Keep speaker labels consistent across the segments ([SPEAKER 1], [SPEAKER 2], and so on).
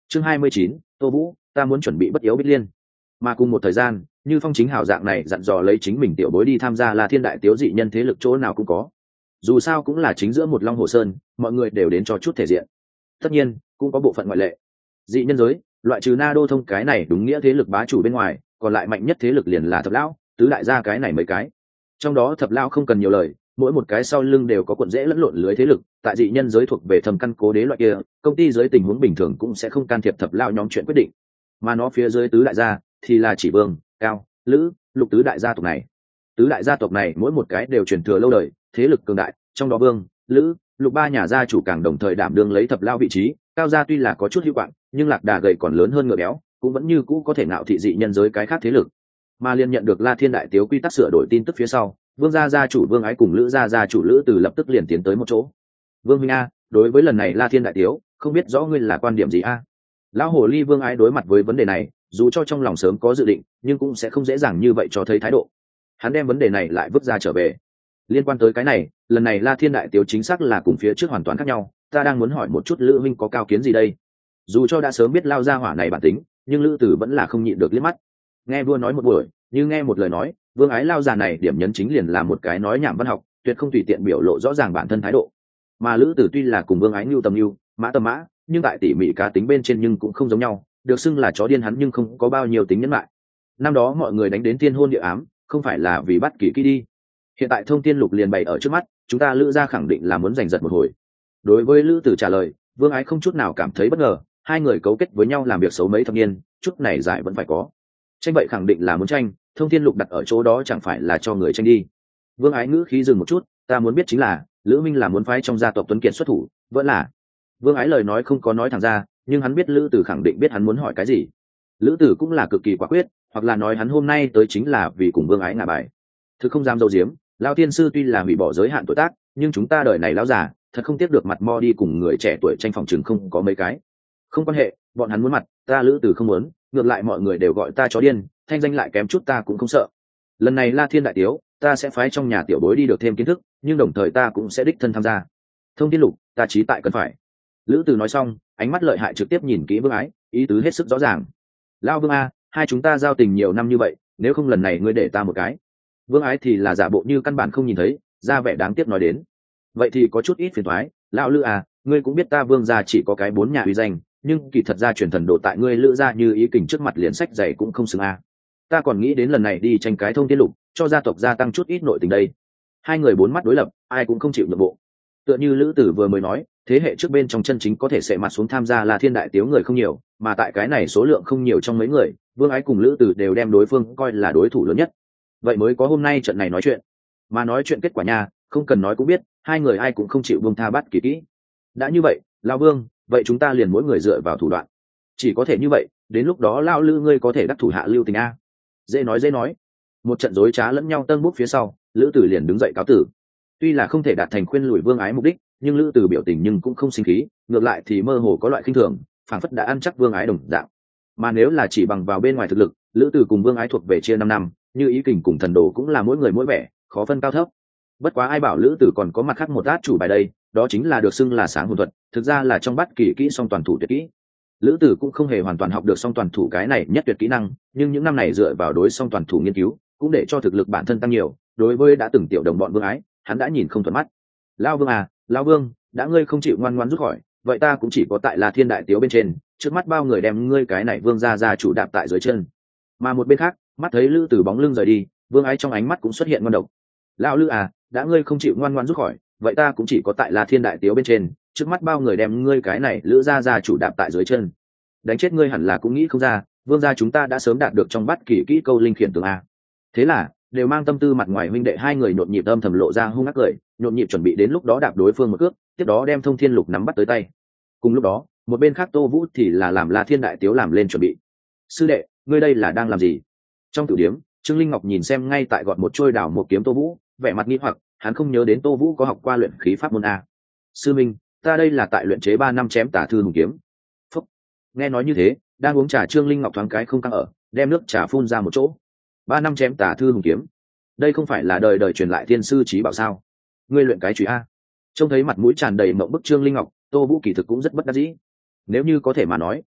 [SPEAKER 1] Chương 29, Tô Vũ, ta muốn chuẩn bị bất yếu Bích Liên. Mà cùng một thời gian, Như Phong chính hào dạng này dặn dò lấy chính mình tiểu bối đi tham gia La Thiên đại tiếu dị nhân thế lực chỗ nào cũng có. Dù sao cũng là chính giữa một Long Hồ Sơn, mọi người đều đến cho chút thể diện. Tất nhiên, cũng có bộ phận ngoại lệ. Dị nhân giới, loại trừ Na Đô Thông cái này đúng nghĩa thế lực bá chủ bên ngoài, còn lại mạnh nhất thế lực liền là Thập lão, tứ đại gia cái này mấy cái. Trong đó Thập lão không cần nhiều lời, mỗi một cái sau lưng đều có cuộn rễ lẫn lộn lưới thế lực, tại dị nhân giới thuộc về thầm căn cố đế loại kia, công ty giới tình huống bình thường cũng sẽ không can thiệp Thập lão nhóm chuyện quyết định. Mà nó phía dưới tứ đại gia thì là chỉ Vương, Cao, Lữ, Lục tứ đại gia tộc này. Tứ đại gia tộc này mỗi một cái đều truyền thừa lâu đời, thế lực cường đại, trong đó Vương, Lữ, Lục ba nhà gia chủ càng đồng thời đảm đương lấy Thập lão vị trí. Cao gia tuy là có chút hữu quạng, nhưng lạc đà gầy còn lớn hơn ngựa béo, cũng vẫn như cũ có thể ngạo thị dị nhân giới cái khác thế lực. Mà liên nhận được La Thiên đại tiếu quy tắc sửa đổi tin tức phía sau, Vương gia gia chủ Vương Ái cùng Lữ gia gia chủ Lữ Từ lập tức liền tiến tới một chỗ. Vương minh a, đối với lần này La Thiên đại tiếu, không biết rõ ngươi là quan điểm gì a? Lão hồ ly Vương Ái đối mặt với vấn đề này, dù cho trong lòng sớm có dự định, nhưng cũng sẽ không dễ dàng như vậy cho thấy thái độ. Hắn đem vấn đề này lại vứt ra trở về. Liên quan tới cái này, lần này La Thiên đại tiếu chính xác là cùng phía trước hoàn toàn khác nhau, ta đang muốn hỏi một chút Lữ huynh có cao kiến gì đây? Dù cho đã sớm biết lao ra hỏa này bản tính, nhưng Lữ Tử vẫn là không nhịn được liếc mắt. Nghe vua nói một buổi, như nghe một lời nói, Vương Ái lao già này điểm nhấn chính liền là một cái nói nhảm văn học, tuyệt không tùy tiện biểu lộ rõ ràng bản thân thái độ. Mà Lữ Tử tuy là cùng Vương Ái nhu tầm nhu, mã tầm mã, nhưng tại tỉ mỉ cá tính bên trên nhưng cũng không giống nhau, được xưng là chó điên hắn nhưng không có bao nhiêu tính nhẫn lại. Năm đó mọi người đánh đến thiên hôn địa ám, không phải là vì bắt Kỳ Kỹ đi. Hiện tại thông tin lục liền bày ở trước mắt, chúng ta Lữ gia khẳng định là muốn giành giật một hồi. Đối với Lữ Tử trả lời, Vương Ái không chút nào cảm thấy bất ngờ, hai người cấu kết với nhau làm việc xấu mấy thập niên, chút này giải vẫn phải có. Tranh vậy khẳng định là muốn tranh, thông thiên lục đặt ở chỗ đó chẳng phải là cho người tranh đi. Vương Ái ngữ khí dừng một chút, ta muốn biết chính là Lữ Minh là muốn phái trong gia tộc Tuấn Kiệt xuất thủ, vẫn là. Vương Ái lời nói không có nói thẳng ra, nhưng hắn biết Lữ Tử khẳng định biết hắn muốn hỏi cái gì. Lữ Tử cũng là cực kỳ quả quyết, hoặc là nói hắn hôm nay tới chính là vì cùng Vương Ái ngả bài. Thực không dám dâu diếm, lão tiên sư tuy là hủy bỏ giới hạn tuổi tác, nhưng chúng ta đời này lão già, thật không tiếc được mặt mo đi cùng người trẻ tuổi tranh phòng trường không có mấy cái. Không quan hệ, bọn hắn muốn mặt, ta Lữ Tử không muốn, ngược lại mọi người đều gọi ta chó điên, thanh danh lại kém chút ta cũng không sợ. Lần này La Thiên đại tiếu, ta sẽ phái trong nhà tiểu bối đi được thêm kiến thức, nhưng đồng thời ta cũng sẽ đích thân tham gia. Thông tin lục, ta chí tại cần phải. Lữ Tử nói xong, ánh mắt lợi hại trực tiếp nhìn kỹ Vương Ái, ý tứ hết sức rõ ràng. Lão Vương a, hai chúng ta giao tình nhiều năm như vậy, nếu không lần này ngươi để ta một cái. Vương Ái thì là giả bộ như căn bản không nhìn thấy, ra vẻ đáng tiếc nói đến. Vậy thì có chút ít phiền toái, lão Lữ à, ngươi cũng biết ta Vương gia chỉ có cái 4 nhà uy danh, nhưng kỳ thật ra truyền thần độ tại ngươi Lữ gia như ý kình trước mặt liền sách dày cũng không xứng a. Ta còn nghĩ đến lần này đi tranh cái thông tiên lục, cho gia tộc gia tăng chút ít nội tình đây. Hai người bốn mắt đối lập, ai cũng không chịu nhượng bộ. Tựa như Lữ Tử vừa mới nói, thế hệ trước bên trong chân chính có thể sẽ mặt xuống tham gia là Thiên đại tiếu người không nhiều, mà tại cái này số lượng không nhiều trong mấy người, Vương Ái cùng Lữ Tử đều đem đối phương coi là đối thủ lớn nhất. Vậy mới có hôm nay trận này nói chuyện. Mà nói chuyện kết quả nha, không cần nói cũng biết, hai người ai cũng không chịu buông tha bắt Kỳ Kỹ. Đã như vậy, lão Vương, vậy chúng ta liền mỗi người dựa vào thủ đoạn. Chỉ có thể như vậy, đến lúc đó lão Lữ ngươi có thể đắc thủ hạ lưu tình a. Dễ nói dễ nói. Một trận rối trá lẫn nhau tân bút phía sau, Lữ Tử liền đứng dậy cáo tử. Tuy là không thể đạt thành khuyên lùi Vương Ái mục đích, nhưng Lữ Tử biểu tình nhưng cũng không sinh khí, ngược lại thì mơ hồ có loại khinh thường, phảng phất đã ăn chắc Vương Ái đồng dạng. Mà nếu là chỉ bằng vào bên ngoài thực lực, Lữ Tử cùng Vương Ái thuộc về chia 5 năm, như ý kình cùng thần đồ cũng là mỗi người mỗi vẻ, khó phân cao thấp. Bất quá ai bảo Lữ Tử còn có mặt khác một át chủ bài đây, đó chính là được xưng là sáng hồn thuật, thực ra là trong bắt Kỳ Kỹ song toàn thủ tuyệt kỹ. Lữ Tử cũng không hề hoàn toàn học được song toàn thủ cái này nhất tuyệt kỹ năng, nhưng những năm này dựa vào đối song toàn thủ nghiên cứu, cũng để cho thực lực bản thân tăng nhiều. Đối với đã từng tiểu đồng bọn Vương Ái, hắn đã nhìn không thuận mắt. Lão Vương à, lão Vương, đã ngươi không chịu ngoan ngoãn rút khỏi, vậy ta cũng chỉ có tại là Thiên đại tiếu bên trên, trước mắt bao người đem ngươi cái này Vương gia chủ đạp tại dưới chân. Mà một bên khác, mắt thấy Lữ Tử bóng lưng rời đi, Vương Ái trong ánh mắt cũng xuất hiện ngon độc. Lão Lữ à, đã ngươi không chịu ngoan ngoãn rút khỏi, vậy ta cũng chỉ có tại là Thiên đại tiếu bên trên, trước mắt bao người đem ngươi cái này Lữ gia chủ đạp tại dưới chân. Đánh chết ngươi hẳn là cũng nghĩ không ra, Vương gia chúng ta đã sớm đạt được trong bắt Kỳ Kỹ câu linh khiển tường a. Thế là đều mang tâm tư mặt ngoài huynh đệ hai người nhộn nhịp âm thầm lộ ra hung ác cười, nhộn nhịp chuẩn bị đến lúc đó đạp đối phương một cước, tiếp đó đem thông thiên lục nắm bắt tới tay. Cùng lúc đó, một bên khác Tô Vũ thì là làm La Thiên đại tiếu làm lên chuẩn bị. Sư đệ, ngươi đây là đang làm gì? Trong tử điếm, Trương Linh Ngọc nhìn xem ngay tại gọt một trôi đào một kiếm Tô Vũ, vẻ mặt nghi hoặc, hắn không nhớ đến Tô Vũ có học qua luyện khí pháp môn a. Sư minh, ta đây là tại luyện chế 3 năm chém tả thư hùng kiếm. Phúc. Nghe nói như thế, đang uống trà Trương Linh Ngọc thoáng cái không căng ở, đem nước trà phun ra một chỗ. 3 năm chém tả thư hùng kiếm, đây không phải là đời đời truyền lại thiên sư trí bảo sao? Ngươi luyện cái chùy a? Trông thấy mặt mũi tràn đầy mộng bức Trương Linh Ngọc, Tô Vũ kỳ thực cũng rất bất đắc dĩ. Nếu như có thể mà nói,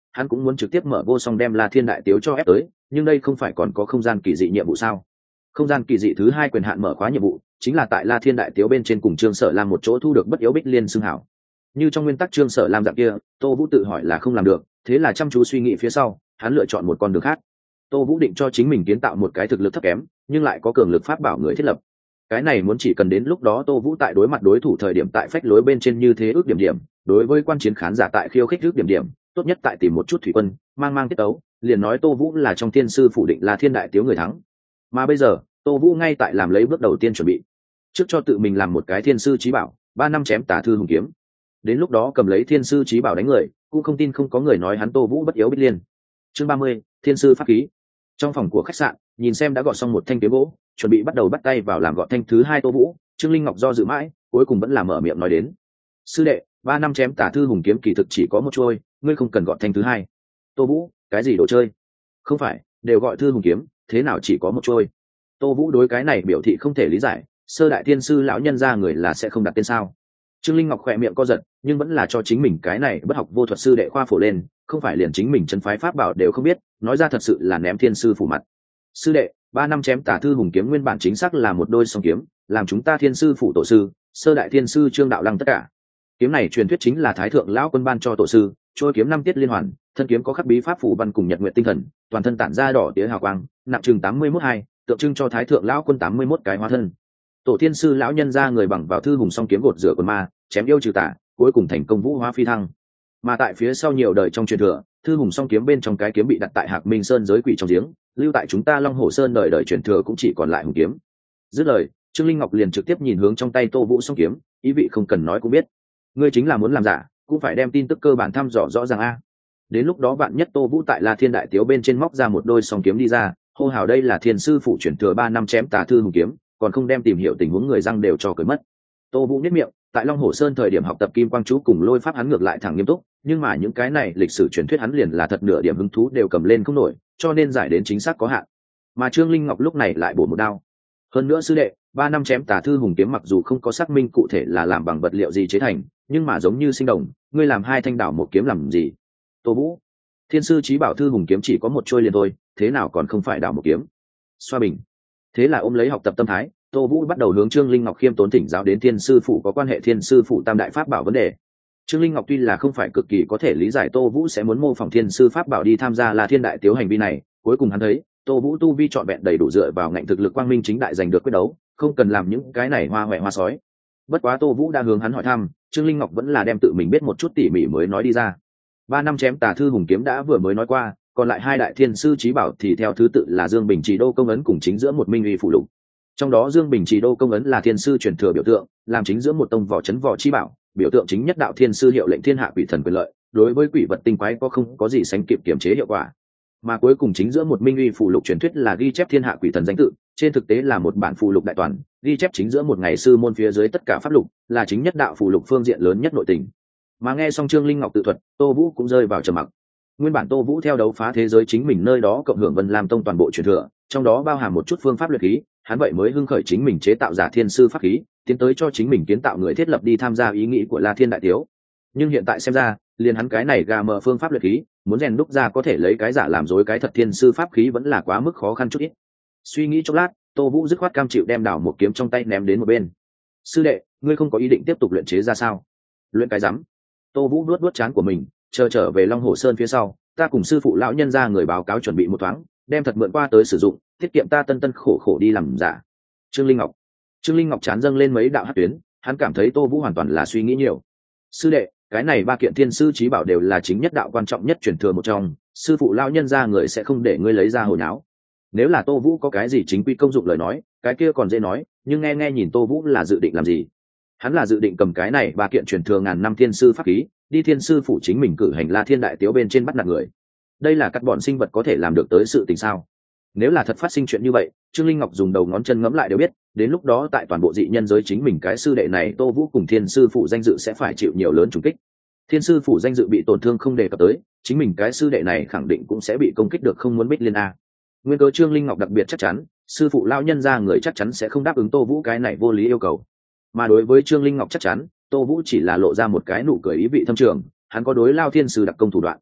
[SPEAKER 1] hắn cũng muốn trực tiếp mở vô song đem La Thiên Đại Tiếu cho ép tới, nhưng đây không phải còn có không gian kỳ dị nhiệm vụ sao? Không gian kỳ dị thứ 2 quyền hạn mở khóa nhiệm vụ chính là tại La Thiên Đại Tiếu bên trên cùng Trương Sở Lam một chỗ thu được bất yếu Bích Liên xưng hảo. Như trong nguyên tắc Trương Sở Lam dạng kia, Tô Vũ tự hỏi là không làm được, thế là chăm chú suy nghĩ phía sau, hắn lựa chọn một con đường khác. Tô Vũ định cho chính mình kiến tạo một cái thực lực thấp kém, nhưng lại có cường lực pháp bảo người thiết lập. Cái này muốn chỉ cần đến lúc đó Tô Vũ tại đối mặt đối thủ thời điểm tại phách lối bên trên như thế ước điểm điểm, đối với quan chiến khán giả tại khiêu khích ước điểm điểm, tốt nhất tại tìm một chút thủy quân, mang tiết tấu, liền nói Tô Vũ là trong thiên sư phủ định là Thiên Đại Tiếu người thắng. Mà bây giờ, Tô Vũ ngay tại làm lấy bước đầu tiên chuẩn bị, trước cho tự mình làm một cái thiên sư chí bảo, 3 năm chém tà thư hùng kiếm. Đến lúc đó cầm lấy thiên sư chí bảo đánh người, cũng không tin không có người nói hắn Tô Vũ bất yếu Bích Liên. Chương 30, thiên sư pháp khí. Trong phòng của khách sạn, nhìn xem đã gọt xong một thanh kiếm gỗ, chuẩn bị bắt đầu bắt tay vào làm gọt thanh thứ 2 Tô Vũ, Trương Linh Ngọc do dự mãi, cuối cùng vẫn là mở miệng nói đến: "Sư đệ, 3 năm chém tà thư hùng kiếm kỳ thực chỉ có một chuôi, ngươi không cần gọt thanh thứ 2." Tô Vũ, cái gì đồ chơi? Không phải, đều gọi thư hùng kiếm, thế nào chỉ có một chuôi? Tô Vũ đối cái này biểu thị không thể lý giải, sơ đại thiên sư lão nhân ra người là sẽ không đặt tên sao? Trương Linh Ngọc khỏe miệng co giật, nhưng vẫn là cho chính mình cái này bất học vô thuật sư đệ khoa phổ lên, không phải liền chính mình chân phái pháp bảo đều không biết, nói ra thật sự là ném thiên sư phủ mặt. Sư đệ, 3 năm chém tà thư hùng kiếm nguyên bản chính xác là một đôi song kiếm, làm chúng ta thiên sư phủ tổ sư, sơ đại thiên sư Trương đạo lăng tất cả. Kiếm này truyền thuyết chính là thái thượng lão quân ban cho tổ sư, trôi kiếm 5 tiết liên hoàn, thân kiếm có khắc bí pháp phủ văn cùng nhật nguyện tinh thần, toàn thân tản ra đỏ tía hào quang, nặng chừng 81/2, tượng trưng cho thái thượng lão quân 81 cái hóa thân. Tổ thiên sư lão nhân ra người bằng vào thư hùng song kiếm gột rửa quần ma, chém yêu trừ tà, cuối cùng thành công vũ hóa phi thăng. Mà tại phía sau nhiều đời trong truyền thừa, thư hùng song kiếm bên trong cái kiếm bị đặt tại Hạc Minh Sơn giới quỷ trong giếng, lưu tại chúng ta Long Hồ Sơn đời đời truyền thừa cũng chỉ còn lại hùng kiếm. Dứt lời, Trương Linh Ngọc liền trực tiếp nhìn hướng trong tay Tô Vũ song kiếm, ý vị không cần nói cũng biết, ngươi chính là muốn làm giả, cũng phải đem tin tức cơ bản thăm dò rõ ràng a. Đến lúc đó bạn nhất Tô Vũ tại La Thiên Đại Tiếu bên trên móc ra một đôi song kiếm đi ra, hô hào đây là thiên sư phụ truyền thừa 3 năm chém tà thư hùng kiếm, còn không đem tìm hiểu tình huống người răng đều cho cởi mất. Tô Vũ nhếch miệng, tại Long Hồ Sơn thời điểm học tập Kim Quang chú cùng Lôi pháp hắn ngược lại thẳng nghiêm túc, nhưng mà những cái này lịch sử truyền thuyết hắn liền là thật nửa điểm hứng thú đều cầm lên không nổi, cho nên giải đến chính xác có hạn. Mà Trương Linh Ngọc lúc này lại bổ một đao. Hơn nữa sư đệ, 3 năm chém tà thư hùng kiếm mặc dù không có xác minh cụ thể là làm bằng vật liệu gì chế thành, nhưng mà giống như sinh đồng, ngươi làm 2 thanh đảo một kiếm làm gì? Tô Vũ, thiên sư chí bảo thư hùng kiếm chỉ có một trôi liền thôi, thế nào còn không phải đảo một kiếm? Xoa bình. Thế là ôm lấy học tập tâm thái, Tô Vũ bắt đầu hướng Trương Linh Ngọc khiêm tốn thỉnh giáo đến thiên sư phụ có quan hệ thiên sư phụ tam đại pháp bảo vấn đề. Trương Linh Ngọc tuy là không phải cực kỳ có thể lý giải Tô Vũ sẽ muốn mô phỏng thiên sư pháp bảo đi tham gia La Thiên Đại Tiếu hành vi này, cuối cùng hắn thấy Tô Vũ tu vi trọn vẹn đầy đủ dựa vào ngạnh thực lực quang minh chính đại giành được quyết đấu, không cần làm những cái này hoa hoẹ hoa sói. Bất quá Tô Vũ đã hướng hắn hỏi thăm, Trương Linh Ngọc vẫn là đem tự mình biết một chút tỉ mỉ mới nói đi ra. 3 năm chém tà thư hùng kiếm đã vừa mới nói qua, còn lại 2 đại thiên sư chí bảo thì theo thứ tự là Dương Bình Trì Đô công ấn cùng chính giữa một minh uy phụ lục. Trong đó Dương Bình Trì Đô công ấn là thiên sư truyền thừa biểu tượng, làm chính giữa một tông vỏ chấn vỏ chi bảo, biểu tượng chính nhất đạo thiên sư hiệu lệnh thiên hạ quỷ thần quyền lợi, đối với quỷ vật tinh quái có không có gì sánh kịp kiểm chế hiệu quả. Mà cuối cùng chính giữa một minh uy phụ lục truyền thuyết là ghi chép thiên hạ quỷ thần danh tự, trên thực tế là một bản phụ lục đại toàn, ghi chép chính giữa một ngày sư môn phía dưới tất cả pháp lục, là chính nhất đạo phụ lục phương diện lớn nhất nội tình. Mà nghe xong Trương Linh Ngọc tự thuật, Tô Vũ cũng rơi vào trầm mặc. Nguyên bản Tô Vũ theo đấu phá thế giới chính mình nơi đó cộng hưởng Vân Lam tông toàn bộ truyền thừa, trong đó bao hàm một chút phương pháp luyện khí, hắn vậy mới hưng khởi chính mình chế tạo giả thiên sư pháp khí, tiến tới cho chính mình kiến tạo người thiết lập đi tham gia ý nghĩ của La Thiên Đại Tiếu. Nhưng hiện tại xem ra, liền hắn cái này gà mờ phương pháp luyện khí, muốn rèn đúc ra có thể lấy cái giả làm dối cái thật thiên sư pháp khí vẫn là quá mức khó khăn chút ít. Suy nghĩ chốc lát, Tô Vũ dứt khoát cam chịu đem đảo một kiếm trong tay ném đến một bên. Sư đệ, ngươi không có ý định tiếp tục luyện chế ra sao? Luyện cái rắm. Tô Vũ vuốt trán của mình, trở về Long Hồ Sơn phía sau, ta cùng sư phụ lão nhân ra người báo cáo chuẩn bị một thoáng, đem thật mượn qua tới sử dụng, tiết kiệm ta tân khổ đi làm giả. Trương Linh Ngọc chán dâng lên mấy đạo hắc tuyến, hắn cảm thấy Tô Vũ hoàn toàn là suy nghĩ nhiều. Sư đệ, cái này 3 kiện thiên sư chí bảo đều là chính nhất đạo quan trọng nhất truyền thừa một trong, sư phụ lão nhân ra người sẽ không để ngươi lấy ra hồi nháo. Nếu là Tô Vũ có cái gì chính quy công dụng lời nói, cái kia còn dễ nói, nhưng nghe nhìn Tô Vũ là dự định làm gì? Hắn là dự định cầm cái này 3 kiện truyền thừa ngàn năm thiên sư pháp khí, đi thiên sư phủ chính mình cử hành La Thiên Đại Tiếu bên trên bắt nạt người. Đây là các bọn sinh vật có thể làm được tới sự tình sao? Nếu là thật phát sinh chuyện như vậy, Trương Linh Ngọc dùng đầu ngón chân ngẫm lại đều biết, đến lúc đó tại toàn bộ dị nhân giới chính mình cái sư đệ này Tô Vũ cùng thiên sư phụ danh dự sẽ phải chịu nhiều lớn trùng kích. Thiên sư phủ danh dự bị tổn thương không đề cập tới, chính mình cái sư đệ này khẳng định cũng sẽ bị công kích được không muốn Bích Liên a. Nguyên cớ Trương Linh Ngọc đặc biệt chắc chắn, sư phụ lão nhân ra người chắc chắn sẽ không đáp ứng Tô Vũ cái này vô lý yêu cầu. Mà đối với Trương Linh Ngọc chắc chắn, Tô Vũ chỉ là lộ ra một cái nụ cười ý vị thâm trường, hắn có đối Lao thiên sư đặc công thủ đoạn.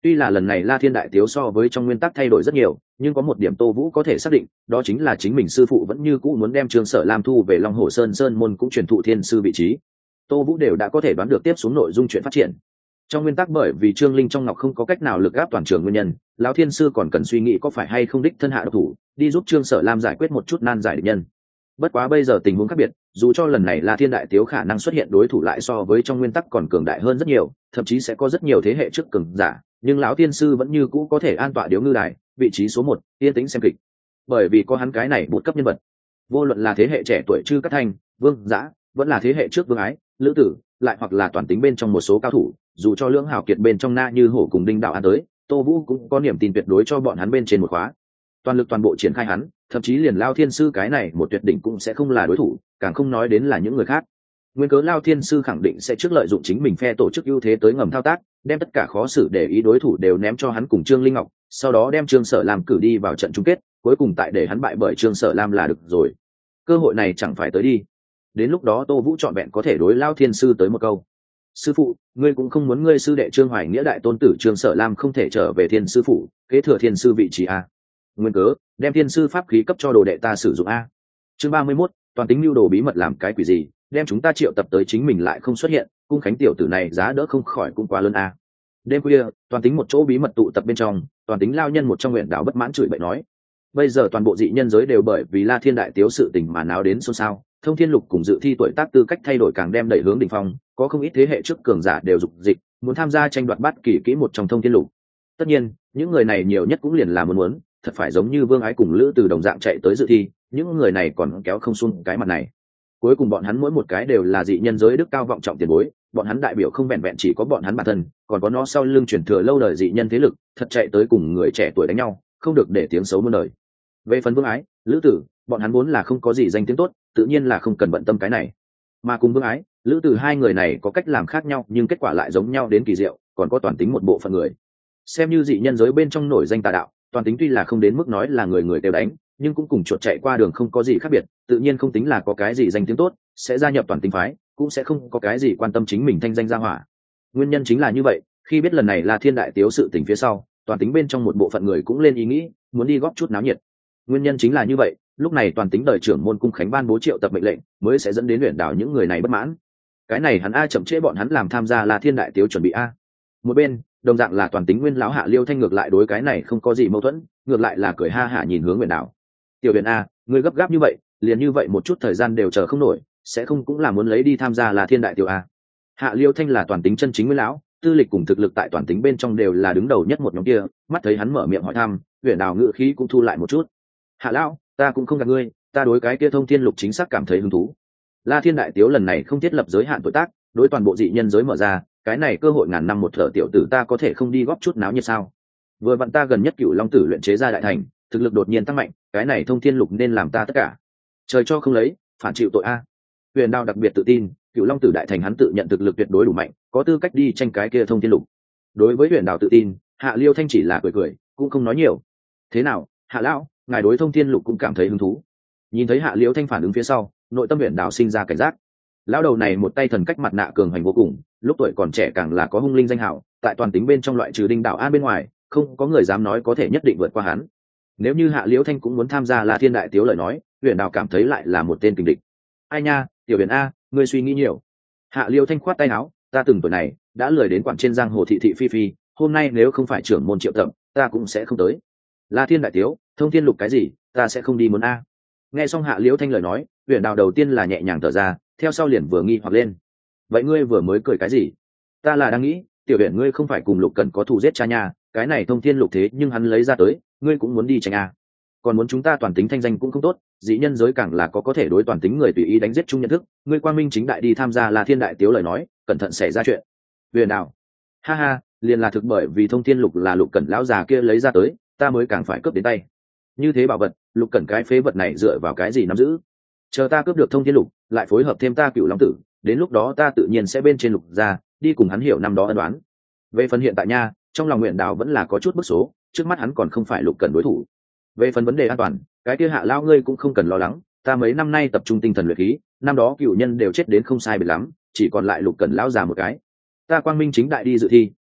[SPEAKER 1] Tuy là lần này La Thiên Đại Tiếu so với trong nguyên tắc thay đổi rất nhiều, nhưng có một điểm Tô Vũ có thể xác định, đó chính là chính mình sư phụ vẫn như cũ muốn đem Trương Sở Lam thu về Long Hồ Sơn môn cũng truyền thụ thiên sư vị trí. Tô Vũ đều đã có thể đoán được tiếp xuống nội dung chuyện phát triển. Trong nguyên tắc bởi vì Trương Linh trong ngọc không có cách nào lực áp toàn trường nguyên nhân, lão thiên sư còn cần suy nghĩ có phải hay không đích thân hạ độc thủ, đi giúp Trương Sở Lam giải quyết một chút nan giải địch nhân. Bất quá bây giờ tình huống khác biệt, dù cho lần này La Thiên Đại Tiếu khả năng xuất hiện đối thủ lại so với trong nguyên tắc còn cường đại hơn rất nhiều, thậm chí sẽ có rất nhiều thế hệ trước cường giả, nhưng lão thiên sư vẫn như cũ có thể an tọa điếu ngư đài, vị trí số 1, yên tĩnh xem kịch. Bởi vì có hắn cái này bột cấp nhân vật. Vô luận là thế hệ trẻ tuổi Trư Cát Thanh, Vương Dã, vẫn là thế hệ trước Vương Ái, Lữ Tử, lại hoặc là toàn tính bên trong một số cao thủ, dù cho lưỡng hào kiệt bên trong Na Như Hổ cùng Đinh Đạo An tới, Tô Vũ cũng có niềm tin tuyệt đối cho bọn hắn bên trên một khóa. Toàn lực toàn bộ triển khai hắn, thậm chí liền Lao Thiên sư cái này một tuyệt đỉnh cũng sẽ không là đối thủ, càng không nói đến là những người khác. Nguyên cớ Lao Thiên sư khẳng định sẽ trước lợi dụng chính mình phe tổ chức ưu thế tới ngầm thao tác, đem tất cả khó xử để ý đối thủ đều ném cho hắn cùng Trương Linh Ngọc, sau đó đem Trương Sở Lam cử đi vào trận chung kết, cuối cùng tại để hắn bại bởi Trương Sở Lam là được rồi. Cơ hội này chẳng phải tới đi. Đến lúc đó Tô Vũ trọn vẹn có thể đối Lao Thiên sư tới một câu: sư phụ, ngươi cũng không muốn ngươi sư đệ Trương Hoài Nghĩa đại tôn tử Trương Sở Lam không thể trở về thiên sư phủ, kế thừa thiên sư vị trí a? Nguyên cớ, đem thiên sư pháp khí cấp cho đồ đệ ta sử dụng a. Chương 31, toàn tính lưu đồ bí mật làm cái quỷ gì, đem chúng ta triệu tập tới chính mình lại không xuất hiện, cung khánh tiểu tử này giá đỡ không khỏi cũng quá lớn a. Đêm khuya, toàn tính một chỗ bí mật tụ tập bên trong, toàn tính lao nhân một trong nguyện đảo bất mãn chửi bậy nói: bây giờ toàn bộ dị nhân giới đều bởi vì La Thiên Đại Tiếu sự tình mà náo đến xôn xao, Thông Thiên Lục cùng dự thi tuổi tác tư cách thay đổi càng đem đẩy hướng đỉnh phong, có không ít thế hệ trước cường giả đều dục dịch muốn tham gia tranh đoạt bát kỳ kỹ một trong Thông Thiên Lục. Tất nhiên, những người này nhiều nhất cũng liền là muốn, thật phải giống như Vương Ái cùng Lữ Từ đồng dạng chạy tới dự thi, những người này còn kéo không xuống cái mặt này. Cuối cùng bọn hắn mỗi một cái đều là dị nhân giới đức cao vọng trọng tiền bối, bọn hắn đại biểu không vẹn vẹn chỉ có bọn hắn bản thân, còn có nó sau lưng truyền thừa lâu đời dị nhân thế lực, thật chạy tới cùng người trẻ tuổi đánh nhau, không được để tiếng xấu muôn đời. Về phần Vương Ái, Lữ Tử, bọn hắn vốn là không có gì danh tiếng tốt, tự nhiên là không cần bận tâm cái này. Mà cùng Vương Ái, Lữ Tử hai người này có cách làm khác nhau, nhưng kết quả lại giống nhau đến kỳ diệu, còn có toàn tính một bộ phận người. Xem như dị nhân giới bên trong nổi danh tà đạo, toàn tính tuy là không đến mức nói là người người đều đánh, nhưng cũng cùng chuột chạy qua đường không có gì khác biệt, tự nhiên không tính là có cái gì danh tiếng tốt, sẽ gia nhập toàn tính phái, cũng sẽ không có cái gì quan tâm chính mình thanh danh gia hỏa. Nguyên nhân chính là như vậy, khi biết lần này là Thiên Đại Tiếu sự tình phía sau, toàn tính bên trong một bộ phận người cũng lên ý nghĩ, muốn đi góp chút náo nhiệt. Nguyên nhân chính là như vậy, lúc này toàn tính đời trưởng môn cung khánh ban bố triệu tập mệnh lệnh, mới sẽ dẫn đến luyện đảo những người này bất mãn. Cái này hắn a chậm trễ bọn hắn làm tham gia là Thiên Đại Tiếu chuẩn bị a. Một bên, đồng dạng là toàn tính nguyên lão Hạ Liêu Thanh ngược lại đối cái này không có gì mâu thuẫn, ngược lại là cười ha hả nhìn hướng luyện đảo. Tiểu Huyền a, ngươi gấp gáp như vậy, liền như vậy một chút thời gian đều chờ không nổi, sẽ không cũng là muốn lấy đi tham gia là Thiên Đại Tiếu a? Hạ Liêu Thanh là toàn tính chân chính nguyên lão, tư lịch cùng thực lực tại toàn tính bên trong đều là đứng đầu nhất một nhóm kia, mắt thấy hắn mở miệng hỏi thăm, luyện đảo ngữ khí cũng thu lại một chút. Hạ lão, ta cũng không gạt ngươi, ta đối cái kia Thông Thiên Lục chính xác cảm thấy hứng thú. La Thiên Đại Tiếu lần này không thiết lập giới hạn tuổi tác, đối toàn bộ dị nhân giới mở ra, cái này cơ hội ngàn năm một thở tiểu tử ta có thể không đi góp chút náo nhiệt sao? Vừa vặn ta gần nhất Cửu Long Tử luyện chế ra đại thành, thực lực đột nhiên tăng mạnh, cái này Thông Thiên Lục nên làm ta tất cả. Trời cho không lấy, phản chịu tội a. Huyền Đao đặc biệt tự tin, Cửu Long Tử đại thành hắn tự nhận thực lực tuyệt đối đủ mạnh, có tư cách đi tranh cái kia Thông Thiên Lục. Đối với Huyền Đao tự tin, Hạ Liêu Thanh chỉ là cười cười, cũng không nói nhiều. Thế nào, Hạ lão, ngài đối Thông Thiên Lục cũng cảm thấy hứng thú? Nhìn thấy Hạ Liêu Thanh phản ứng phía sau, nội tâm Huyền Đao sinh ra cảnh giác. Lão đầu này một tay thần cách mặt nạ cường hành vô cùng, lúc tuổi còn trẻ càng là có hung linh danh hảo, tại toàn tính bên trong loại trừ Đinh Đạo An bên ngoài, không có người dám nói có thể nhất định vượt qua hắn. Nếu như Hạ Liễu Thanh cũng muốn tham gia là Thiên Đại Tiếu lời nói, Huyền Đào cảm thấy lại là một tên kình địch. Ai nha, Tiểu Huyền a, ngươi suy nghĩ nhiều. Hạ Liễu Thanh khoát tay áo, ta từng tuổi này đã lười đến quản trên giang hồ thị thị phi phi, hôm nay nếu không phải trưởng môn triệu tập, ta cũng sẽ không tới. La Thiên Đại Tiếu, Thông Thiên Lục cái gì, ta sẽ không đi muốn a. Nghe xong Hạ Liễu Thanh lời nói, Huyền Đào đầu tiên là nhẹ nhàng thở ra, theo sau liền vừa nghi hoặc lên. Vậy ngươi vừa mới cười cái gì? Ta là đang nghĩ, Tiểu Huyền ngươi không phải cùng Lục Cẩn có thù giết cha nhà, cái này Thông Thiên Lục thế nhưng hắn lấy ra tới, ngươi cũng muốn đi tranh a? Còn muốn chúng ta toàn tính thanh danh cũng không tốt, dĩ nhân giới càng là có thể đối toàn tính người tùy ý đánh giết chung nhận thức, ngươi quang minh chính đại đi tham gia là Thiên Đại Tiếu lời nói, cẩn thận xảy ra chuyện. Huyền Đào, ha ha, liền là thực bởi vì Thông Thiên Lục là Lục Cẩn lão già kia lấy ra tới, ta mới càng phải cướp đến tay. Như thế bảo vật, Lục Cẩn cái phế vật này dựa vào cái gì nắm giữ? Chờ ta cướp được Thông Thiên Lục, lại phối hợp thêm ta Cửu Long Tử, đến lúc đó ta tự nhiên sẽ bên trên Lục ra, đi cùng hắn hiểu năm đó ân đoán. Về phần hiện tại nha, trong lòng Nguyện Đào vẫn là có chút bức số, trước mắt hắn còn không phải Lục Cẩn đối thủ. Về phần vấn đề an toàn, cái kia Hạ lão ngươi cũng không cần lo lắng, ta mấy năm nay tập trung tinh thần luyện khí, năm đó cựu nhân đều chết đến không sai biệt lắm, chỉ còn lại Lục Cẩn lão già một cái. Ta quang minh chính đại đi dự thi,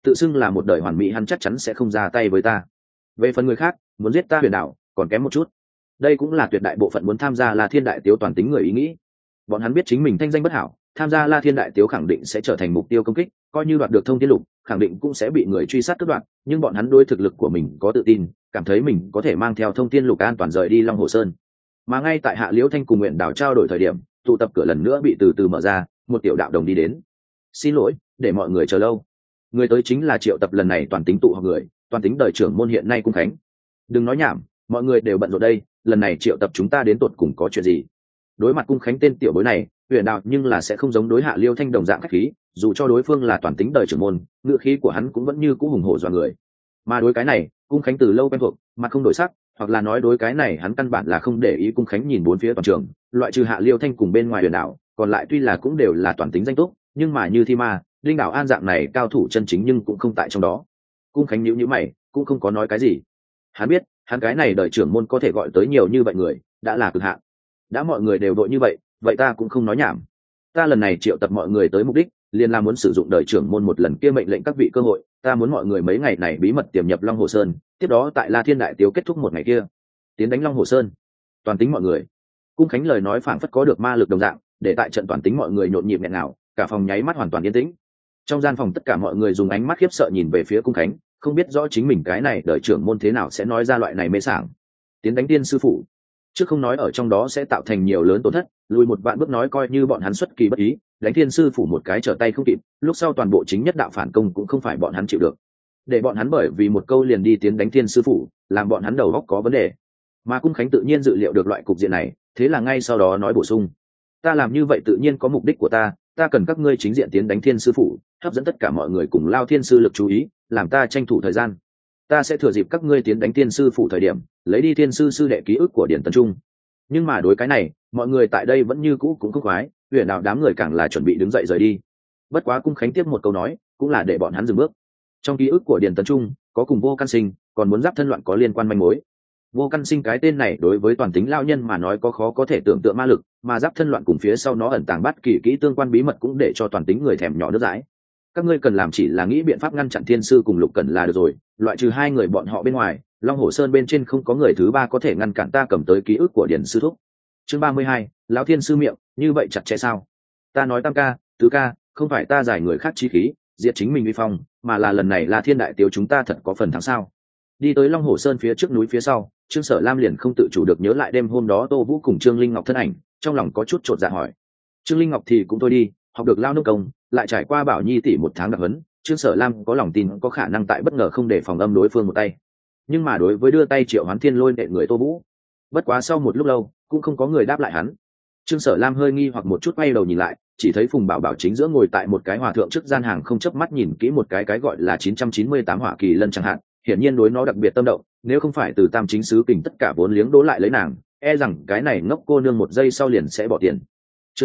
[SPEAKER 1] tự xưng là một đời hoàn mỹ hắn chắc chắn sẽ không ra tay với ta. Về phần người khác muốn giết ta Huyền Đạo còn kém một chút. Đây cũng là tuyệt đại bộ phận muốn tham gia La Thiên đại tiếu toàn tính người ý nghĩ. Bọn hắn biết chính mình thanh danh bất hảo, tham gia La Thiên đại tiếu khẳng định sẽ trở thành mục tiêu công kích, coi như đoạt được thông tiên lục khẳng định cũng sẽ bị người truy sát cướp đoạt, nhưng bọn hắn đối thực lực của mình có tự tin, cảm thấy mình có thể mang theo thông tiên lục an toàn rời đi Long Hồ Sơn. Mà ngay tại Hạ Liễu Thanh cùng Nguyện Đào trao đổi thời điểm, tụ tập cửa lần nữa bị từ từ mở ra, một tiểu đạo đồng đi đến. Xin lỗi để mọi người chờ lâu. Người tới chính là triệu tập lần này toàn tính tụ họp người, toàn tính đời trưởng môn hiện nay Cung Khánh. Đừng nói nhảm, mọi người đều bận rộn đây, lần này triệu tập chúng ta đến tột cùng có chuyện gì? Đối mặt Cung Khánh tên tiểu bối này, Huyền Đạo nhưng là sẽ không giống đối Hạ Liêu Thanh đồng dạng khách khí, dù cho đối phương là toàn tính đời trưởng môn, ngữ khí của hắn cũng vẫn như cũ hùng hổ dọa người. Mà đối cái này, Cung Khánh từ lâu quen thuộc, mặt không đổi sắc, hoặc là nói đối cái này hắn căn bản là không để ý. Cung Khánh nhìn bốn phía toàn trường, loại trừ Hạ Liêu Thanh cùng bên ngoài Huyền Đạo, còn lại tuy là cũng đều là toàn tính danh túc, nhưng mà như Thi Ma, Linh Đạo An dạng này cao thủ chân chính nhưng cũng không tại trong đó. Cung Khánh nhíu nhíu mày, cũng không có nói cái gì. Hắn biết, hắn cái này đời trưởng môn có thể gọi tới nhiều như vậy người, đã là cực hạn. Đã mọi người đều đội như vậy ta cũng không nói nhảm. Ta lần này triệu tập mọi người tới mục đích liền là muốn sử dụng đời trưởng môn một lần kia mệnh lệnh các vị cơ hội. Ta muốn mọi người mấy ngày này bí mật tiềm nhập Long Hồ Sơn, tiếp đó tại La Thiên đại tiếu kết thúc một ngày kia tiến đánh Long Hồ Sơn. Toàn tính mọi người. Cung Khánh lời nói phảng phất có được ma lực đồng dạng, để tại trận toàn tính mọi người nhộn nhịp nghẹn ngào, cả phòng nháy mắt hoàn toàn yên tĩnh. Trong gian phòng tất cả mọi người dùng ánh mắt khiếp sợ nhìn về phía Cung Khánh, không biết rõ chính mình cái này đời trưởng môn thế nào sẽ nói ra loại này mê sảng. Tiến đánh Tiên sư phụ, chứ không nói ở trong đó sẽ tạo thành nhiều lớn tổn thất, lùi một vạn bước nói coi như bọn hắn xuất kỳ bất ý đánh Thiên sư phủ một cái trở tay không kịp, lúc sau toàn bộ chính nhất đạo phản công cũng không phải bọn hắn chịu được. Để bọn hắn bởi vì một câu liền đi tiến đánh Thiên sư phủ, làm bọn hắn đầu óc có vấn đề. Mà Cung Khánh tự nhiên dự liệu được loại cục diện này, thế là ngay sau đó nói bổ sung: ta làm như vậy tự nhiên có mục đích của ta cần các ngươi chính diện tiến đánh Thiên sư phủ, hấp dẫn tất cả mọi người cùng Lao Thiên sư lực chú ý, làm ta tranh thủ thời gian. Ta sẽ thừa dịp các ngươi tiến đánh Thiên sư phủ thời điểm, lấy đi Thiên sư sư đệ ký ức của Điển Tấn Trung. Nhưng mà đối cái này, mọi người tại đây vẫn như cũ cũng không khoái, Huyền Đạo đám người càng là chuẩn bị đứng dậy rời đi. Bất quá Cung Khánh tiếp một câu nói, cũng là để bọn hắn dừng bước. Trong ký ức của Điển Tấn Trung, có cùng Vô Căn Sinh, còn muốn giáp thân loạn có liên quan manh mối. Vô Căn Sinh cái tên này đối với toàn tính lao nhân mà nói có khó có thể tưởng tượng ma lực, mà giáp thân loạn cùng phía sau nó ẩn tàng bắt kỳ kỹ tương quan bí mật cũng để cho toàn tính người thèm nhỏ nước dãi. Các ngươi cần làm chỉ là nghĩ biện pháp ngăn chặn Thiên sư cùng Lục Cẩn là được rồi, loại trừ hai người bọn họ bên ngoài, Long Hồ Sơn bên trên không có người thứ ba có thể ngăn cản ta cầm tới ký ức của Điển sư thúc. Chương 32, lão Thiên sư miệng, như vậy chặt chẽ sao? Ta nói tam ca, tứ ca, không phải ta giải người khác chí khí, diệt chính mình uy phong, mà là lần này là Thiên đại tiếu chúng ta thật có phần thắng sao? Đi tới Long Hồ Sơn phía trước núi phía sau, Trương Sở Lam liền không tự chủ được nhớ lại đêm hôm đó Tô Vũ cùng Trương Linh Ngọc thân ảnh, trong lòng có chút chột dạ hỏi. Trương Linh Ngọc thì cũng thôi đi, học được lao nông công, lại trải qua Bảo Nhi tỷ một tháng đặc huấn, Trương Sở Lam có lòng tin có khả năng tại bất ngờ không để phòng âm đối phương một tay. Nhưng mà đối với đưa tay Triệu Hoán Thiên Lôi nệ người Tô Vũ, bất quá sau một lúc lâu cũng không có người đáp lại hắn. Trương Sở Lam hơi nghi hoặc một chút quay đầu nhìn lại, chỉ thấy Phùng Bảo Bảo chính giữa ngồi tại một cái hòa thượng trước gian hàng không chớp mắt nhìn kỹ một cái gọi là 998 hỏa kỳ lân chẳng hạn, hiển nhiên đối nó đặc biệt tâm động, nếu không phải từ Tam Chính sứ kình tất cả vốn liếng đố lại lấy nàng, e rằng cái này ngốc cô nương một giây sau liền sẽ bỏ tiền. Trương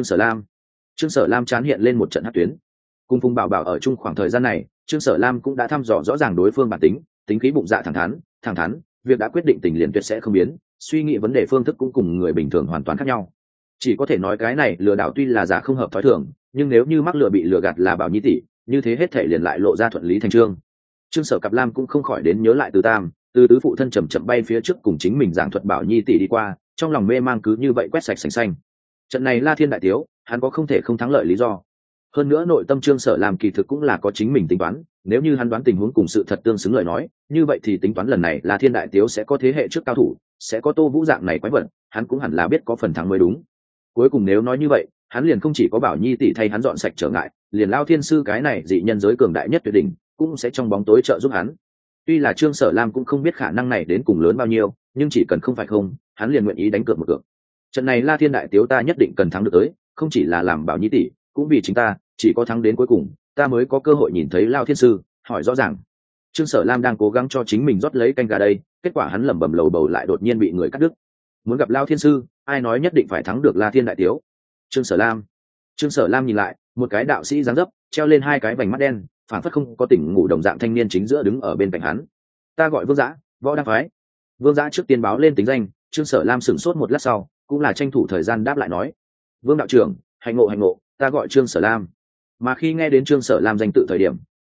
[SPEAKER 1] Sở Lam chán hiện lên một trận hắc tuyến. Cùng Phùng Bảo Bảo ở chung khoảng thời gian này, Trương Sở Lam cũng đã thăm dò rõ ràng đối phương bản tính, tính khí bụng dạ thẳng thắn, việc đã quyết định tình liền tuyệt sẽ không biến, suy nghĩ vấn đề phương thức cũng cùng người bình thường hoàn toàn khác nhau. Chỉ có thể nói cái này lừa đảo tuy là giả không hợp thói thường, nhưng nếu như mắc lừa bị lừa gạt là Bảo Nhi tỷ, như thế hết thể liền lại lộ ra thuận lý thành trương. Trương Sở Cặp Lam cũng không khỏi đến nhớ lại Từ Tam, từ tứ phụ thân chậm chậm bay phía trước cùng chính mình giảng thuật Bảo Nhi tỷ đi qua, trong lòng mê mang cứ như vậy quét sạch sành xanh. Trận này La Thiên đại tiếu, hắn có không thể không thắng lợi lý do. Hơn nữa nội tâm Trương Sở Lam kỳ thực cũng là có chính mình tính toán, nếu như hắn đoán tình huống cùng sự thật tương xứng lời nói, như vậy thì tính toán lần này La Thiên đại tiếu sẽ có thế hệ trước cao thủ, sẽ có Tô Vũ dạng này quái vật, hắn cũng hẳn là biết có phần thắng mới đúng. Cuối cùng nếu nói như vậy, hắn liền không chỉ có Bảo Nhi tỷ thay hắn dọn sạch trở ngại, liền Lao Thiên sư cái này dị nhân giới cường đại nhất tuyệt đỉnh, cũng sẽ trong bóng tối trợ giúp hắn. Tuy là Trương Sở Lam cũng không biết khả năng này đến cùng lớn bao nhiêu, nhưng chỉ cần không phải không, hắn liền nguyện ý đánh cược một cược. Trận này La Thiên đại tiếu ta nhất định cần thắng được tới, không chỉ là làm Bảo Nhi tỷ, cũng vì chính ta, chỉ có thắng đến cuối cùng, ta mới có cơ hội nhìn thấy Lao Thiên sư, hỏi rõ ràng. Trương Sở Lam đang cố gắng cho chính mình rót lấy canh gà đây, kết quả hắn lẩm bẩm lầu bầu lại đột nhiên bị người cắt đứt. Muốn gặp Lao Thiên sư, ai nói nhất định phải thắng được La Thiên đại tiếu? Trương Sở Lam nhìn lại, một cái đạo sĩ dáng dấp, treo lên hai cái vành mắt đen, phản phất không có tỉnh ngủ đồng dạng thanh niên chính giữa đứng ở bên cạnh hắn. Ta gọi Vương Dã, Võ Đăng phái. Vương Dã trước tiên báo lên tính danh, Trương Sở Lam sửng sốt một lát sau, cũng là tranh thủ thời gian đáp lại nói: Vương đạo trưởng, hành ngộ, ta gọi Trương Sở Lam. Mà khi nghe đến Trương Sở Lam danh tự thời điểm,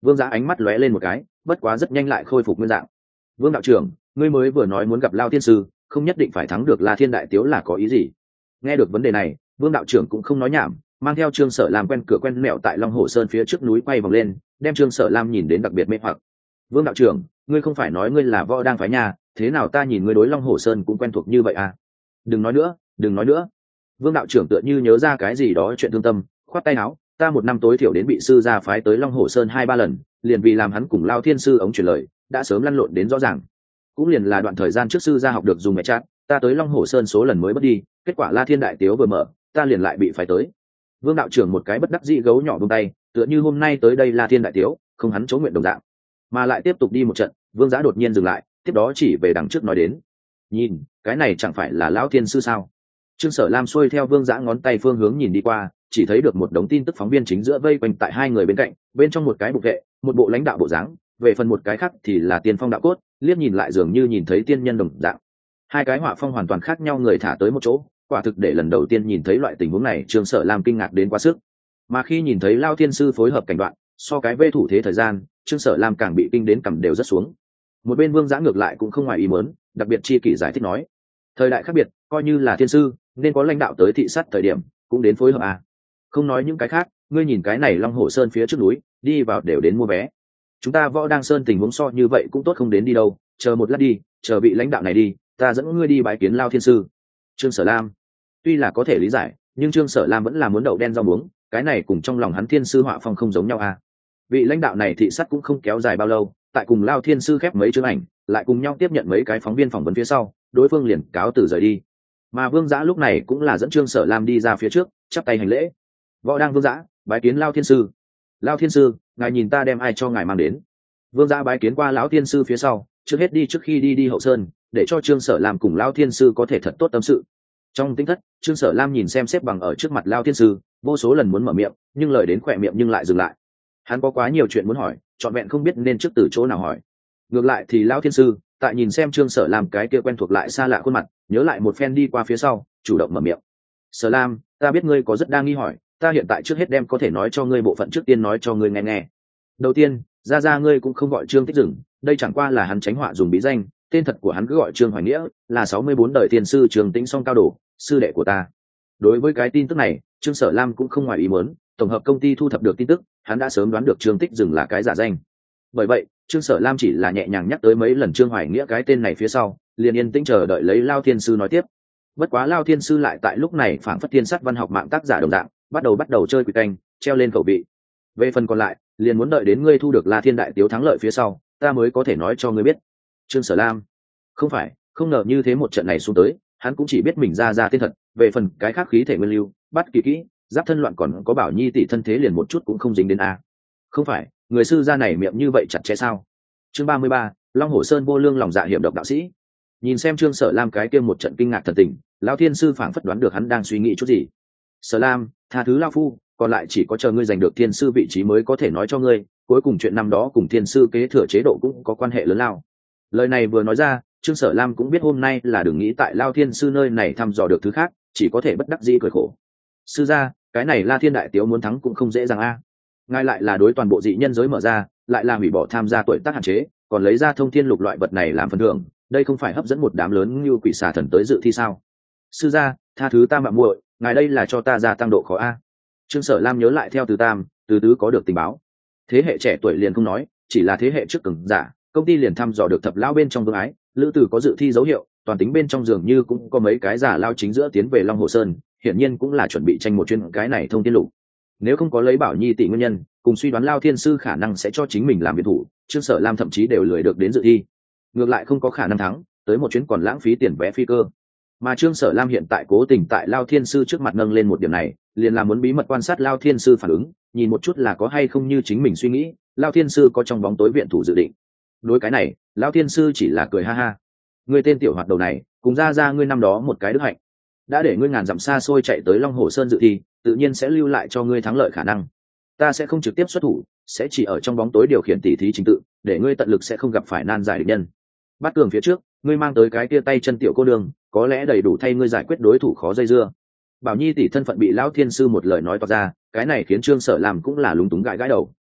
[SPEAKER 1] Vương Giã ánh mắt lóe lên một cái, bất quá rất nhanh lại khôi phục nguyên dạng. Vương đạo trưởng, ngươi mới vừa nói muốn gặp Lao Thiên Sư, không nhất định phải thắng được La Thiên Đại Tiếu là có ý gì? Nghe được vấn đề này, Vương đạo trưởng cũng không nói nhảm, mang theo Trương Sở Lam quen cửa quen mẹo tại Long Hồ Sơn phía trước núi quay vòng lên, đem Trương Sở Lam nhìn đến đặc biệt mê hoặc. Vương đạo trưởng, ngươi không phải nói ngươi là võ đang phái nhà, thế nào ta nhìn ngươi đối Long Hồ Sơn cũng quen thuộc như vậy à? Đừng nói nữa, đừng nói nữa. Vương đạo trưởng tựa như nhớ ra cái gì đó chuyện thương tâm, khoát tay áo, ta một năm tối thiểu đến bị sư gia phái tới Long Hồ Sơn 2-3 lần, liền vì làm hắn cùng Lao Thiên Sư ống truyền lời, đã sớm lăn lộn đến rõ ràng. Cũng liền là đoạn thời gian trước sư gia học được dùng mẹ chat, ta tới Long Hồ Sơn số lần mới mất đi, kết quả La Thiên Đại Tiếu vừa mở, ta liền lại bị phái tới. Vương đạo trưởng một cái bất đắc dĩ gấu nhỏ buông tay, tựa như hôm nay tới đây La Thiên Đại Tiếu, không hắn chỗ nguyện đồng dạng, mà lại tiếp tục đi một trận. Vương Giã đột nhiên dừng lại, tiếp đó chỉ về đằng trước nói đến, nhìn, cái này chẳng phải là Lão Thiên Sư sao? Trương Sở Lam xuôi theo Vương Giã ngón tay phương hướng nhìn đi qua, chỉ thấy được một đống tin tức phóng viên chính giữa vây quanh tại hai người bên cạnh, bên trong một cái bục vệ, một bộ lãnh đạo bộ dáng, về phần một cái khác thì là tiên phong đạo cốt, liếc nhìn lại dường như nhìn thấy tiên nhân đồng dạng. Hai cái họa phong hoàn toàn khác nhau người thả tới một chỗ, quả thực để lần đầu tiên nhìn thấy loại tình huống này, Trương Sở Lam kinh ngạc đến quá sức. Mà khi nhìn thấy Lao Thiên Sư phối hợp cảnh đoạn, so cái vê thủ thế thời gian, Trương Sở Lam càng bị kinh đến cầm đều rất xuống. Một bên Vương Giã ngược lại cũng không ngoài ý muốn, đặc biệt chi kỷ giải thích nói, thời đại khác biệt, coi như là thiên sư, nên có lãnh đạo tới thị sát thời điểm, cũng đến phối hợp à. Không nói những cái khác, ngươi nhìn cái này Long Hồ Sơn phía trước núi, đi vào đều đến mua vé. Chúng ta Võ Đang Sơn tình huống so như vậy cũng tốt không đến đi đâu, chờ một lát đi, chờ vị lãnh đạo này đi, ta dẫn ngươi đi bái kiến Lao Thiên Sư. Trương Sở Lam tuy là có thể lý giải, nhưng Trương Sở Lam vẫn là muốn đậu đen rau muống, cái này cùng trong lòng hắn thiên sư họa phong không giống nhau à. Vị lãnh đạo này thị sát cũng không kéo dài bao lâu, tại cùng Lao Thiên Sư khép mấy chương ảnh, lại cùng nhau tiếp nhận mấy cái phóng viên phỏng vấn phía sau, đối phương liền cáo từ rời đi. Mà Vương Giã lúc này cũng là dẫn Trương Sở Lam đi ra phía trước, chắp tay hành lễ. Võ Đang Vương Giã bái kiến Lao Thiên Sư. Lao Thiên Sư, ngài nhìn ta đem ai cho ngài mang đến? Vương Giã bái kiến qua Lão Thiên Sư phía sau, trước hết đi trước khi đi hậu sơn, để cho Trương Sở Lam cùng Lao Thiên Sư có thể thật tốt tâm sự. Trong tính thất, Trương Sở Lam nhìn xem xếp bằng ở trước mặt Lao Thiên Sư, vô số lần muốn mở miệng, nhưng lời đến khỏe miệng nhưng lại dừng lại. Hắn có quá nhiều chuyện muốn hỏi, trọn vẹn không biết nên trước từ chỗ nào hỏi. Ngược lại thì Lão Thiên Sư tại nhìn xem Trương Sở Lam cái kia quen thuộc lại xa lạ khuôn mặt, nhớ lại một phen đi qua phía sau, chủ động mở miệng. Sở Lam, ta biết ngươi có rất đa nghi hỏi, ta hiện tại trước hết đem có thể nói cho ngươi bộ phận trước tiên nói cho ngươi nghe nghe. Đầu tiên, ra ngươi cũng không gọi Trương Tích Dừng, đây chẳng qua là hắn tránh họa dùng bí danh, tên thật của hắn cứ gọi Trương Hoài Nghĩa, là 64 đời tiền sư Trường Tĩnh Song cao đồ, sư đệ của ta. Đối với cái tin tức này, Trương Sở Lam cũng không ngoài ý muốn, tổng hợp công ty thu thập được tin tức, hắn đã sớm đoán được Trương Tích Dừng là cái giả danh. Bởi vậy, Trương Sở Lam chỉ là nhẹ nhàng nhắc tới mấy lần Trương Hoài Nghĩa cái tên này phía sau, liền yên tĩnh chờ đợi lấy Lao Thiên Sư nói tiếp. Bất quá Lao Thiên Sư lại tại lúc này phảng phất thiên sát văn học mạng tác giả đồng dạng, bắt đầu chơi quỷ canh, treo lên khẩu vị. Về phần còn lại, liền muốn đợi đến ngươi thu được La Thiên Đại Tiếu thắng lợi phía sau, ta mới có thể nói cho ngươi biết. Trương Sở Lam không ngờ như thế một trận này xuống tới, hắn cũng chỉ biết mình ra tên thật, về phần cái khác khí thể nguyên lưu, bắt kỳ kỹ, giáp thân loạn còn có Bảo Nhi tỷ thân thế liền một chút cũng không dính đến a. Không phải, người sư gia này miệng như vậy chặt chẽ sao? Chương 33, Long Hổ Sơn vô lương lòng dạ hiểm độc đạo sĩ. Nhìn xem Trương Sở Lam cái kia một trận kinh ngạc thần tình, Lão Thiên Sư phảng phất đoán được hắn đang suy nghĩ chút gì. Sở Lam, tha thứ lão phu, còn lại chỉ có chờ ngươi giành được thiên sư vị trí mới có thể nói cho ngươi, cuối cùng chuyện năm đó cùng thiên sư kế thừa chế độ cũng có quan hệ lớn lao. Lời này vừa nói ra, Trương Sở Lam cũng biết hôm nay là đừng nghĩ tại Lao Thiên Sư nơi này thăm dò được thứ khác, chỉ có thể bất đắc dĩ cười khổ. Sư gia, cái này La Thiên Đại Tiếu muốn thắng cũng không dễ dàng a. Ngài lại là đối toàn bộ dị nhân giới mở ra, lại là hủy bỏ tham gia tuổi tác hạn chế, còn lấy ra thông thiên lục loại vật này làm phần thưởng, đây không phải hấp dẫn một đám lớn như quỷ xà thần tới dự thi sao? Sư gia, tha thứ ta mạo muội, ngài đây là cho ta gia tăng độ khó a. Trương Sở Lam nhớ lại theo từ tam, từ tứ có được tình báo. Thế hệ trẻ tuổi liền không nói, chỉ là thế hệ trước cường giả, công ty liền thăm dò được thập lão bên trong vương ái, lữ tử có dự thi dấu hiệu, toàn tính bên trong dường như cũng có mấy cái giả lao chính giữa tiến về Long Hồ Sơn, hiển nhiên cũng là chuẩn bị tranh một chuyến cái này thông tin lục. Nếu không có lấy Bảo Nhi tỷ nguyên nhân, cùng suy đoán Lao Thiên Sư khả năng sẽ cho chính mình làm biệt thủ, Trương Sở Lam thậm chí đều lười được đến dự thi. Ngược lại không có khả năng thắng, tới một chuyến còn lãng phí tiền vé phi cơ. Mà Trương Sở Lam hiện tại cố tình tại Lao Thiên Sư trước mặt nâng lên một điểm này, liền là muốn bí mật quan sát Lao Thiên Sư phản ứng, nhìn một chút là có hay không như chính mình suy nghĩ, Lao Thiên Sư có trong bóng tối viện thủ dự định. Đối cái này, Lao Thiên Sư chỉ là cười ha ha. Ngươi tên tiểu hoạt đầu này, cùng ra ngươi năm đó một cái đức hạnh, đã để ngươi ngàn dặm xa xôi chạy tới Long Hồ Sơn dự thi, tự nhiên sẽ lưu lại cho ngươi thắng lợi khả năng. Ta sẽ không trực tiếp xuất thủ, sẽ chỉ ở trong bóng tối điều khiển tỉ thí trình tự, để ngươi tận lực sẽ không gặp phải nan giải địch nhân. Bắt cường phía trước, ngươi mang tới cái tia tay chân tiểu cô đường, có lẽ đầy đủ thay ngươi giải quyết đối thủ khó dây dưa. Bảo Nhi tỷ thân phận bị Lão Thiên Sư một lời nói toạc ra, cái này khiến Trương Sở Lam cũng là lúng túng gãi gãi đầu.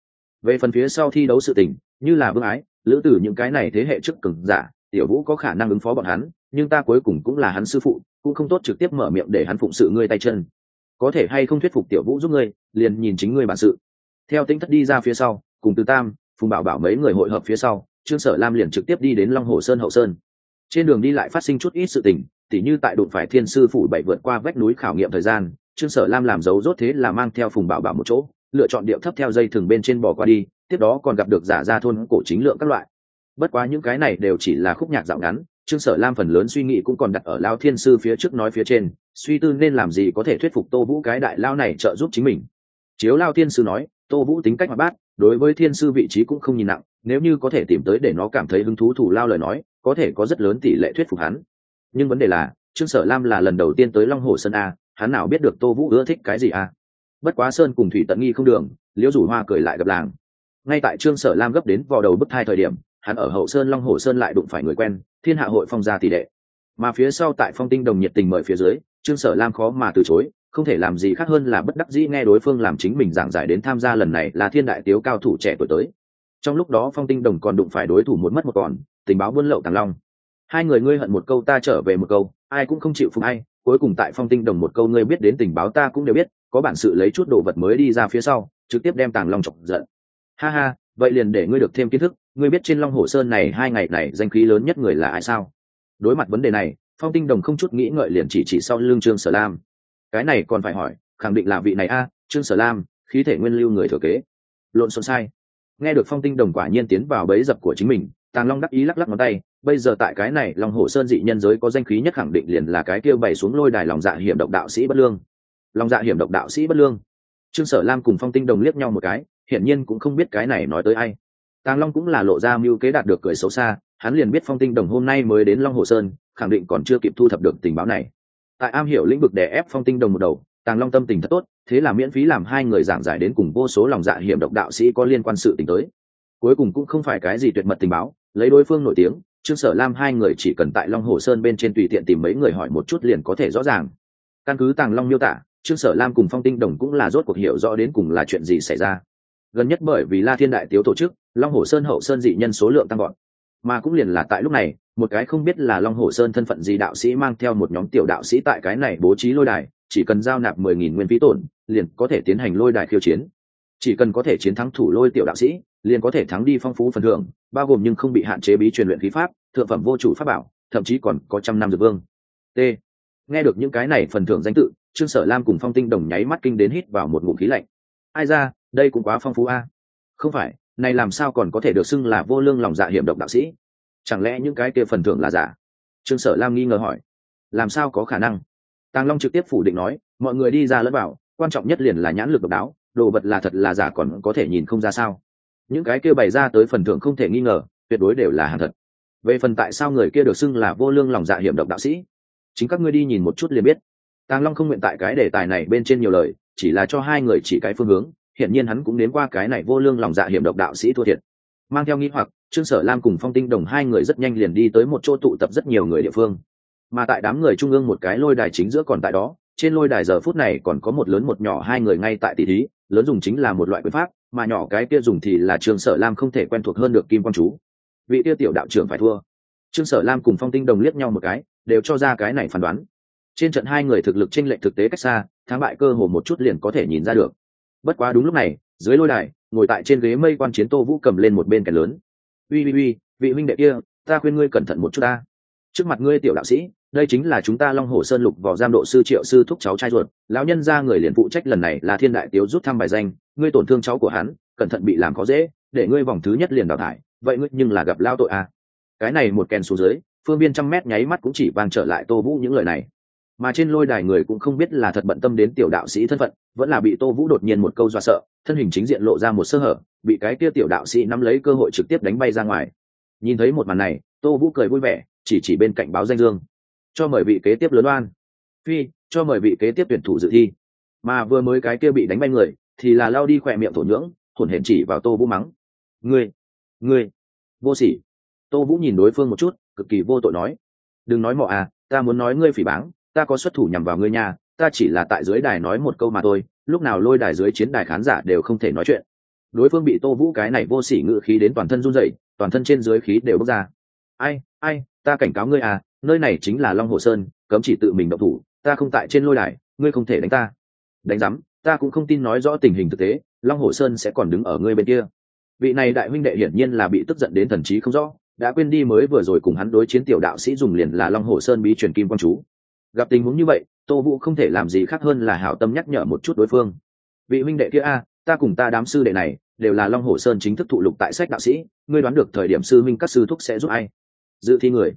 [SPEAKER 1] Về phần phía sau thi đấu sự tình, như là Vương Ái, Lữ Tử những cái này thế hệ trước cường giả, Tiểu Vũ có khả năng ứng phó bọn hắn, nhưng ta cuối cùng cũng là hắn sư phụ, cũng không tốt trực tiếp mở miệng để hắn phụng sự ngươi tay chân. Có thể hay không thuyết phục Tiểu Vũ giúp ngươi, liền nhìn chính ngươi bản sự. Theo Tĩnh Thất đi ra phía sau, cùng Từ Tam, Phùng Bảo Bảo mấy người hội hợp phía sau, Trương Sở Lam liền trực tiếp đi đến Long Hồ Sơn hậu sơn. Trên đường đi lại phát sinh chút ít sự tình, tỉ như tại đụng phải Thiên sư phủ bảy vượt qua vách núi khảo nghiệm thời gian, Trương Sở Lam làm dấu rốt thế là mang theo Phùng Bảo Bảo một chỗ, lựa chọn điệu thấp theo dây thừng bên trên bò qua đi, tiếp đó còn gặp được giả ra thôn cổ chính lượng các loại. Bất quá những cái này đều chỉ là khúc nhạc dạo ngắn, Trương Sở Lam phần lớn suy nghĩ cũng còn đặt ở Lão Thiên sư phía trước nói phía trên, suy tư nên làm gì có thể thuyết phục Tô Vũ cái đại lao này trợ giúp chính mình. Chiếu Lão Thiên sư nói, Tô Vũ tính cách hoạt bát, đối với thiên sư vị trí cũng không nhìn nặng, nếu như có thể tìm tới để nó cảm thấy hứng thú thủ lao lời nói, có thể có rất lớn tỷ lệ thuyết phục hắn. Nhưng vấn đề là, Trương Sở Lam là lần đầu tiên tới Long Hồ Sơn a, hắn nào biết được Tô Vũ ưa thích cái gì a. Bất quá sơn cùng thủy tận nghi không đường, Liễu Rủ Hoa cười lại gặp làng. Ngay tại Trương Sở Lam gấp đến vào đầu bức thai thời điểm, hắn ở hậu sơn Long Hồ Sơn lại đụng phải người quen, Thiên Hạ hội Phong gia tỷ đệ. Mà phía sau tại Phong Tinh Đồng nhiệt tình mời phía dưới, Trương Sở Lam khó mà từ chối, không thể làm gì khác hơn là bất đắc dĩ nghe đối phương làm chính mình giảng giải đến tham gia lần này là Thiên Đại Tiếu cao thủ trẻ tuổi tới. Trong lúc đó Phong Tinh Đồng còn đụng phải đối thủ một mất một còn, tình báo buôn lậu Tàng Long. Hai người ngươi hận một câu ta trở về một câu, ai cũng không chịu phục ai, cuối cùng tại Phong Tinh Đồng một câu ngươi biết đến tình báo ta cũng đều biết, có bản sự lấy chút đồ vật mới đi ra phía sau, trực tiếp đem Tàng Long chọc giận. Ha ha, vậy liền để ngươi được thêm kiến thức, ngươi biết trên Long Hồ Sơn này 2 ngày này danh khí lớn nhất người là ai sao? Đối mặt vấn đề này, Phong Tinh Đồng không chút nghĩ ngợi liền chỉ sau lưng Trương Sở Lam. Cái này còn phải hỏi, khẳng định là vị này a, Trương Sở Lam, khí thể nguyên lưu người thừa kế. Lộn xộn sai. Nghe được Phong Tinh Đồng quả nhiên tiến vào bẫy dập của chính mình, Tàng Long đắc ý lắc lắc ngón tay, bây giờ tại cái này Long Hồ Sơn dị nhân giới có danh khí nhất khẳng định liền là cái kia bày xuống lôi đài lòng dạ hiểm độc đạo sĩ Bất Lương. Lòng dạ hiểm độc đạo sĩ Bất Lương. Trương Sở Lam cùng Phong Tinh Đồng liếc nhau một cái, hiển nhiên cũng không biết cái này nói tới ai. Tàng Long cũng là lộ ra mưu kế đạt được cười xấu xa, hắn liền biết Phong Tinh Đồng hôm nay mới đến Long Hồ Sơn, khẳng định còn chưa kịp thu thập được tình báo này. Tại am hiểu lĩnh vực đè ép Phong Tinh Đồng một đầu, Tàng Long tâm tình thật tốt, thế là miễn phí làm hai người giảng giải đến cùng vô số lòng dạ hiểm độc đạo sĩ có liên quan sự tình tới. Cuối cùng cũng không phải cái gì tuyệt mật tình báo, lấy đối phương nổi tiếng, Trương Sở Lam hai người chỉ cần tại Long Hồ Sơn bên trên tùy tiện tìm mấy người hỏi một chút liền có thể rõ ràng. Căn cứ Tàng Long miêu tả, Trương Sở Lam cùng Phong Tinh Đồng cũng là rốt cuộc hiểu rõ đến cùng là chuyện gì xảy ra. Gần nhất bởi vì La Thiên Đại Tiếu tổ chức, Long Hồ Sơn hậu sơn dị nhân số lượng tăng gọn, mà cũng liền là tại lúc này, một cái không biết là Long Hồ Sơn thân phận gì đạo sĩ mang theo một nhóm tiểu đạo sĩ tại cái này bố trí lôi đài, chỉ cần giao nạp 10.000 nguyên phí tổn, liền có thể tiến hành lôi đài khiêu chiến. Chỉ cần có thể chiến thắng thủ lôi tiểu đạo sĩ, liền có thể thắng đi phong phú phần thưởng, bao gồm nhưng không bị hạn chế bí truyền luyện khí pháp, thượng phẩm vô chủ pháp bảo, thậm chí còn có trăm năm dược vương. T. Nghe được những cái này phần thưởng danh tự, Trương Sở Lam cùng Phong Tinh Đồng nháy mắt kinh đến hít vào một ngụm khí lạnh. Ai ra, đây cũng quá phong phú a. Không phải, này làm sao còn có thể được xưng là vô lương lòng dạ hiểm độc đạo sĩ? Chẳng lẽ những cái kia phần thưởng là giả? Trương Sở Lam nghi ngờ hỏi. Làm sao có khả năng? Tàng Long trực tiếp phủ định nói, mọi người đi ra lẫn vào, quan trọng nhất liền là nhãn lực độc đáo, đồ vật là thật là giả còn có thể nhìn không ra sao? Những cái kia bày ra tới phần thưởng không thể nghi ngờ, tuyệt đối đều là hàng thật. Về phần tại sao người kia được xưng là vô lương lòng dạ hiểm độc đạo sĩ, chính các ngươi đi nhìn một chút liền biết. Tàng Long không nguyện tại cái đề tài này bên trên nhiều lời, chỉ là cho hai người chỉ cái phương hướng, hiển nhiên hắn cũng đến qua cái này vô lương lòng dạ hiểm độc đạo sĩ thua thiệt. Mang theo nghi hoặc, Trương Sở Lam cùng Phong Tinh Đồng hai người rất nhanh liền đi tới một chỗ tụ tập rất nhiều người địa phương. Mà tại đám người trung ương một cái lôi đài chính giữa còn tại đó, trên lôi đài giờ phút này còn có một lớn một nhỏ hai người ngay tại tỷ thí, lớn dùng chính là một loại quyền pháp, mà nhỏ cái kia dùng thì là Trương Sở Lam không thể quen thuộc hơn được kim quang chú. Vị kia tiểu đạo trưởng phải thua. Trương Sở Lam cùng Phong Tinh Đồng liếc nhau một cái, đều cho ra cái này phán đoán. Trên trận hai người thực lực chênh lệch thực tế cách xa, thắng bại cơ hồ một chút liền có thể nhìn ra được. Bất quá đúng lúc này, dưới lôi đài, ngồi tại trên ghế mây quan chiến Tô Vũ cầm lên một bên kèn lớn. Uy, vị huynh đệ kia, ta khuyên ngươi cẩn thận một chút ta. Trước mặt ngươi tiểu đạo sĩ, đây chính là chúng ta Long Hồ Sơn Lục Võ Giam độ sư Triệu sư thúc cháu trai ruột, lão nhân gia người liền phụ trách lần này là Thiên Đại Tiếu rút thăm bài danh, ngươi tổn thương cháu của hắn, cẩn thận bị làm khó dễ, để ngươi vòng thứ nhất liền đào thải, vậy ngươi nhưng là gặp lao tội à. Cái này một kèn xuống dưới, phương biên trăm mét nháy mắt cũng chỉ vang trở lại Tô Vũ những lời này. Mà trên lôi đài người cũng không biết là thật bận tâm đến tiểu đạo sĩ thân phận, vẫn là bị Tô Vũ đột nhiên một câu dọa sợ, thân hình chính diện lộ ra một sơ hở, bị cái kia tiểu đạo sĩ nắm lấy cơ hội trực tiếp đánh bay ra ngoài. Nhìn thấy một màn này, Tô Vũ cười vui vẻ, chỉ bên cạnh báo danh dương, cho mời vị kế tiếp lớn oan. Phi, cho mời vị kế tiếp tuyển thủ dự thi. Mà vừa mới cái kia bị đánh bay người, thì là lao đi khỏe miệng thổ nhưỡng, hổn hển chỉ vào Tô Vũ mắng. Ngươi, vô sỉ. Tô Vũ nhìn đối phương một chút, cực kỳ vô tội nói. Đừng nói mọ à, ta muốn nói ngươi phỉ báng, ta có xuất thủ nhằm vào ngươi nhà, ta chỉ là tại dưới đài nói một câu mà thôi, lúc nào lôi đài dưới chiến đài khán giả đều không thể nói chuyện. đối phương bị Tô Vũ cái này vô sỉ ngự khí đến toàn thân run rẩy, toàn thân trên dưới khí đều bốc ra. Ai, ta cảnh cáo ngươi à, nơi này chính là Long Hồ Sơn, cấm chỉ tự mình động thủ, ta không tại trên lôi đài, ngươi không thể đánh ta. Đánh rắm, ta cũng không tin nói rõ tình hình thực tế, Long Hồ Sơn sẽ còn đứng ở ngươi bên kia. Vị này đại huynh đệ hiển nhiên là bị tức giận đến thần trí không rõ, đã quên đi mới vừa rồi cùng hắn đối chiến tiểu đạo sĩ dùng liền là Long Hồ Sơn bí truyền kim quang chú. Gặp tình huống như vậy, Tô Vũ không thể làm gì khác hơn là hảo tâm nhắc nhở một chút đối phương. Vị huynh đệ kia a, ta cùng ta đám sư đệ này đều là Long Hồ Sơn chính thức thụ lục tại sách đạo sĩ, ngươi đoán được thời điểm sư minh các sư thúc sẽ giúp ai? Dự thi người.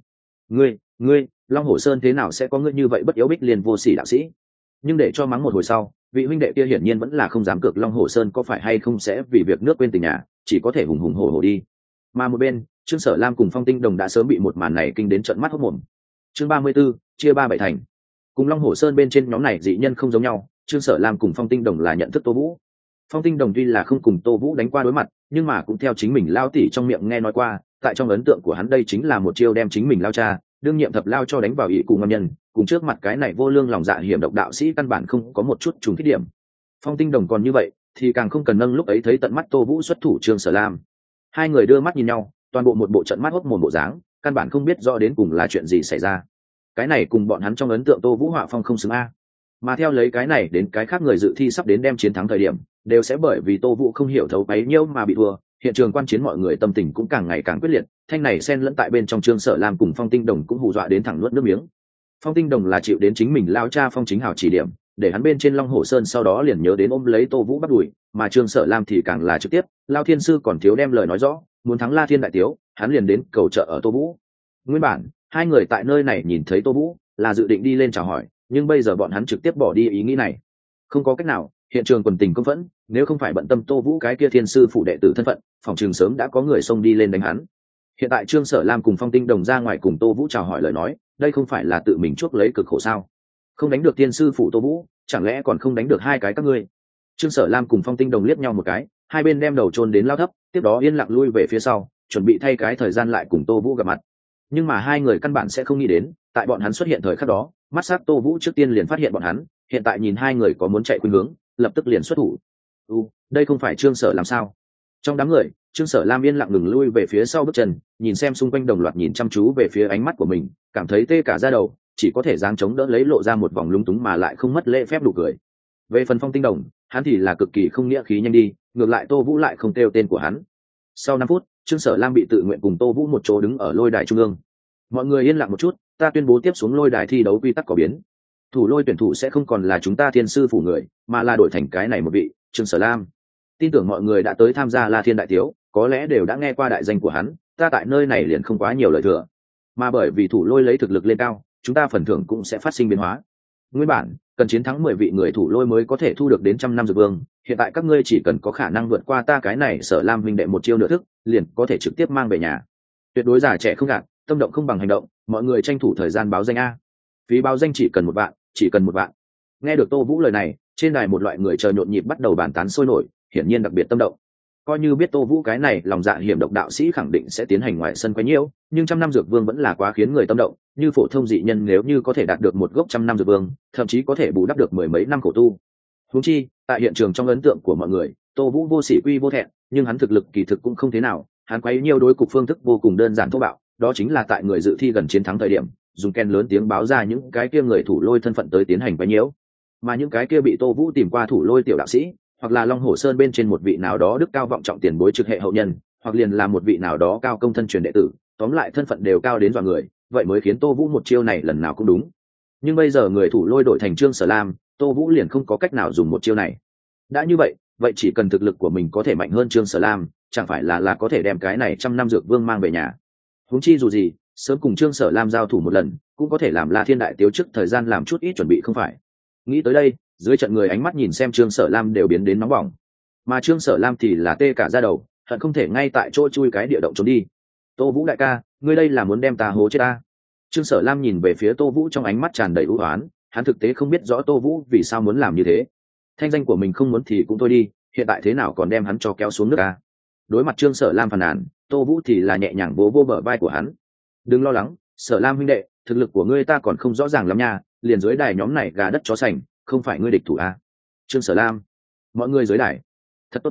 [SPEAKER 1] Ngươi, Long Hồ Sơn thế nào sẽ có ngươi như vậy bất yếu bích liền vô sỉ đạo sĩ? Nhưng để cho mắng một hồi sau, vị huynh đệ kia hiển nhiên vẫn là không dám cược Long Hồ Sơn có phải hay không sẽ vì việc nước quên tình nhà, chỉ có thể hùng hùng hổ hổ đi. Mà một bên, Trương Sở Lam cùng Phong Tinh Đồng đã sớm bị một màn này kinh đến trợn mắt hốt mồm. Chương 34, chia ba bảy thành. Cùng Long Hồ Sơn bên trên nhóm này dị nhân không giống nhau, Trương Sở Lam cùng Phong Tinh Đồng là nhận thức Tô Vũ. Phong Tinh Đồng tuy là không cùng Tô Vũ đánh qua đối mặt, nhưng mà cũng theo chính mình lao tỉ trong miệng nghe nói qua, tại trong ấn tượng của hắn đây chính là một chiêu đem chính mình lao cha, đương nhiệm thập lao cho đánh vào ý cùng ngâm nhân, cùng trước mặt cái này vô lương lòng dạ hiểm độc đạo sĩ căn bản không có một chút trùng khuyết điểm. Phong Tinh Đồng còn như vậy, thì càng không cần nâng lúc ấy thấy tận mắt Tô Vũ xuất thủ Trương Sở Lam. Hai người đưa mắt nhìn nhau, toàn bộ một bộ trận mắt hốc mồm bộ dáng, căn bản không biết rõ đến cùng là chuyện gì xảy ra. Cái này cùng bọn hắn trong ấn tượng Tô Vũ họa phong không xứng a. Mà theo lấy cái này đến cái khác người dự thi sắp đến đem chiến thắng thời điểm, đều sẽ bởi vì Tô Vũ không hiểu thấu bấy nhiêu mà bị thua, hiện trường quan chiến mọi người tâm tình cũng càng ngày càng quyết liệt, thanh này xen lẫn tại bên trong Trương Sở Lam cùng Phong Tinh Đồng cũng hù dọa đến thẳng nuốt nước miếng. Phong Tinh Đồng là chịu đến chính mình lao cha Phong Chính Hào chỉ điểm, để hắn bên trên Long Hồ Sơn sau đó liền nhớ đến ôm lấy Tô Vũ bắt đuổi, mà Trương Sở Lam thì càng là trực tiếp, Lao Thiên sư còn thiếu đem lời nói rõ, muốn thắng La Thiên đại tiếu, hắn liền đến cầu trợ ở Tô Vũ. Nguyên bản, hai người tại nơi này nhìn thấy Tô Vũ, là dự định đi lên chào hỏi, nhưng bây giờ bọn hắn trực tiếp bỏ đi ý nghĩ này. Không có cách nào, hiện trường quần tình công phẫn, nếu không phải bận tâm Tô Vũ cái kia thiên sư phụ đệ tử thân phận, phòng trường sớm đã có người xông đi lên đánh hắn. Hiện tại Trương Sở Lam cùng Phong Tinh Đồng ra ngoài cùng Tô Vũ chào hỏi lời nói, đây không phải là tự mình chuốc lấy cực khổ sao? Không đánh được thiên sư phụ Tô Vũ, chẳng lẽ còn không đánh được hai cái các ngươi? Trương Sở Lam cùng Phong Tinh Đồng liếc nhau một cái, hai bên đem đầu chôn đến lao thấp, tiếp đó yên lặng lui về phía sau, chuẩn bị thay cái thời gian lại cùng Tô Vũ gặp mặt. Nhưng mà hai người căn bản sẽ không nghĩ đến, tại bọn hắn xuất hiện thời khắc đó, mắt sắc Tô Vũ trước tiên liền phát hiện bọn hắn, hiện tại nhìn hai người có muốn chạy khuynh hướng, lập tức liền xuất thủ. Đây không phải Trương Sở làm sao? Trong đám người, Trương Sở Lam yên lặng ngừng lui về phía sau bước chân, nhìn xem xung quanh đồng loạt nhìn chăm chú về phía ánh mắt của mình, cảm thấy tê cả da đầu, chỉ có thể giáng chống đỡ lấy lộ ra một vòng lúng túng mà lại không mất lễ phép đủ cười. Về phần Phong Tinh Đồng, hắn thì là cực kỳ không nghĩa khí nhanh đi, ngược lại Tô Vũ lại không kêu tên của hắn. Sau 5 phút, Trương Sở Lam bị tự nguyện cùng Tô Vũ một chỗ đứng ở lôi đài trung ương. Mọi người yên lặng một chút, ta tuyên bố tiếp xuống lôi đài thi đấu quy tắc có biến. Thủ lôi tuyển thủ sẽ không còn là chúng ta thiên sư phủ người, mà là đổi thành cái này một vị, Trương Sở Lam. Tin tưởng mọi người đã tới tham gia La Thiên đại tiếu, có lẽ đều đã nghe qua đại danh của hắn, ta tại nơi này liền không quá nhiều lời thừa. Mà bởi vì thủ lôi lấy thực lực lên cao, chúng ta phần thưởng cũng sẽ phát sinh biến hóa. Nguyên bản, cần chiến thắng 10 vị người thủ lôi mới có thể thu được đến 100 năm dược vương, hiện tại các ngươi chỉ cần có khả năng vượt qua ta cái này Sở Lam huynh đệ một chiêu nửa thức, liền có thể trực tiếp mang về nhà. Tuyệt đối già trẻ không gạt, tâm động không bằng hành động, mọi người tranh thủ thời gian báo danh a. Phí báo danh chỉ cần 1 vạn, chỉ cần 1 vạn. Nghe được Tô Vũ lời này, trên đài một loại người chờ nhộn nhịp bắt đầu bàn tán sôi nổi, hiển nhiên đặc biệt tâm động. Coi như biết Tô Vũ cái này lòng dạ hiểm độc đạo sĩ khẳng định sẽ tiến hành ngoài sân quấy nhiễu, nhưng 100 năm dược vương vẫn là quá khiến người tâm động, như phổ thông dị nhân nếu như có thể đạt được một gốc 100 năm dược vương, thậm chí có thể bù đắp được 10 mấy năm khổ tu. Huống chi, tại hiện trường trong ấn tượng của mọi người, Tô Vũ vô sỉ quy vô thẹn, nhưng hắn thực lực kỳ thực cũng không thế nào, hắn quấy nhiễu đối cục phương thức vô cùng đơn giản thô bạo, đó chính là tại người dự thi gần chiến thắng thời điểm, dùng ken lớn tiếng báo ra những cái kia người thủ lôi thân phận tới tiến hành quấy nhiễu. Mà những cái kia bị Tô Vũ tìm qua thủ lôi tiểu đạo sĩ, hoặc là Long Hồ Sơn bên trên một vị nào đó đức cao vọng trọng tiền bối trực hệ hậu nhân, hoặc liền là một vị nào đó cao công thân truyền đệ tử, tóm lại thân phận đều cao đến dọa người, vậy mới khiến Tô Vũ một chiêu này lần nào cũng đúng. Nhưng bây giờ người thủ lôi đổi thành Trương Sở Lam, Tô Vũ liền không có cách nào dùng một chiêu này. Đã như vậy, vậy chỉ cần thực lực của mình có thể mạnh hơn Trương Sở Lam, chẳng phải là có thể đem cái này 100 năm dược vương mang về nhà. Huống chi dù gì, sớm cùng Trương Sở Lam giao thủ một lần, cũng có thể làm La Thiên đại tiếu trước thời gian làm chút ít chuẩn bị không phải. Nghĩ tới đây, dưới trận người ánh mắt nhìn xem Trương Sở Lam đều biến đến nóng bỏng, mà Trương Sở Lam thì là tê cả da đầu, hận không thể ngay tại chỗ chui cái địa động trốn đi. Tô Vũ đại ca, ngươi đây là muốn đem ta hố chết ta? Trương Sở Lam nhìn về phía Tô Vũ trong ánh mắt tràn đầy ưu oán, hắn thực tế không biết rõ Tô Vũ vì sao muốn làm như thế. Thanh danh của mình không muốn thì cũng thôi đi, hiện tại thế nào còn đem hắn cho kéo xuống nước à? Đối mặt Trương Sở Lam phàn nàn, Tô Vũ thì là nhẹ nhàng vỗ bờ vai của hắn. Đừng lo lắng, Sở Lam huynh đệ, thực lực của ngươi ta còn không rõ ràng lắm nha, liền dưới đài nhóm này gà đất chó sành, không phải ngươi địch thủ à? Trương Sở Lam, mọi người dưới đài, thật tốt đánh,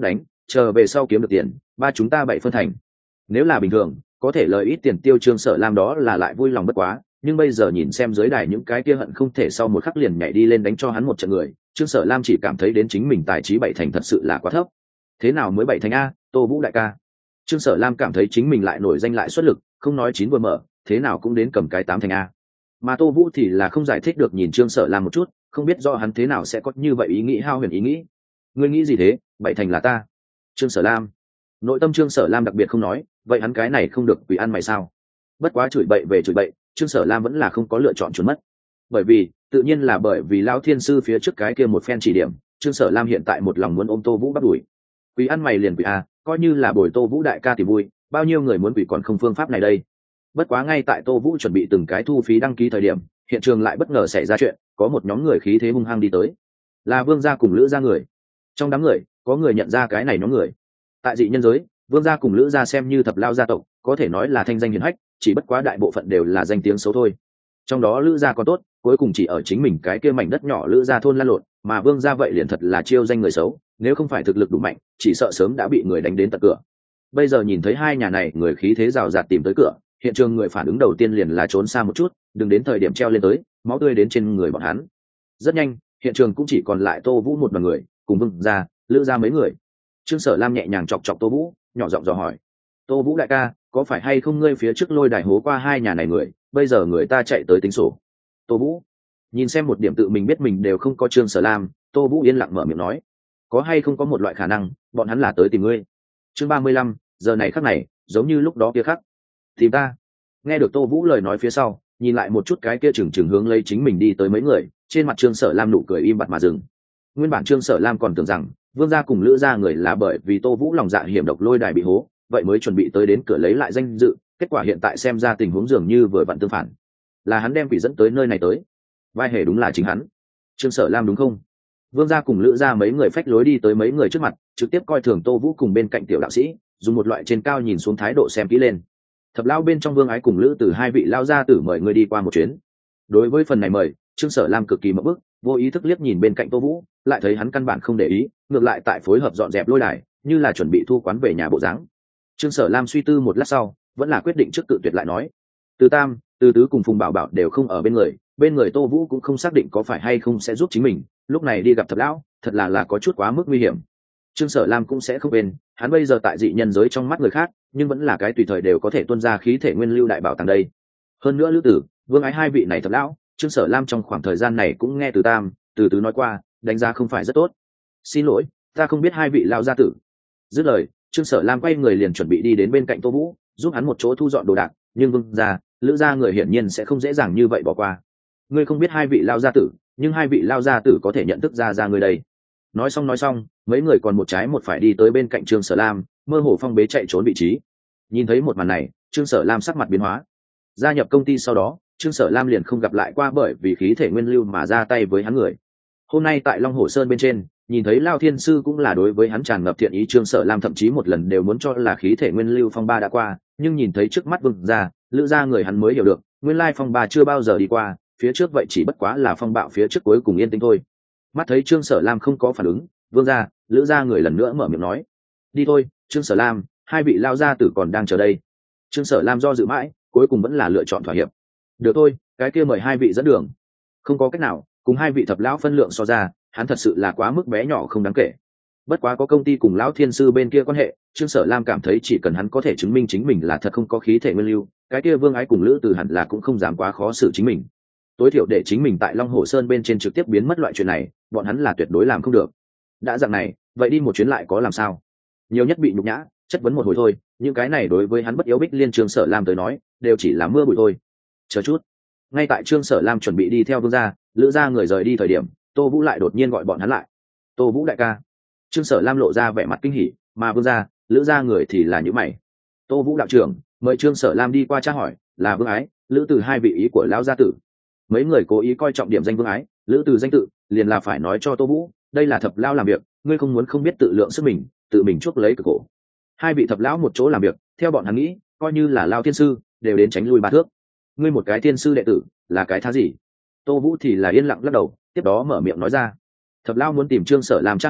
[SPEAKER 1] chờ về sau kiếm được tiền ba chúng ta 7 phân thành. Nếu là bình thường có thể lời ít tiền tiêu Trương Sở Lam đó là lại vui lòng bất quá, nhưng bây giờ nhìn xem dưới đài những cái kia hận không thể sau một khắc liền nhảy đi lên đánh cho hắn một trận người, Trương Sở Lam chỉ cảm thấy đến chính mình tài trí 7 thành thật sự là quá thấp. Thế nào mới 7 thành a, Tô Vũ đại ca? Trương Sở Lam cảm thấy chính mình lại nổi danh lại xuất lực, không nói 9 vừa mở, thế nào cũng đến cầm cái 8 thành a. Mà Tô Vũ thì là không giải thích được nhìn Trương Sở Lam một chút, không biết do hắn thế nào sẽ có như vậy ý nghĩ hao huyền ý nghĩ. Ngươi nghĩ gì thế? 7 thành là ta. Trương Sở Lam. Nội tâm Trương Sở Lam đặc biệt không nói, vậy hắn cái này không được quỷ ăn mày sao? Bất quá chửi bậy về chửi bậy, Trương Sở Lam vẫn là không có lựa chọn trốn mất. Bởi vì, tự nhiên là bởi vì Lão Thiên sư phía trước cái kia một phen chỉ điểm, Trương Sở Lam hiện tại một lòng muốn ôm Tô Vũ bắt đuổi. Quỷ ăn mày liền quỷ a, coi như là bồi Tô Vũ đại ca thì vui, bao nhiêu người muốn quỷ còn không phương pháp này đây. Bất quá ngay tại Tô Vũ chuẩn bị từng cái thu phí đăng ký thời điểm, hiện trường lại bất ngờ xảy ra chuyện, có một nhóm người khí thế hung hăng đi tới. Là Vương gia cùng Lữ gia người. Trong đám người, có người nhận ra cái này nhóm người. Tại dị nhân giới, Vương gia cùng Lữ gia xem như thập lao gia tộc, có thể nói là thanh danh hiển hách, chỉ bất quá đại bộ phận đều là danh tiếng xấu thôi. Trong đó Lữ gia còn tốt, cuối cùng chỉ ở chính mình cái kia mảnh đất nhỏ Lữ gia thôn lăn lộn, mà Vương gia vậy liền thật là chiêu danh người xấu, nếu không phải thực lực đủ mạnh, chỉ sợ sớm đã bị người đánh đến tận cửa. Bây giờ nhìn thấy hai nhà này, người khí thế rào rạt tìm tới cửa, hiện trường người phản ứng đầu tiên liền là trốn xa một chút, đừng đến thời điểm treo lên tới, máu tươi đến trên người bọn hắn. Rất nhanh, hiện trường cũng chỉ còn lại Tô Vũ một đoàn người, cùng Vương gia, Lữ gia mấy người. Trương Sở Lam nhẹ nhàng chọc chọc Tô Vũ, nhỏ giọng dò hỏi: Tô Vũ đại ca, có phải hay không ngươi phía trước lôi đài hố qua hai nhà này người, bây giờ người ta chạy tới tính sổ? Tô Vũ nhìn xem một điểm tự mình biết mình đều không có Trương Sở Lam, Tô Vũ yên lặng mở miệng nói: có hay không có một loại khả năng bọn hắn là tới tìm ngươi? Chương 35, giờ này khắc này giống như lúc đó kia khắc. Tìm ta? Nghe được Tô Vũ lời nói phía sau, nhìn lại một chút cái kia chừng chừng hướng lấy chính mình đi tới mấy người, trên mặt Trương Sở Lam nụ cười im bặt mà dừng. Nguyên bản Trương Sở Lam còn tưởng rằng Vương gia cùng Lữ gia người là bởi vì Tô Vũ lòng dạ hiểm độc lôi đài bị hố, vậy mới chuẩn bị tới đến cửa lấy lại danh dự, kết quả hiện tại xem ra tình huống dường như vừa vặn tương phản, là hắn đem quỷ dẫn tới nơi này tới. Vai hề đúng là chính hắn. Trương Sở Lam đúng không? Vương gia cùng Lữ gia mấy người phách lối đi tới mấy người trước mặt, trực tiếp coi thường Tô Vũ cùng bên cạnh tiểu đạo sĩ, dùng một loại trên cao nhìn xuống thái độ xem kỹ lên. Thập lão bên trong Vương Ái cùng Lữ Tử hai vị lao gia tử mời ngươi đi qua một chuyến. Đối với phần này mời, Trương Sở Lam cực kỳ mộng bức, vô ý thức liếc nhìn bên cạnh Tô Vũ, lại thấy hắn căn bản không để ý, ngược lại tại phối hợp dọn dẹp lôi đài, như là chuẩn bị thu quán về nhà bộ dáng. Trương Sở Lam suy tư một lát sau, vẫn là quyết định trước cự tuyệt lại nói: Từ Tam, Từ Tứ cùng Phùng Bảo Bảo đều không ở bên người Tô Vũ cũng không xác định có phải hay không sẽ giúp chính mình, lúc này đi gặp thập lão, thật là có chút quá mức nguy hiểm. Trương Sở Lam cũng sẽ không quên, hắn bây giờ tại dị nhân giới trong mắt người khác, nhưng vẫn là cái tùy thời đều có thể tuôn ra khí thể nguyên lưu đại bảo tàng đây. Hơn nữa Lữ Tử, Vương Ái hai vị này thập lão, Trương Sở Lam trong khoảng thời gian này cũng nghe Từ Tam, Từ Tứ nói qua, đánh giá không phải rất tốt. Xin lỗi, ta không biết hai vị lão gia tử. Dứt lời, Trương Sở Lam quay người liền chuẩn bị đi đến bên cạnh Tô Vũ, giúp hắn một chỗ thu dọn đồ đạc, nhưng Vương gia, Lữ gia người hiển nhiên sẽ không dễ dàng như vậy bỏ qua. Ngươi không biết hai vị lão gia tử, nhưng hai vị lão gia tử có thể nhận thức ra người đây. Nói xong, mấy người còn một trái một phải đi tới bên cạnh Trương Sở Lam, mơ hồ phong bế chạy trốn vị trí. Nhìn thấy một màn này, Trương Sở Lam sắc mặt biến hóa. Gia nhập công ty sau đó, Trương Sở Lam liền không gặp lại qua bởi vì khí thể nguyên lưu mà ra tay với hắn người. Hôm nay tại Long Hồ Sơn bên trên, nhìn thấy Lao Thiên sư cũng là đối với hắn tràn ngập thiện ý, Trương Sở Lam thậm chí một lần đều muốn cho là khí thể nguyên lưu phong ba đã qua, nhưng nhìn thấy trước mắt Vương gia, Lữ gia người hắn mới hiểu được, nguyên lai phong ba chưa bao giờ đi qua, phía trước vậy chỉ bất quá là phong bạo phía trước cuối cùng yên tĩnh thôi. Mắt thấy Trương Sở Lam không có phản ứng, Vương gia, Lữ gia người lần nữa mở miệng nói: Đi thôi, Trương Sở Lam, hai vị lao gia tử còn đang chờ đây. Trương Sở Lam do dự mãi, cuối cùng vẫn là lựa chọn thỏa hiệp. Được thôi, cái kia mời hai vị dẫn đường. Không có cách nào, cùng hai vị thập lão phân lượng so ra, hắn thật sự là quá mức bé nhỏ không đáng kể. Bất quá có công ty cùng lão thiên sư bên kia quan hệ, Trương Sở Lam cảm thấy chỉ cần hắn có thể chứng minh chính mình là thật không có khí thể nguyên lưu, cái kia Vương Ái cùng Lữ Từ hẳn là cũng không dám quá khó xử chính mình. Tối thiểu để chính mình tại Long Hồ Sơn bên trên trực tiếp biến mất loại chuyện này, bọn hắn là tuyệt đối làm không được. Đã dạng này, vậy đi một chuyến lại có làm sao? Nhiều nhất bị nhục nhã, chất vấn một hồi thôi, những cái này đối với hắn bất yếu Bích Liên Trương Sở Lam tới nói, đều chỉ là mưa bụi thôi. Chờ chút. Ngay tại Trương Sở Lam chuẩn bị đi theo Vương gia, Lữ gia người rời đi thời điểm, Tô Vũ lại đột nhiên gọi bọn hắn lại. Tô Vũ đại ca. Trương Sở Lam lộ ra vẻ mặt kinh hỉ, mà Vương gia, Lữ gia người thì là những mày. Tô Vũ đạo trưởng, mời Trương Sở Lam đi qua tra hỏi, là Vương Ái, Lữ Từ hai vị ý của lão gia tử. Mấy người cố ý coi trọng điểm danh Vương Ái, Lữ Từ danh tự, liền là phải nói cho Tô Vũ, đây là thập lão làm việc, ngươi không muốn không biết tự lượng sức mình, tự mình chuốc lấy cực khổ. Hai vị thập lão một chỗ làm việc, theo bọn hắn nghĩ, coi như là Lao thiên sư, đều đến tránh lui ba thước. Ngươi một cái thiên sư đệ tử, là cái thá gì? Tô Vũ thì là yên lặng lắc đầu, tiếp đó mở miệng nói ra. Thập lão muốn tìm Trương Sở Lam tra hỏi,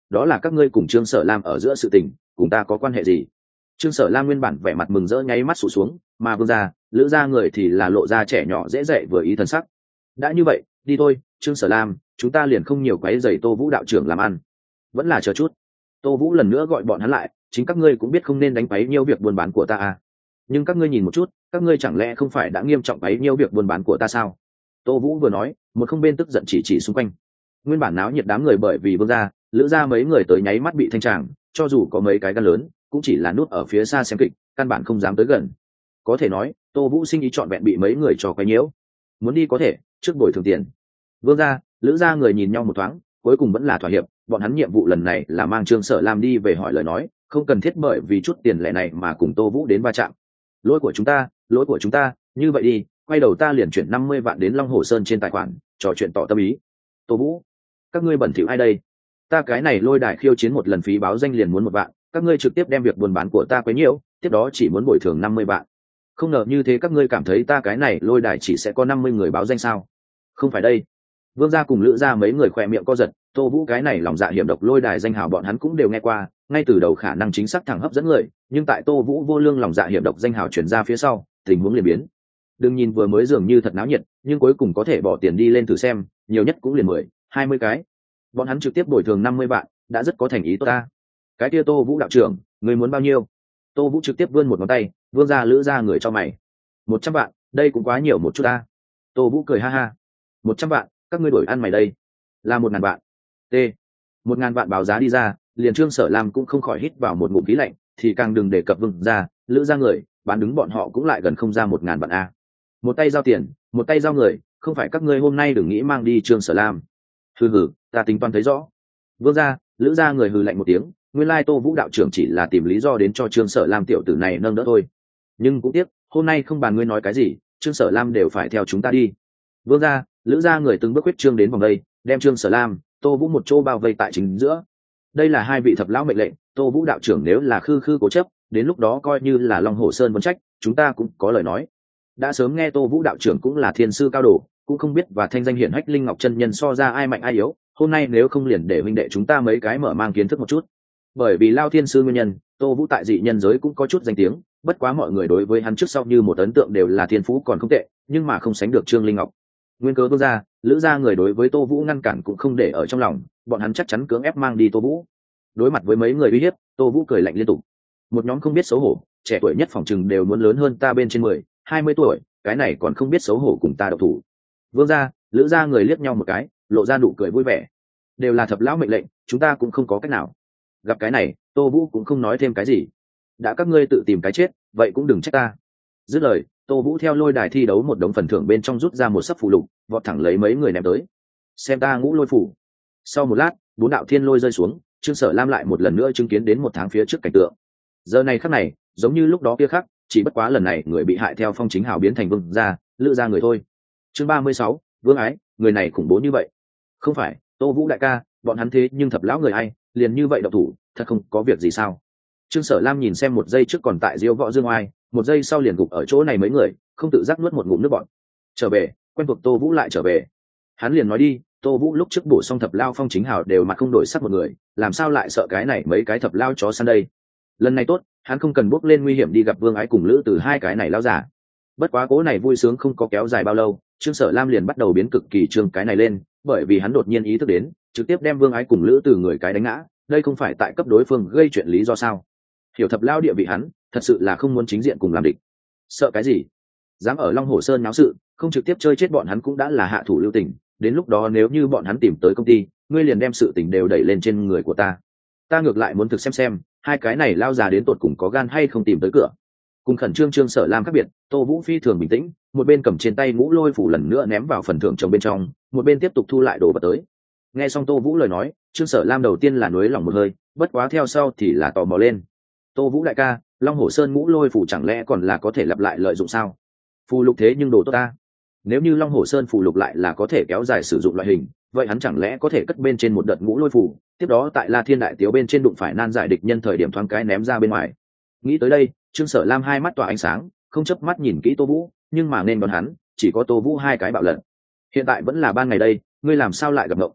[SPEAKER 1] đó là các ngươi cùng Trương Sở Lam ở giữa sự tình, cùng ta có quan hệ gì? Trương Sở Lam nguyên bản vẻ mặt mừng rỡ nháy mắt sụt xuống, mà Vương gia, Lữ gia người thì là lộ ra trẻ nhỏ dễ dạy vừa ý thần sắc. Đã như vậy, đi thôi, Trương Sở Lam, chúng ta liền không nhiều quấy rầy Tô Vũ đạo trưởng làm ăn. Vẫn là chờ chút. Tô Vũ lần nữa gọi bọn hắn lại, chính các ngươi cũng biết không nên đánh quấy nhiêu việc buôn bán của ta à? Nhưng các ngươi nhìn một chút, các ngươi chẳng lẽ không phải đã nghiêm trọng quấy nhiêu việc buôn bán của ta sao? Tô Vũ vừa nói, một không bên tức giận chỉ xung quanh. Nguyên bản náo nhiệt đám người bởi vì Vương gia, Lữ gia mấy người tới nháy mắt bị thanh tràng, cho dù có mấy cái gan lớn, cũng chỉ là nút ở phía xa xem kịch, căn bản không dám tới gần. Có thể nói, Tô Vũ sinh ý trọn vẹn bị mấy người cho quấy nhiễu. Muốn đi có thể, trước bồi thường tiền. Vương gia, Lữ gia người nhìn nhau một thoáng, cuối cùng vẫn là thỏa hiệp, bọn hắn nhiệm vụ lần này là mang Trương Sở Lam đi về hỏi lời nói, không cần thiết bởi vì chút tiền lẻ này mà cùng Tô Vũ đến va chạm. Lỗi của chúng ta, như vậy đi, quay đầu ta liền chuyển 50 vạn đến Long Hồ Sơn trên tài khoản, trò chuyện tỏ tâm ý. Tô Vũ, các ngươi bẩn thỉu ai đây? Ta cái này lôi đài khiêu chiến một lần phí báo danh liền muốn 1 vạn, các ngươi trực tiếp đem việc buôn bán của ta quấy nhiễu, tiếp đó chỉ muốn bồi thường 50 vạn. Không ngờ như thế các ngươi cảm thấy ta cái này lôi đài chỉ sẽ có 50 người báo danh sao? Không phải đây. Vương gia cùng Lữ gia mấy người khỏe miệng co giật, Tô Vũ cái này lòng dạ hiểm độc lôi đài danh hào bọn hắn cũng đều nghe qua, ngay từ đầu khả năng chính xác thẳng hấp dẫn người, nhưng tại Tô Vũ vô lương lòng dạ hiểm độc danh hào truyền ra phía sau, tình huống liền biến. Đừng nhìn vừa mới dường như thật náo nhiệt, nhưng cuối cùng có thể bỏ tiền đi lên thử xem, nhiều nhất cũng liền 10, 20 cái. Bọn hắn trực tiếp bồi thường 50 vạn, đã rất có thành ý tốt ta. Cái kia Tô Vũ đạo trưởng, người muốn bao nhiêu? Tô Vũ trực tiếp vươn một ngón tay, Vương gia Lữ gia người cho mày. 100 vạn, đây cũng quá nhiều một chút ta. Tô Vũ cười ha ha. 100 vạn, các ngươi đổi ăn mày đây. Là 1000 vạn. T. 1000 vạn báo giá đi ra, liền Trương Sở Lam cũng không khỏi hít vào một ngụm khí lạnh, thì càng đừng đề cập Vương gia, Lữ gia người, bán đứng bọn họ cũng lại gần không ra 1000 vạn a. Một tay giao tiền, một tay giao người, không phải các ngươi hôm nay đừng nghĩ mang đi Trương Sở Lam. Hừ, ta tính toán thấy rõ. Vương gia, Lữ gia người hừ lạnh một tiếng, nguyên lai Tô Vũ đạo trưởng chỉ là tìm lý do đến cho Trương Sở Lam tiểu tử này nâng đỡ thôi. Nhưng cũng tiếc, hôm nay không bàn ngươi nói cái gì, Trương Sở Lam đều phải theo chúng ta đi. Vương gia, Lữ gia người từng bước huyết trương đến vòng đây, đem Trương Sở Lam, Tô Vũ một chỗ bao vây tại chính giữa. Đây là hai vị thập lão mệnh lệnh, Tô Vũ đạo trưởng nếu là khư cố chấp, đến lúc đó coi như là Long Hồ Sơn vấn trách, chúng ta cũng có lời nói. Đã sớm nghe Tô Vũ đạo trưởng cũng là thiên sư cao đồ, cũng không biết và thanh danh hiển hách Linh Ngọc chân nhân so ra ai mạnh ai yếu, hôm nay nếu không liền để huynh đệ chúng ta mấy cái mở mang kiến thức một chút. Bởi vì Lao thiên sư nguyên nhân, Tô Vũ tại dị nhân giới cũng có chút danh tiếng, bất quá mọi người đối với hắn trước sau như một ấn tượng đều là thiên phú còn không tệ, nhưng mà không sánh được Trương Linh Ngọc. Nguyên cớ Vương gia, Lữ gia người đối với Tô Vũ ngăn cản cũng không để ở trong lòng, bọn hắn chắc chắn cưỡng ép mang đi Tô Vũ. Đối mặt với mấy người uy hiếp, Tô Vũ cười lạnh liên tục. Một nhóm không biết xấu hổ, trẻ tuổi nhất phòng chừng đều muốn lớn hơn ta bên trên 10, 20 tuổi, cái này còn không biết xấu hổ cùng ta đậu thủ. Vương gia, Lữ gia người liếc nhau một cái, lộ ra nụ cười vui vẻ. Đều là thập lão mệnh lệnh, chúng ta cũng không có cách nào. Gặp cái này, Tô Vũ cũng không nói thêm cái gì. Đã các ngươi tự tìm cái chết, vậy cũng đừng trách ta. Dứt lời, Tô Vũ theo lôi đài thi đấu một đống phần thưởng bên trong rút ra một sấp phù lục, vọt thẳng lấy mấy người ném tới. Xem ta ngũ lôi phủ. Sau một lát, 4 đạo thiên lôi rơi xuống, Trương Sở Lam lại một lần nữa chứng kiến đến 1 tháng phía trước cảnh tượng. Giờ này khắc này, giống như lúc đó kia khắc, chỉ bất quá lần này người bị hại theo Phong Chính Hào biến thành Vương gia, Lữ gia người thôi. Chương 36, Vương Ái, người này khủng bố như vậy. Không phải, Tô Vũ đại ca, bọn hắn thế nhưng thập lão người ai, liền như vậy độc thủ, thật không có việc gì sao? Trương Sở Lam nhìn xem 1 giây trước còn tại Diêu Võ Dương Oai, 1 giây sau liền gục ở chỗ này mấy người, không tự giác nuốt một ngụm nước bọt. Trở về, quen thuộc Tô Vũ lại trở về. Hắn liền nói đi, Tô Vũ lúc trước bổ xong thập lao Phong Chính Hào đều mặt không đổi sắc một người, làm sao lại sợ cái này mấy cái thập lao chó săn đây? Lần này tốt, hắn không cần bước lên nguy hiểm đi gặp Vương Ái cùng Lữ Từ hai cái này lao giả. Bất quá cố này vui sướng không có kéo dài bao lâu, Trương Sở Lam liền bắt đầu biến cực kỳ trương cái này lên, bởi vì hắn đột nhiên ý thức đến, trực tiếp đem Vương Ái cùng Lữ Từ người cái đánh ngã, đây không phải tại cấp đối phương gây chuyện lý do sao? Hiểu thập lao địa vị hắn, thật sự là không muốn chính diện cùng làm địch. Sợ cái gì? Dám ở Long Hồ Sơn náo sự, không trực tiếp chơi chết bọn hắn cũng đã là hạ thủ lưu tình, đến lúc đó nếu như bọn hắn tìm tới công ty, ngươi liền đem sự tình đều đẩy lên trên người của ta. Ta ngược lại muốn thực xem hai cái này lao già đến tột cùng có gan hay không tìm tới cửa. Cùng khẩn trương Trương Sở Lam khác biệt, Tô Vũ phi thường bình tĩnh, một bên cầm trên tay ngũ lôi phủ lần nữa ném vào phần thưởng chồng bên trong, một bên tiếp tục thu lại đồ vật tới. Nghe xong Tô Vũ lời nói, Trương Sở Lam đầu tiên là nuối lòng một hơi, bất quá theo sau thì là tò mò lên. Tô Vũ đại ca, Long Hồ Sơn ngũ lôi phủ chẳng lẽ còn là có thể lặp lại lợi dụng sao? Phù lục thế nhưng đồ tốt ta. Nếu như Long Hồ Sơn phù lục lại là có thể kéo dài sử dụng loại hình, vậy hắn chẳng lẽ có thể cất bên trên một đợt ngũ lôi phủ, tiếp đó tại La Thiên đại tiếu bên trên đụng phải nan giải địch nhân thời điểm thoáng cái ném ra bên ngoài. Nghĩ tới đây, Trương Sở Lam hai mắt tỏa ánh sáng, không chớp mắt nhìn kỹ Tô Vũ, nhưng mà nên đón hắn, chỉ có Tô Vũ hai cái bạo lận. Hiện tại vẫn là ban ngày đây, ngươi làm sao lại gặp ngộng?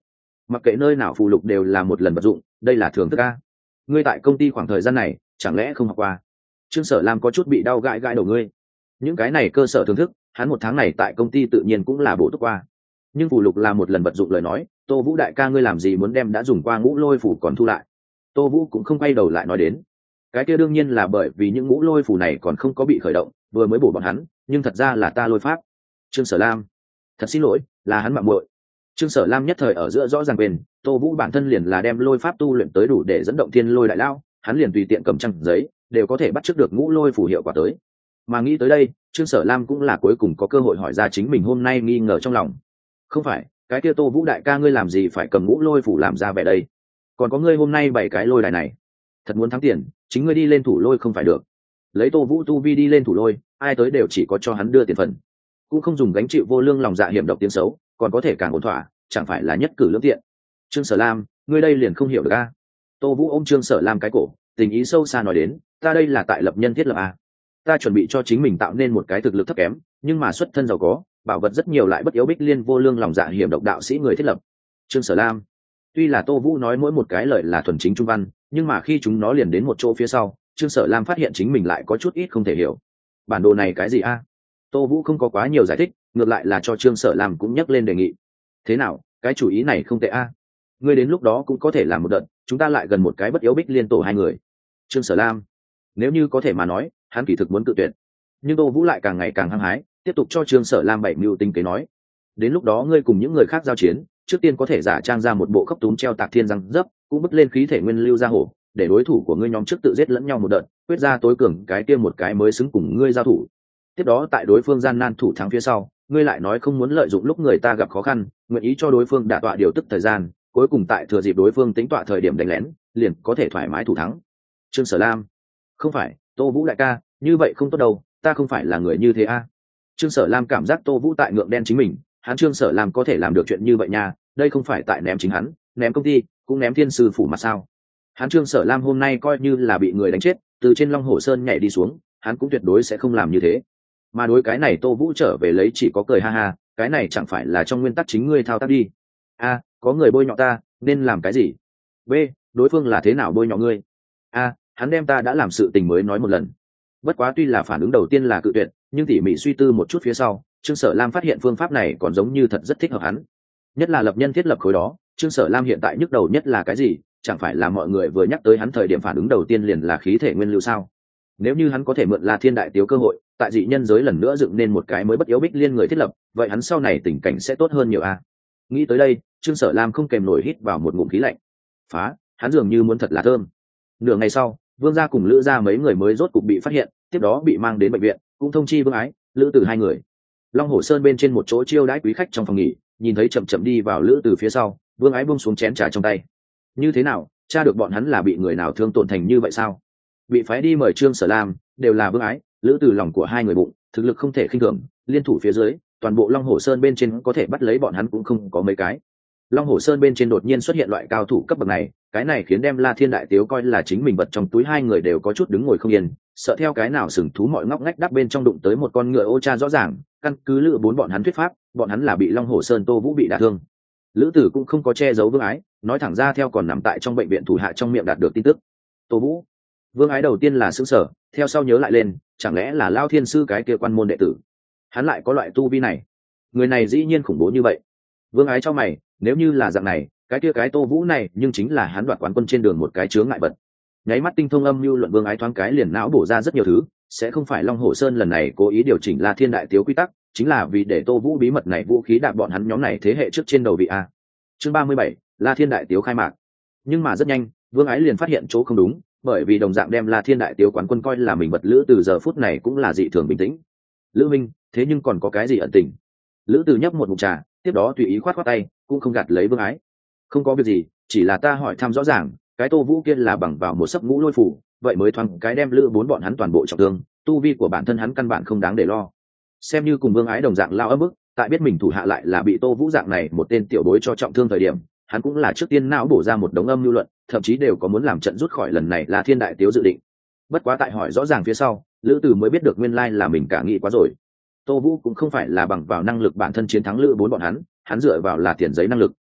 [SPEAKER 1] mặc kệ nơi nào phụ lục đều là một lần vật dụng, đây là thường thức a. Ngươi tại công ty khoảng thời gian này chẳng lẽ không học qua? Trương Sở Lam có chút bị đau gãi gãi đầu ngươi. Những cái này cơ sở thường thức, hắn một tháng này tại công ty tự nhiên cũng là bổ túc qua. Nhưng phụ lục là một lần vật dụng lời nói, Tô Vũ đại ca ngươi làm gì muốn đem đã dùng qua ngũ lôi phủ còn thu lại? Tô Vũ cũng không quay đầu lại nói đến. Cái kia đương nhiên là bởi vì những ngũ lôi phủ này còn không có bị khởi động, vừa mới bổ bọn hắn, nhưng thật ra là ta lôi pháp. Trương Sở Lam, thật xin lỗi, là hắn mạo muội. Trương Sở Lam nhất thời ở giữa rõ ràng quên, Tô Vũ bản thân liền là đem lôi pháp tu luyện tới đủ để dẫn động thiên lôi đại lao, hắn liền tùy tiện cầm trang giấy, đều có thể bắt chước được ngũ lôi phủ hiệu quả tới. Mà nghĩ tới đây, Trương Sở Lam cũng là cuối cùng có cơ hội hỏi ra chính mình hôm nay nghi ngờ trong lòng. Không phải, cái kia Tô Vũ đại ca ngươi làm gì phải cầm ngũ lôi phủ làm ra vẻ đây? Còn có ngươi hôm nay bảy cái lôi đài này, thật muốn thắng tiền, chính ngươi đi lên thủ lôi không phải được. Lấy Tô Vũ tu vi đi lên thủ lôi, ai tới đều chỉ có cho hắn đưa tiền phần, cũng không dùng gánh chịu vô lương lòng dạ hiểm độc tiếng xấu, còn có thể càng ổn thỏa, chẳng phải là nhất cử lưỡng tiện. Trương Sở Lam, ngươi đây liền không hiểu được a? Tô Vũ ôm Trương Sở Lam cái cổ, tình ý sâu xa nói đến, ta đây là tại lập nhân thiết lập a. Ta chuẩn bị cho chính mình tạo nên một cái thực lực thấp kém, nhưng mà xuất thân giàu có, bảo vật rất nhiều lại bất yếu bích liên vô lương lòng dạ hiểm độc đạo sĩ người thiết lập. Trương Sở Lam, tuy là Tô Vũ nói mỗi một cái lời là thuần chính trung văn, nhưng mà khi chúng nó liền đến một chỗ phía sau, Trương Sở Lam phát hiện chính mình lại có chút ít không thể hiểu. Bản đồ này cái gì a? Tô Vũ không có quá nhiều giải thích, ngược lại là cho Trương Sở Lam cũng nhắc lên đề nghị. Thế nào, cái chủ ý này không tệ a. Ngươi đến lúc đó cũng có thể làm một đợt, chúng ta lại gần một cái bất yếu bích liên tổ hai người. Trương Sở Lam, nếu như có thể mà nói, hắn kỳ thực muốn cự tuyệt. Nhưng Tô Vũ lại càng ngày càng hăng hái, tiếp tục cho Trương Sở Lam bảy mưu tinh kế nói. Đến lúc đó ngươi cùng những người khác giao chiến, trước tiên có thể giả trang ra một bộ khốc túm treo tạc thiên răng dấp, cũng bứt lên khí thể nguyên lưu ra hổ, để đối thủ của ngươi nhóm trước tự giết lẫn nhau một đợt, quyết ra tối cường cái kia một cái mới xứng cùng ngươi giao thủ. Tiếp đó tại đối phương gian nan thủ thắng phía sau, ngươi lại nói không muốn lợi dụng lúc người ta gặp khó khăn, nguyện ý cho đối phương đả tọa điều tức thời gian, cuối cùng tại thừa dịp đối phương tính tọa thời điểm đánh lén, liền có thể thoải mái thủ thắng. Trương Sở Lam, không phải, Tô Vũ đại ca, như vậy không tốt đâu, ta không phải là người như thế a. Trương Sở Lam cảm giác Tô Vũ tại ngượng đen chính mình, hắn Trương Sở Lam có thể làm được chuyện như vậy nha, đây không phải tại ném chính hắn, ném công ty, cũng ném thiên sư phủ mà sao? Hắn Trương Sở Lam hôm nay coi như là bị người đánh chết, từ trên Long Hổ Sơn nhảy đi xuống, hắn cũng tuyệt đối sẽ không làm như thế. Mà đối cái này Tô Vũ trở về lấy chỉ có cười ha ha, cái này chẳng phải là trong nguyên tắc chính ngươi thao tác đi. A, có người bôi nhọ ta, nên làm cái gì? B, đối phương là thế nào bôi nhọ ngươi? A, hắn đem ta đã làm sự tình mới nói một lần. Bất quá tuy là phản ứng đầu tiên là cự tuyệt, nhưng tỉ mỉ suy tư một chút phía sau, Trương Sở Lam phát hiện phương pháp này còn giống như thật rất thích hợp hắn. Nhất là lập nhân thiết lập khối đó, Trương Sở Lam hiện tại nhức đầu nhất là cái gì? Chẳng phải là mọi người vừa nhắc tới hắn thời điểm phản ứng đầu tiên liền là khí thể nguyên lưu sao? Nếu như hắn có thể mượn La Thiên đại tiếu cơ hội, tại dị nhân giới lần nữa dựng nên một cái mới bất yếu bích liên người thiết lập, vậy hắn sau này tình cảnh sẽ tốt hơn nhiều a. Nghĩ tới đây, Trương Sở Lam không kèm nổi hít vào một ngụm khí lạnh. Phá, hắn dường như muốn thật là thơm. Nửa ngày sau, Vương gia cùng Lữ gia mấy người mới rốt cục bị phát hiện, tiếp đó bị mang đến bệnh viện, cũng thông chi Vương Ái, Lữ Từ hai người. Long Hổ Sơn bên trên một chỗ chiêu đãi quý khách trong phòng nghỉ, nhìn thấy chậm chậm đi vào Lữ Từ phía sau, Vương Ái buông xuống chén trà trong tay. Như thế nào, tra được bọn hắn là bị người nào thương tổn thành như vậy sao? Bị phái đi mời Trương Sở Lam, đều là Vương Ái, Lữ Từ lòng của hai người bụng, thực lực không thể khinh thường, liên thủ phía dưới, toàn bộ Long Hổ Sơn bên trên có thể bắt lấy bọn hắn cũng không có mấy cái. Long Hổ Sơn bên trên đột nhiên xuất hiện loại cao thủ cấp bậc này, cái này khiến đem La Thiên đại tiếu coi là chính mình vật trong túi, hai người đều có chút đứng ngồi không yên, sợ theo cái nào sừng thú mọi ngóc ngách đắp bên trong đụng tới một con ngựa ô cha rõ ràng, căn cứ Lữ bốn bọn hắn thuyết pháp, bọn hắn là bị Long Hổ Sơn Tô Vũ bị đả thương. Lữ Tử cũng không có che giấu Vương Ái, nói thẳng ra theo còn nằm tại trong bệnh viện thủ hạ trong miệng đạt được tin tức. Tô Vũ. Vương Ái đầu tiên là sững sờ, theo sau nhớ lại lên, chẳng lẽ là Lao Thiên sư cái kia quan môn đệ tử? Hắn lại có loại tu vi này, người này dĩ nhiên khủng bố như vậy. Vương Ái cho mày, nếu như là dạng này, cái kia cái Tô Vũ này nhưng chính là hắn đoạt quán quân trên đường một cái chướng ngại vật. Nháy mắt tinh thông âm lưu luận, Vương Ái thoáng cái liền não bổ ra rất nhiều thứ, sẽ không phải Long Hổ Sơn lần này cố ý điều chỉnh La Thiên đại tiếu quy tắc, chính là vì để Tô Vũ bí mật này vũ khí đạp bọn hắn nhóm này thế hệ trước trên đầu vị a. Chương 37, La Thiên đại tiếu khai mạc. Nhưng mà rất nhanh, Vương Ái liền phát hiện chỗ không đúng, bởi vì đồng dạng đem La Thiên đại tiếu quán quân coi là mình vật Lữ Từ giờ phút này cũng là dị thường bình tĩnh. Lữ Minh, thế nhưng còn có cái gì ẩn tình? Lữ Từ nhấp một ngụm trà, tiếp đó tùy ý khoát khoát tay, cũng không gạt lấy Vương Ái. Không có việc gì, chỉ là ta hỏi thăm rõ ràng, cái Tô Vũ kia là bằng vào một sấp ngũ lôi phủ, vậy mới thoáng cái đem Lữ bốn bọn hắn toàn bộ trọng thương, tu vi của bản thân hắn căn bản không đáng để lo. Xem như cùng Vương Ái đồng dạng lao ấm ức, tại biết mình thủ hạ lại là bị Tô Vũ dạng này một tên tiểu bối cho trọng thương thời điểm, hắn cũng là trước tiên não bổ ra một đống âm lưu luận, thậm chí đều có muốn làm trận rút khỏi lần này là Thiên đại tiếu dự định. Bất quá tại hỏi rõ ràng phía sau, Lữ Từ mới biết được nguyên lai là mình cả nghĩ quá rồi. Tô Vũ cũng không phải là bằng vào năng lực bản thân chiến thắng Lữ bốn bọn hắn dựa vào là tiền giấy năng lực.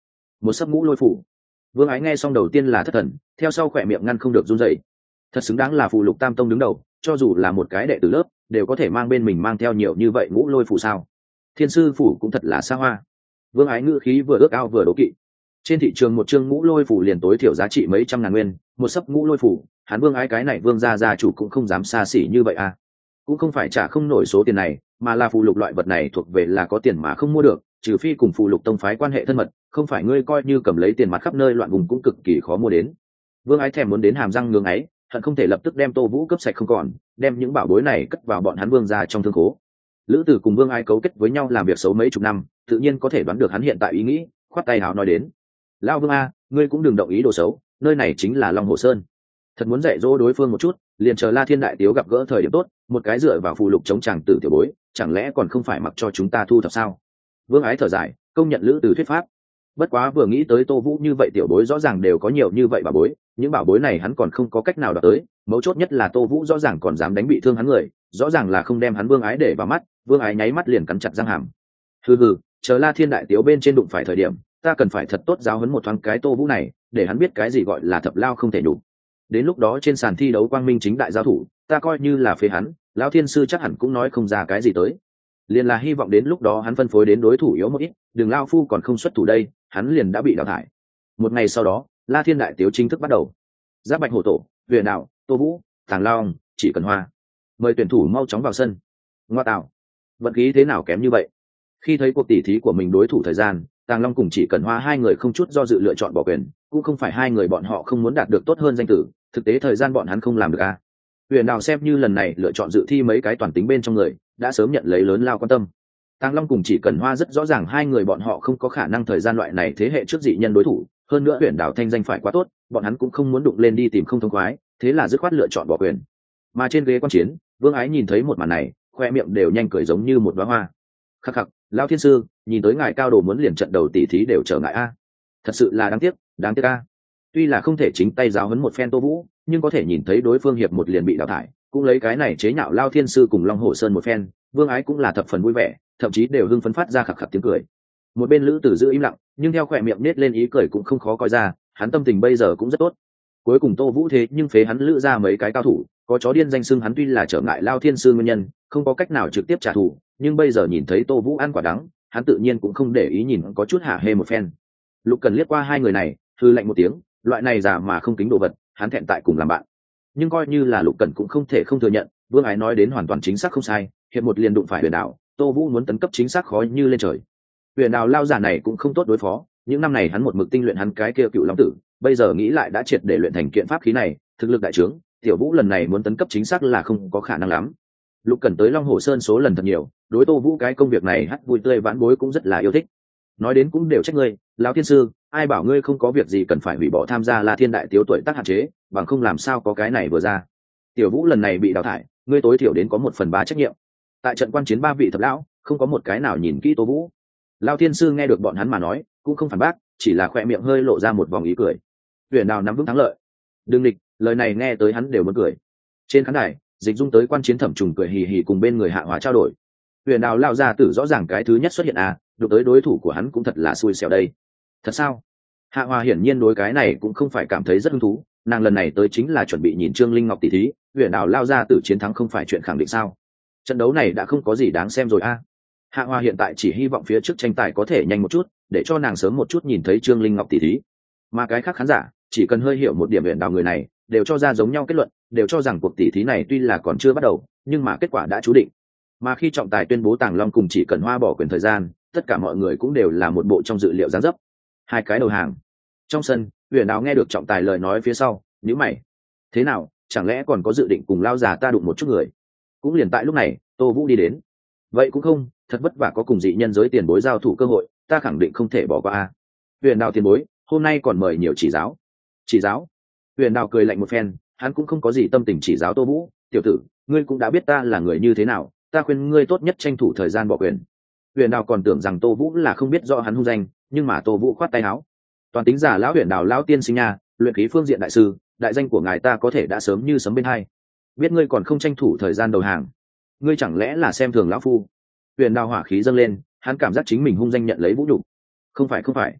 [SPEAKER 1] một sấp ngũ lôi phủ. Vương Ái nghe xong đầu tiên là thất thần, theo sau khỏe miệng ngăn không được run rẩy. Thật xứng đáng là phù lục tam tông đứng đầu, cho dù là một cái đệ tử lớp đều có thể mang bên mình mang theo nhiều như vậy ngũ lôi phủ sao? Thiên sư phủ cũng thật là xa hoa. Vương Ái ngữ khí vừa ước ao vừa đố kỵ. Trên thị trường một chương ngũ lôi phủ liền tối thiểu giá trị mấy trăm ngàn nguyên, một sấp ngũ lôi phủ, hắn Vương Ái cái này Vương gia chủ cũng không dám xa xỉ như vậy à? Cũng không phải trả không nổi số tiền này, mà là phù lục loại vật này thuộc về là có tiền mà không mua được, trừ phi cùng phù lục tông phái quan hệ thân mật, không phải ngươi coi như cầm lấy tiền mặt khắp nơi loạn vùng cũng cực kỳ khó mua đến. Vương Ái thèm muốn đến hàm răng ngưỡng ấy, hận không thể lập tức đem Tô Vũ cướp sạch không còn, đem những bảo bối này cất vào bọn hắn Vương gia trong thương khố. Lữ Tử cùng Vương Ái cấu kết với nhau làm việc xấu mấy chục năm, tự nhiên có thể đoán được hắn hiện tại ý nghĩ, khoát tay hào nói đến: "Lão Vương a, ngươi cũng đừng động ý đồ xấu, nơi này chính là Long Hồ Sơn. Thật muốn dạy dỗ đối phương một chút, liền chờ La Thiên đại tiểu gặp gỡ thời điểm tốt, một cái dựa vào phù lục chống chàng tử tiểu bối, chẳng lẽ còn không phải mặc cho chúng ta thu thập sao?" Vương Ái thở dài, công nhận Lữ Tử thuyết pháp. Bất quá vừa nghĩ tới Tô Vũ như vậy tiểu bối rõ ràng đều có nhiều như vậy bảo bối, những bảo bối này hắn còn không có cách nào đạt tới, mấu chốt nhất là Tô Vũ rõ ràng còn dám đánh bị thương hắn người, rõ ràng là không đem hắn Vương Ái để vào mắt. Vương Ái nháy mắt liền cắn chặt răng hàm. Hừ hừ, chờ La Thiên đại tiểu bên trên đụng phải thời điểm, ta cần phải thật tốt giáo huấn một thoáng cái Tô Vũ này, để hắn biết cái gì gọi là thập lao không thể nhục. Đến lúc đó trên sàn thi đấu quang minh chính đại giao thủ, ta coi như là phế hắn, lão thiên sư chắc hẳn cũng nói không ra cái gì tới. Liền là hy vọng đến lúc đó hắn phân phối đến đối thủ yếu một ít, đừng lao phu còn không xuất thủ đây, hắn liền đã bị đào thải. Một ngày sau đó, La Thiên đại tiếu chính thức bắt đầu. Giáp Bạch Hổ Tổ, Huyền Đạo, Tô Vũ, Tàng Long, Chỉ Cần Hoa, mời tuyển thủ mau chóng vào sân. Ngoa tạo, vận khí thế nào kém như vậy? Khi thấy cuộc tỉ thí của mình đối thủ thời gian, Tàng Long cùng Chỉ Cần Hoa hai người không chút do dự lựa chọn bỏ quyền, cũng không phải hai người bọn họ không muốn đạt được tốt hơn danh tử, thực tế thời gian bọn hắn không làm được a. Huyền Đạo xem như lần này lựa chọn dự thi mấy cái toàn tính bên trong người, đã sớm nhận lấy lớn lao quan tâm. Tàng Long cùng Chỉ Cần Hoa rất rõ ràng hai người bọn họ không có khả năng thời gian loại này thế hệ trước dị nhân đối thủ, hơn nữa Huyền Đạo thanh danh phải quá tốt, bọn hắn cũng không muốn đụng lên đi tìm không thông khoái, thế là dứt khoát lựa chọn bỏ quyền. Mà trên ghế quan chiến, Vương Ái nhìn thấy một màn này, khoe miệng đều nhanh cười giống như một đóa hoa. Khắc khắc, lão thiên sư, nhìn tới ngài cao đồ muốn liền trận đầu tỷ thí đều trở ngại a. Thật sự là đáng tiếc a. Tuy là không thể chính tay giáo huấn một phen Tô Vũ, nhưng có thể nhìn thấy đối phương hiệp một liền bị đào thải, cũng lấy cái này chế nhạo Lao Thiên sư cùng Long Hổ Sơn một phen, Vương Ái cũng là thập phần vui vẻ, thậm chí đều hưng phấn phát ra khạc khạc tiếng cười. Một bên Lữ Tử giữ im lặng, nhưng theo khỏe miệng nết lên ý cười cũng không khó coi ra, hắn tâm tình bây giờ cũng rất tốt. Cuối cùng Tô Vũ thế nhưng phế hắn Lữ ra mấy cái cao thủ, có chó điên danh xưng hắn tuy là trở ngại Lao Thiên sư nguyên nhân, không có cách nào trực tiếp trả thù, nhưng bây giờ nhìn thấy Tô Vũ ăn quả đắng, hắn tự nhiên cũng không để ý nhìn có chút hả hê một phen. Lục Cần liếc qua hai người này, hư lạnh một tiếng, loại này giả mà không kính đồ vật, hắn thẹn tại cùng làm bạn. Nhưng coi như là Lục Cần cũng không thể không thừa nhận, Vương Ái nói đến hoàn toàn chính xác không sai, hiệp một liền đụng phải Huyền Đạo, Tô Vũ muốn tấn cấp chính xác khó như lên trời. Huyền Đạo lao giả này cũng không tốt đối phó, những năm này hắn một mực tinh luyện hắn cái kia Cựu Long Tử, bây giờ nghĩ lại đã triệt để luyện thành kiện pháp khí này, thực lực đại trướng, Tiểu Vũ lần này muốn tấn cấp chính xác là không có khả năng lắm. Lục Cần tới Long Hồ Sơn số lần thật nhiều, đối Tô Vũ cái công việc này hắt vui tươi vãn bối cũng rất là yêu thích. Nói đến cũng đều trách ngươi, lão thiên sư, ai bảo ngươi không có việc gì cần phải hủy bỏ tham gia La Thiên đại tiếu tuổi tác hạn chế, bằng không làm sao có cái này vừa ra. Tiểu Vũ lần này bị đào thải, ngươi tối thiểu đến có 1/3 trách nhiệm. Tại trận quan chiến ba vị thập lão, không có một cái nào nhìn kỹ Tô Vũ. Lão thiên sư nghe được bọn hắn mà nói, cũng không phản bác, chỉ là khỏe miệng hơi lộ ra một vòng ý cười. Huyền Đào nắm vững thắng lợi. Đừng địch, lời này nghe tới hắn đều muốn cười. Trên khán đài, Dịch Dung tới quan chiến Thẩm Trùng cười hì hì cùng bên người Hạ Hóa trao đổi. Huyền Đào lao ra tử rõ ràng cái thứ nhất xuất hiện đụng tới đối thủ của hắn cũng thật là xui xẻo đây. Thật sao? Hạ Hoa hiển nhiên đối cái này cũng không phải cảm thấy rất hứng thú, nàng lần này tới chính là chuẩn bị nhìn Trương Linh Ngọc tỷ thí, Huyền Đào lao ra tử chiến thắng không phải chuyện khẳng định sao? Trận đấu này đã không có gì đáng xem rồi Hạ Hoa hiện tại chỉ hy vọng phía trước tranh tài có thể nhanh một chút, để cho nàng sớm một chút nhìn thấy Trương Linh Ngọc tỷ thí. Mà cái khác khán giả, chỉ cần hơi hiểu một điểm Huyền Đào người này, đều cho ra giống nhau kết luận, đều cho rằng cuộc tỷ thí này tuy là còn chưa bắt đầu, nhưng mà kết quả đã chú định. Mà khi trọng tài tuyên bố Tàng Long cùng Chỉ Cần Hoa bỏ quyền thời gian, tất cả mọi người cũng đều là một bộ trong dự liệu dáng dấp. Hai cái đầu hàng. Trong sân, Huyền Đào nghe được trọng tài lời nói phía sau, nhíu mày. Thế nào, chẳng lẽ còn có dự định cùng lao già ta đụng một chút người? Cũng liền tại lúc này, Tô Vũ đi đến. Vậy cũng không, thật vất vả có cùng dị nhân giới tiền bối giao thủ cơ hội, ta khẳng định không thể bỏ qua Huyền Đào tiền bối, hôm nay còn mời nhiều chỉ giáo. Chỉ giáo? Huyền Đào cười lạnh một phen, hắn cũng không có gì tâm tình chỉ giáo Tô Vũ, tiểu tử, ngươi cũng đã biết ta là người như thế nào, ta khuyên ngươi tốt nhất tranh thủ thời gian bỏ quyền. Huyền Đào còn tưởng rằng Tô Vũ là không biết rõ hắn hung danh, nhưng mà Tô Vũ khoát tay áo. Toàn tính giả lão Huyền Đào lão tiên sinh nha, luyện khí phương diện đại sư, đại danh của ngài ta có thể đã sớm như sấm bên hai. Biết ngươi còn không tranh thủ thời gian đầu hàng, ngươi chẳng lẽ là xem thường lão phu? Huyền Đào hỏa khí dâng lên, hắn cảm giác chính mình hung danh nhận lấy vũ nhục. Không phải,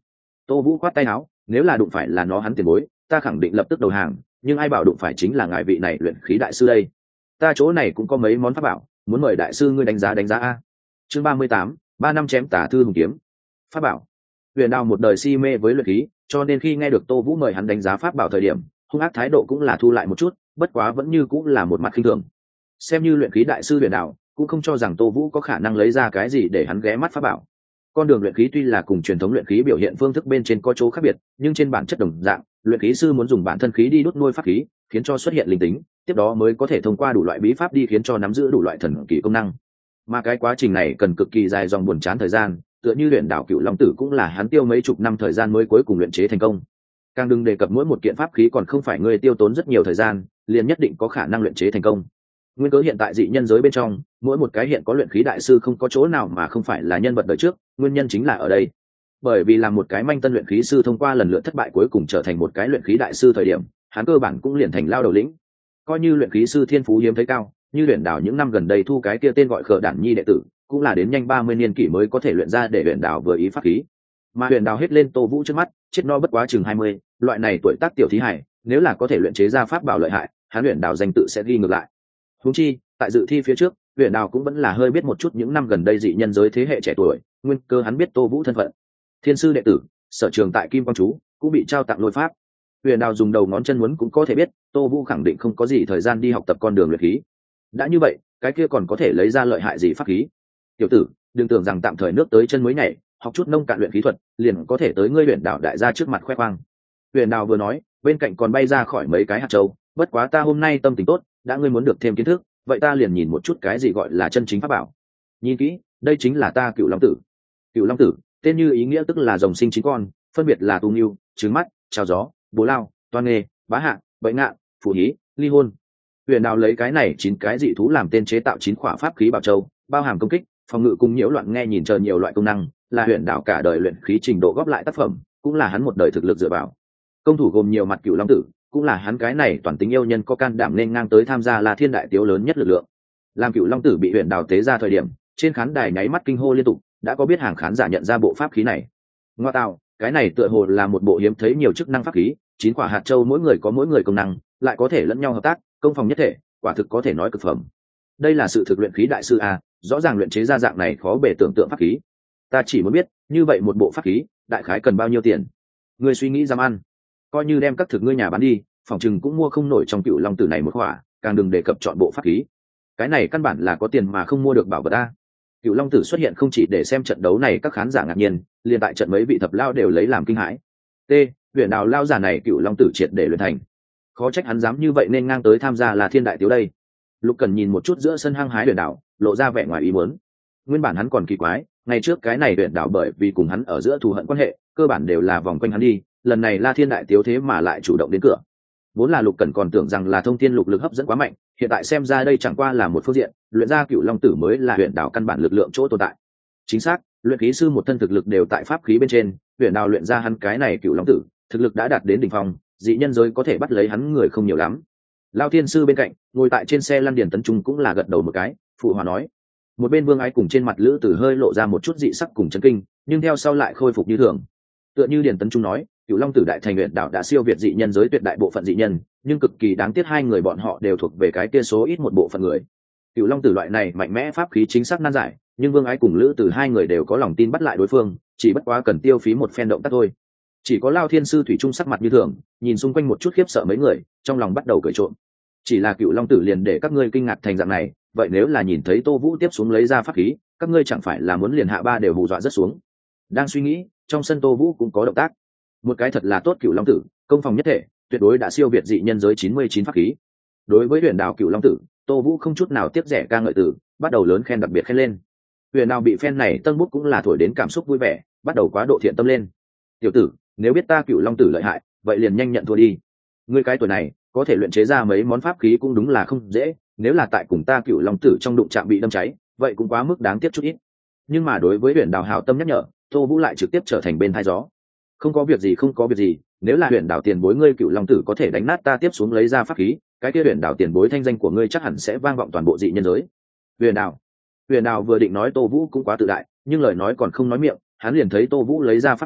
[SPEAKER 1] Tô Vũ khoát tay áo, nếu là đụng phải là nó hắn tiền bối, ta khẳng định lập tức đầu hàng, nhưng ai bảo đụng phải chính là ngài vị này luyện khí đại sư đây. Ta chỗ này cũng có mấy món pháp bảo, muốn mời đại sư ngươi đánh giá a. Chương 38, 3 năm chém tả thư hùng kiếm. Pháp bảo. Huyền Đào một đời si mê với luyện khí, cho nên khi nghe được Tô Vũ mời hắn đánh giá pháp bảo thời điểm, hung ác thái độ cũng là thu lại một chút, bất quá vẫn như cũng là một mặt khinh thường. Xem như luyện khí đại sư Huyền Đào, cũng không cho rằng Tô Vũ có khả năng lấy ra cái gì để hắn ghé mắt pháp bảo. Con đường luyện khí tuy là cùng truyền thống luyện khí biểu hiện phương thức bên trên có chỗ khác biệt, nhưng trên bản chất đồng dạng, luyện khí sư muốn dùng bản thân khí đi đốt nuôi pháp khí, khiến cho xuất hiện linh tính, tiếp đó mới có thể thông qua đủ loại bí pháp đi khiến cho nắm giữ đủ loại thần kỳ công năng. Mà cái quá trình này cần cực kỳ dài dòng buồn chán thời gian, tựa như luyện đảo Cựu Long Tử cũng là hắn tiêu mấy chục năm thời gian mới cuối cùng luyện chế thành công. Càng đừng đề cập mỗi một kiện pháp khí còn không phải ngươi tiêu tốn rất nhiều thời gian, liền nhất định có khả năng luyện chế thành công. Nguyên cớ hiện tại dị nhân giới bên trong, mỗi một cái hiện có luyện khí đại sư không có chỗ nào mà không phải là nhân vật đời trước, nguyên nhân chính là ở đây. Bởi vì làm một cái manh tân luyện khí sư thông qua lần lượt thất bại cuối cùng trở thành một cái luyện khí đại sư thời điểm, hắn cơ bản cũng liền thành lao đầu lĩnh. Coi như luyện khí sư thiên phú hiếm thấy cao, như luyện đảo những năm gần đây thu cái kia tên gọi Khở Đản Nhi đệ tử, cũng là đến nhanh 30 niên kỷ mới có thể luyện ra để luyện đảo vừa ý pháp khí. Mà luyện đảo hết lên Tô Vũ trước mắt, chết no bất quá chừng 20, loại này tuổi tác tiểu thí hải, nếu là có thể luyện chế ra pháp bảo lợi hại, hắn luyện đảo danh tự sẽ ghi ngược lại. Huống chi, tại dự thi phía trước, luyện đảo cũng vẫn là hơi biết một chút những năm gần đây dị nhân giới thế hệ trẻ tuổi, nguyên cơ hắn biết Tô Vũ thân phận. Thiên sư đệ tử, sở trường tại Kim Quang chú, cũng bị trao tặng lôi pháp. Huyền Đào dùng đầu ngón chân muốn cũng có thể biết, Tô Vũ khẳng định không có gì thời gian đi học tập con đường luyện khí. Đã như vậy, cái kia còn có thể lấy ra lợi hại gì pháp khí? Tiểu tử, đừng tưởng rằng tạm thời nước tới chân mới nhảy, học chút nông cạn luyện khí thuật, liền có thể tới ngươi Huyền Đào đại gia trước mặt khoe khoang. Huyền Đào vừa nói, bên cạnh còn bay ra khỏi mấy cái hạt châu, bất quá ta hôm nay tâm tình tốt, đã ngươi muốn được thêm kiến thức, vậy ta liền nhìn một chút cái gì gọi là chân chính pháp bảo. Nhìn kỹ, đây chính là ta Cựu Long Tử. Cựu Long Tử, tên như ý nghĩa tức là rồng sinh 9 con, phân biệt là tu nghiêu, trứng mắt, trào gió, bố lao, toan nghê, bá hạ, bẫy ngạn, phù hí, ly hôn. Huyền Đào lấy cái này 9 cái dị thú làm tên chế tạo 9 khỏa pháp khí bảo châu, bao hàm công kích, phòng ngự cùng nhiễu loạn nghe nhìn chờ nhiều loại công năng, là Huyền Đào cả đời luyện khí trình độ góp lại tác phẩm, cũng là hắn một đời thực lực dựa vào. Công thủ gồm nhiều mặt Cựu Long Tử, cũng là hắn cái này toàn tính yêu nhân có can đảm nên ngang tới tham gia là thiên đại tiếu lớn nhất lực lượng. Làm Cựu Long Tử bị Huyền Đào tế ra thời điểm, trên khán đài nháy mắt kinh hô liên tục, đã có biết hàng khán giả nhận ra bộ pháp khí này. Ngoa tạo, cái này tựa hồ là một bộ hiếm thấy nhiều chức năng pháp khí, 9 quả hạt châu mỗi người có mỗi người công năng, lại có thể lẫn nhau hợp tác, công phòng nhất thể, quả thực có thể nói cực phẩm. Đây là sự thực luyện khí đại sư a, rõ ràng luyện chế ra dạng này khó bề tưởng tượng pháp khí. Ta chỉ muốn biết, như vậy một bộ pháp khí, đại khái cần bao nhiêu tiền? Ngươi suy nghĩ dám ăn, coi như đem các thực ngươi nhà bán đi, phòng chừng cũng mua không nổi trong Cựu Long Tử này một khỏa, càng đừng đề cập chọn bộ pháp khí. Cái này căn bản là có tiền mà không mua được bảo vật a. Cựu Long Tử xuất hiện không chỉ để xem trận đấu này các khán giả ngạc nhiên, liền tại trận mấy vị thập lao đều lấy làm kinh hãi. T. Huyền Đào lao giả này Cựu Long Tử triệt để luyện thành, khó trách hắn dám như vậy nên ngang tới tham gia là thiên đại tiếu đây. Lục Cần nhìn một chút giữa sân hăng hái Huyền Đào, lộ ra vẻ ngoài ý muốn. Nguyên bản hắn còn kỳ quái, ngày trước cái này Huyền Đào bởi vì cùng hắn ở giữa thù hận quan hệ, cơ bản đều là vòng quanh hắn đi, lần này la thiên đại tiếu thế mà lại chủ động đến cửa. Vốn là Lục Cần còn tưởng rằng là thông thiên lục lực hấp dẫn quá mạnh, hiện tại xem ra đây chẳng qua là một phương diện, luyện ra Cựu Long Tử mới là Huyền Đào căn bản lực lượng chỗ tồn tại. Chính xác, luyện khí sư một thân thực lực đều tại pháp khí bên trên, Huyền Đào luyện ra hắn cái này Cựu Long Tử, thực lực đã đạt đến đỉnh phong, dị nhân giới có thể bắt lấy hắn người không nhiều lắm. Lao thiên sư bên cạnh, ngồi tại trên xe lăn Điền Tấn Trung cũng là gật đầu một cái, phụ hòa nói. Một bên Vương Ái cùng trên mặt Lữ Tử hơi lộ ra một chút dị sắc cùng chấn kinh, nhưng theo sau lại khôi phục như thường. Tựa như Điền Tấn Trung nói, Cựu Long Tử đại thành Huyền Đào đã siêu việt dị nhân giới tuyệt đại bộ phận dị nhân, nhưng cực kỳ đáng tiếc hai người bọn họ đều thuộc về cái kia số ít một bộ phận người. Cựu Long Tử loại này mạnh mẽ pháp khí chính xác nan giải, nhưng Vương Ái cùng Lữ Tử hai người đều có lòng tin bắt lại đối phương, chỉ bất quá cần tiêu phí một phen động tác thôi. Chỉ có Lao thiên sư thủy trung sắc mặt như thường, nhìn xung quanh một chút khiếp sợ mấy người, trong lòng bắt đầu cười trộm. Chỉ là Cựu Long Tử liền để các ngươi kinh ngạc thành dạng này, vậy nếu là nhìn thấy Tô Vũ tiếp xuống lấy ra pháp khí, các ngươi chẳng phải là muốn liền hạ ba đều hù dọa rất xuống. Đang suy nghĩ, trong sân Tô Vũ cũng có động tác. Một cái thật là tốt Cựu Long Tử, công phòng nhất thể, tuyệt đối đã siêu việt dị nhân giới 99 pháp khí. Đối với Huyền Đào Cựu Long Tử, Tô Vũ không chút nào tiếc rẻ ca ngợi từ, bắt đầu lớn khen đặc biệt khen lên. Huyền Đào bị phen này tân bút cũng là thổi đến cảm xúc vui vẻ, bắt đầu quá độ thiện tâm lên. Tiểu tử, nếu biết ta Cựu Long Tử lợi hại, vậy liền nhanh nhận thua đi. Ngươi cái tuổi này, có thể luyện chế ra mấy món pháp khí cũng đúng là không dễ, nếu là tại cùng ta Cựu Long Tử trong đụng chạm bị đâm cháy, vậy cũng quá mức đáng tiếc chút ít. Nhưng mà đối với Huyền Đào hảo tâm nhắc nhở, Tô Vũ lại trực tiếp trở thành bên tai gió. Không có việc gì, không có việc gì, nếu là Huyền Đào tiền bối ngươi Cựu Long Tử có thể đánh nát ta tiếp xuống lấy ra pháp khí, cái kia Huyền Đào tiền bối thanh danh của ngươi chắc hẳn sẽ vang vọng toàn bộ dị nhân giới. Huyền Đào vừa định nói Tô Vũ cũng quá tự đại, nhưng lời nói còn không nói miệng, hắn liền thấy Tô Vũ lấy ra pháp khí,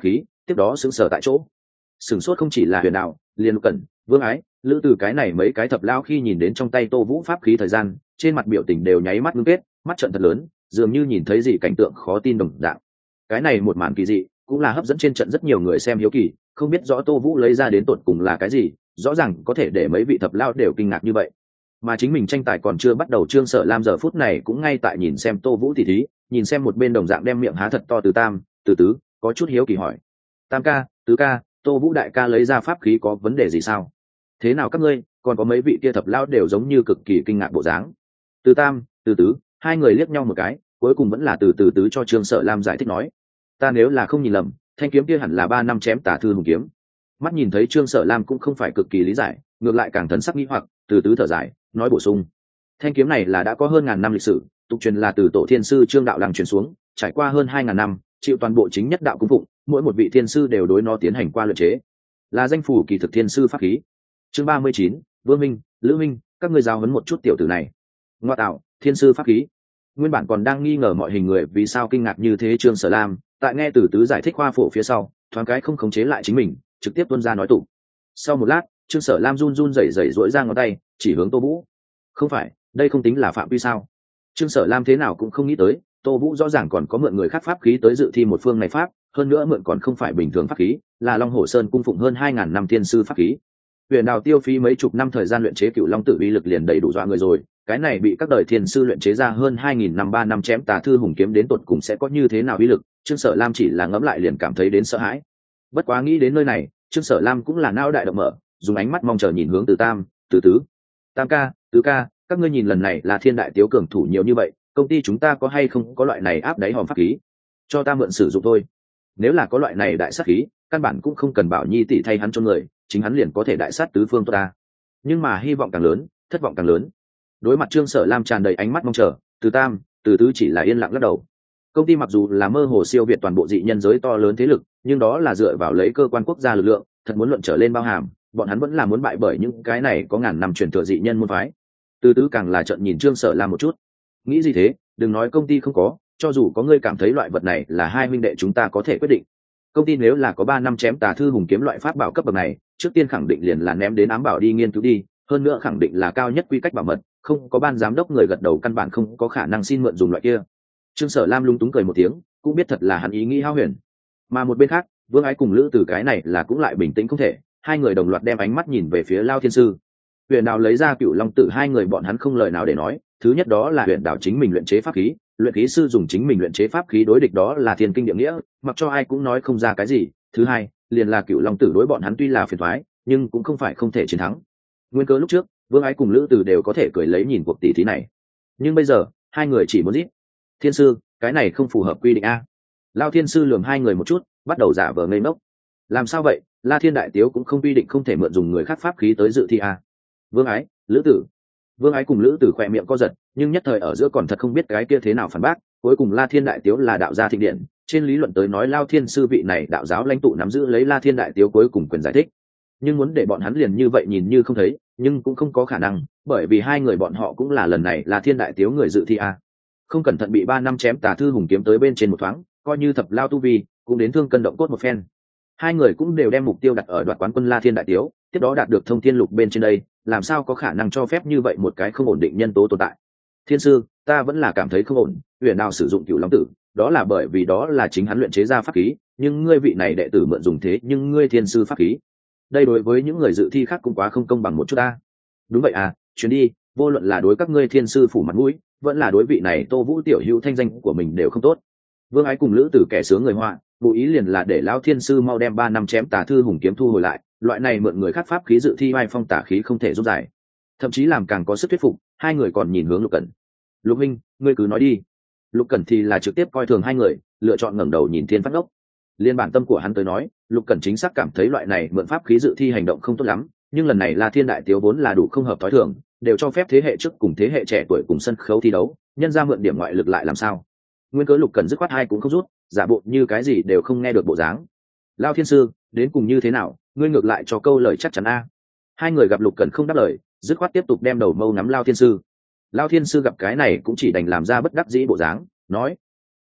[SPEAKER 1] tiếp đó sững sờ tại chỗ. Sửng sốt không chỉ là Huyền Đạo, liền Lục Cẩn, Vương Ái, Lữ Từ cái này mấy cái thập lao khi nhìn đến trong tay Tô Vũ pháp khí thời gian, trên mặt biểu tình đều nháy mắt ngưng kết, mắt trợn thật lớn, dường như nhìn thấy gì cảnh tượng khó tin đồng dạng. Cái này một màn kỳ dị, cũng là hấp dẫn trên trận rất nhiều người xem hiếu kỳ, không biết rõ Tô Vũ lấy ra đến tột cùng là cái gì, rõ ràng có thể để mấy vị thập lao đều kinh ngạc như vậy. Mà chính mình tranh tài còn chưa bắt đầu, Trương Sở Lam giờ phút này cũng ngay tại nhìn xem Tô Vũ tỉ thí, nhìn xem một bên đồng dạng đem miệng há thật to từ Tam, từ Tứ, có chút hiếu kỳ hỏi: Tam ca, Tứ ca, Tô Vũ đại ca lấy ra pháp khí có vấn đề gì sao? Thế nào các ngươi, còn có mấy vị kia thập lao đều giống như cực kỳ kinh ngạc bộ dáng. Từ Tam, từ Tứ, hai người liếc nhau một cái, cuối cùng vẫn là từ Tứ cho Trương Sở Lam giải thích nói: ta nếu là không nhìn lầm, thanh kiếm kia hẳn là 3 năm chém Tả Thư Hùng kiếm. Mắt nhìn thấy Trương Sở Lam cũng không phải cực kỳ lý giải, ngược lại càng thần sắc nghi hoặc, từ Tứ thở dài nói bổ sung: thanh kiếm này là đã có hơn ngàn năm lịch sử, tục truyền là từ tổ thiên sư Trương đạo làng truyền xuống, trải qua hơn 2000 năm, chịu toàn bộ chính nhất đạo cung phụng, mỗi một vị thiên sư đều đối nó tiến hành qua luyện chế, là danh phủ kỳ thực thiên sư pháp khí. Chương 39, Vương Minh, Lữ Minh, các ngươi giáo huấn một chút tiểu tử này. Ngoa tạo, thiên sư pháp khí. Nguyên bản còn đang nghi ngờ mọi hình người vì sao kinh ngạc như thế Trương Sở Lam, tại nghe từ Tứ giải thích khoa phổ phía sau, thoáng cái không khống chế lại chính mình, trực tiếp tuôn ra nói tụ. Sau một lát, Trương Sở Lam run run rẩy rẩy duỗi ra ngón tay, chỉ hướng Tô Vũ. Không phải, đây không tính là phạm vi sao? Trương Sở Lam thế nào cũng không nghĩ tới, Tô Vũ rõ ràng còn có mượn người khác pháp khí tới dự thi một phương này pháp, hơn nữa mượn còn không phải bình thường pháp khí, là Long Hổ Sơn cung phụng hơn 2000 năm thiên sư pháp khí. Huyền Đào tiêu phí mấy chục năm thời gian luyện chế Cửu Long Tử uy lực liền đầy đủ dọa người rồi, cái này bị các đời thiên sư luyện chế ra hơn 2000 năm 3 năm chém Tà Thư Hùng kiếm đến tột cùng sẽ có như thế nào uy lực, Trương Sở Lam chỉ là ngẫm lại liền cảm thấy đến sợ hãi. Bất quá nghĩ đến nơi này, Trương Sở Lam cũng là não đại động mở, dùng ánh mắt mong chờ nhìn hướng từ Tam, từ Tứ. Tam ca, Tứ ca, các ngươi nhìn lần này là thiên đại tiếu cường thủ nhiều như vậy, công ty chúng ta có hay không có loại này áp đáy hòm pháp khí, cho ta mượn sử dụng thôi. Nếu là có loại này đại sát khí, căn bản cũng không cần Bảo Nhi tỷ thay hắn cho người, chính hắn liền có thể đại sát tứ phương tốt ta. Nhưng mà hy vọng càng lớn, thất vọng càng lớn. Đối mặt Trương Sở Lam tràn đầy ánh mắt mong chờ, từ Tam, từ Tứ chỉ là yên lặng lắc đầu. Công ty mặc dù là mơ hồ siêu việt toàn bộ dị nhân giới to lớn thế lực, nhưng đó là dựa vào lấy cơ quan quốc gia lực lượng, thật muốn luận trở lên bao hàm, bọn hắn vẫn là muốn bại bởi những cái này có ngàn năm truyền thừa dị nhân môn phái. Từ Tứ càng là trợn nhìn Trương Sở Lam một chút. Nghĩ gì thế, đừng nói công ty không có, cho dù có ngươi cảm thấy loại vật này là hai huynh đệ chúng ta có thể quyết định. Công ty nếu là có 3 năm chém Tà Thư Hùng kiếm loại pháp bảo cấp bậc này, trước tiên khẳng định liền là ném đến ám bảo đi nghiên cứu đi, hơn nữa khẳng định là cao nhất quy cách bảo mật, không có ban giám đốc người gật đầu căn bản không có khả năng xin mượn dùng loại kia. Trương Sở Lam lung túng cười một tiếng, cũng biết thật là hắn ý nghĩ hao huyền. Mà một bên khác, Vương Ái cùng Lữ Từ cái này là cũng lại bình tĩnh không thể, hai người đồng loạt đem ánh mắt nhìn về phía Lao Thiên Sư. Huyền Đào lấy ra Cửu Long Tử, hai người bọn hắn không lời nào để nói, thứ nhất đó là Huyền Đào chính mình luyện chế pháp khí, luyện khí sư dùng chính mình luyện chế pháp khí đối địch đó là thiên kinh địa nghĩa, mặc cho ai cũng nói không ra cái gì. Thứ hai, liền là Cửu Long Tử đối bọn hắn tuy là phiền toái, nhưng cũng không phải không thể chiến thắng. Nguyên cớ lúc trước, Vương Ái cùng Lữ Từ đều có thể cười lấy nhìn cuộc tỷ thí này, nhưng bây giờ, hai người chỉ muốn giết. Thiên sư, cái này không phù hợp quy định a. Lao Thiên Sư lườm hai người một chút, bắt đầu giả vờ ngây ngốc. Làm sao vậy, La Thiên đại tiếu cũng không quy định không thể mượn dùng người khác pháp khí tới dự thi a. Vương Ái, Lữ Tử. Vương Ái cùng Lữ Tử khỏe miệng co giật, nhưng nhất thời ở giữa còn thật không biết cái kia thế nào phản bác. Cuối cùng La Thiên đại tiếu là đạo gia thịnh điện, trên lý luận tới nói Lao Thiên Sư vị này đạo giáo lãnh tụ nắm giữ lấy La Thiên đại tiếu cuối cùng quyền giải thích. Nhưng muốn để bọn hắn liền như vậy nhìn như không thấy, nhưng cũng không có khả năng, bởi vì hai người bọn họ cũng là lần này La Thiên đại tiếu người dự thi a. Không cẩn thận bị 3 năm chém Tà Thư Hùng kiếm tới bên trên một thoáng, coi như thập lao tu vi, cũng đến thương cân động cốt một phen. Hai người cũng đều đem mục tiêu đặt ở đoạt quán quân La Thiên đại tiếu, tiếp đó đạt được thông thiên lục bên trên đây, làm sao có khả năng cho phép như vậy một cái không ổn định nhân tố tồn tại. Thiên sư, ta vẫn là cảm thấy không ổn, Huyền nào sử dụng Cửu Long Tử, đó là bởi vì đó là chính hắn luyện chế ra pháp khí, nhưng ngươi vị này đệ tử mượn dùng thế nhưng ngươi thiên sư pháp khí. Đây đối với những người dự thi khác cũng quá không công bằng một chút ta. Đúng vậy à, chuyến đi, vô luận là đối các ngươi thiên sư phủ mặt mũi, vẫn là đối vị này Tô Vũ tiểu hữu thanh danh của mình đều không tốt. Vương Ái cùng Lữ Tử kẻ sướng người họa, vụ ý liền là để Lão Thiên Sư mau đem 3 năm chém Tà Thư Hùng kiếm thu hồi lại, loại này mượn người khác pháp khí dự thi vai phong tà khí không thể rút giải. Thậm chí làm càng có sức thuyết phục, hai người còn nhìn hướng Lục Cẩn. Lục Minh, ngươi cứ nói đi. Lục Cẩn thì là trực tiếp coi thường hai người, lựa chọn ngẩng đầu nhìn Thiên Phát Ngốc. Liên bản tâm của hắn tới nói, Lục Cẩn chính xác cảm thấy loại này mượn pháp khí dự thi hành động không tốt lắm, nhưng lần này là Thiên đại tiếu vốn là đủ không hợp tối thường, đều cho phép thế hệ trước cùng thế hệ trẻ tuổi cùng sân khấu thi đấu, nhân ra mượn điểm ngoại lực lại làm sao? Nguyên cớ Lục Cẩn dứt khoát hai cũng không rút, giả bộ như cái gì đều không nghe được bộ dáng. Lao Thiên Sư, đến cùng như thế nào, ngươi ngược lại cho câu lời chắc chắn a. Hai người gặp Lục Cẩn không đáp lời, dứt khoát tiếp tục đem đầu mâu nắm Lao Thiên Sư. Lao Thiên Sư gặp cái này cũng chỉ đành làm ra bất đắc dĩ bộ dáng, nói: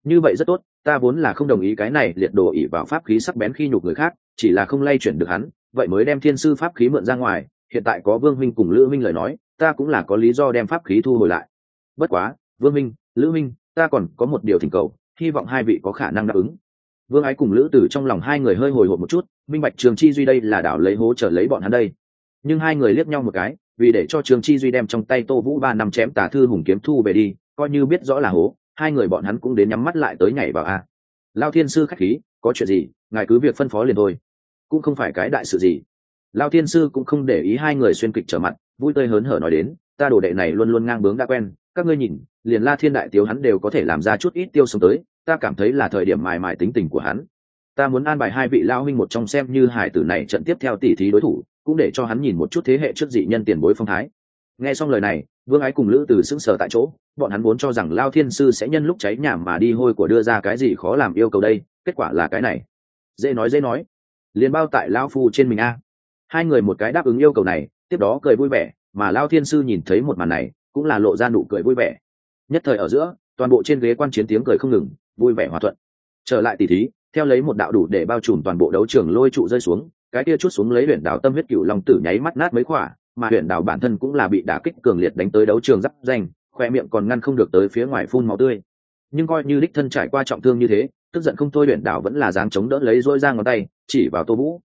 [SPEAKER 1] như vậy rất tốt, ta vốn là không đồng ý cái này liệt đồ ỉ vào pháp khí sắc bén khi nhục người khác, chỉ là không lay chuyển được hắn, vậy mới đem thiên sư pháp khí mượn ra ngoài. Hiện tại có Vương Minh cùng Lữ Minh lời nói, ta cũng là có lý do đem pháp khí thu hồi lại. Bất quá, Vương Minh, Lữ Minh, ta còn có một điều thỉnh cầu, hy vọng hai vị có khả năng đáp ứng. Vương Ái cùng Lữ Tử trong lòng hai người hơi hồi hộp một chút, minh bạch Trường Chi Duy đây là đảo lấy hố trở lấy bọn hắn đây. Nhưng hai người liếc nhau một cái, vì để cho Trường Chi Duy đem trong tay Tô Vũ 3 năm chém Tà Thư Hùng kiếm thu về đi, coi như biết rõ là hố, hai người bọn hắn cũng đến nhắm mắt lại tới nhảy vào a. Lao thiên sư khách khí, có chuyện gì, ngài cứ việc phân phó liền thôi, cũng không phải cái đại sự gì. Lao thiên sư cũng không để ý hai người xuyên kịch trở mặt, vui tươi hớn hở nói đến, ta đồ đệ này luôn luôn ngang bướng đã quen, các ngươi nhìn, liền La Thiên đại tiểu hắn đều có thể làm ra chút ít tiêu sống tới, ta cảm thấy là thời điểm mài mài tính tình của hắn. Ta muốn an bài hai vị lao huynh một trong xem như hải tử này trận tiếp theo tỉ thí đối thủ, cũng để cho hắn nhìn một chút thế hệ trước dị nhân tiền bối phong thái. Nghe xong lời này, Vương Ái cùng Lữ Từ sững sờ tại chỗ, bọn hắn vốn cho rằng Lao Thiên sư sẽ nhân lúc cháy nhà mà đi hôi của đưa ra cái gì khó làm yêu cầu đây, kết quả là cái này. Dễ nói, liền bao tại Lao phu trên mình a. Hai người một cái đáp ứng yêu cầu này, tiếp đó cười vui vẻ, mà Lao Thiên sư nhìn thấy một màn này, cũng là lộ ra nụ cười vui vẻ. Nhất thời ở giữa, toàn bộ trên ghế quan chiến tiếng cười không ngừng, vui vẻ hòa thuận. Trở lại tỷ thí, theo lấy một đạo đủ để bao trùm toàn bộ đấu trường lôi trụ rơi xuống, cái kia chút xuống lấy Huyền Đảo tâm huyết cửu long tử nháy mắt nát mấy khỏa, mà Huyền Đảo bản thân cũng là bị đả kích cường liệt đánh tới đấu trường giáp danh, khoe miệng còn ngăn không được tới phía ngoài phun máu tươi. Nhưng coi như đích thân trải qua trọng thương như thế, tức giận không thôi Huyền Đảo vẫn là dáng chống đỡ lấy rỗi ra ngón tay, chỉ vào Tô Vũ.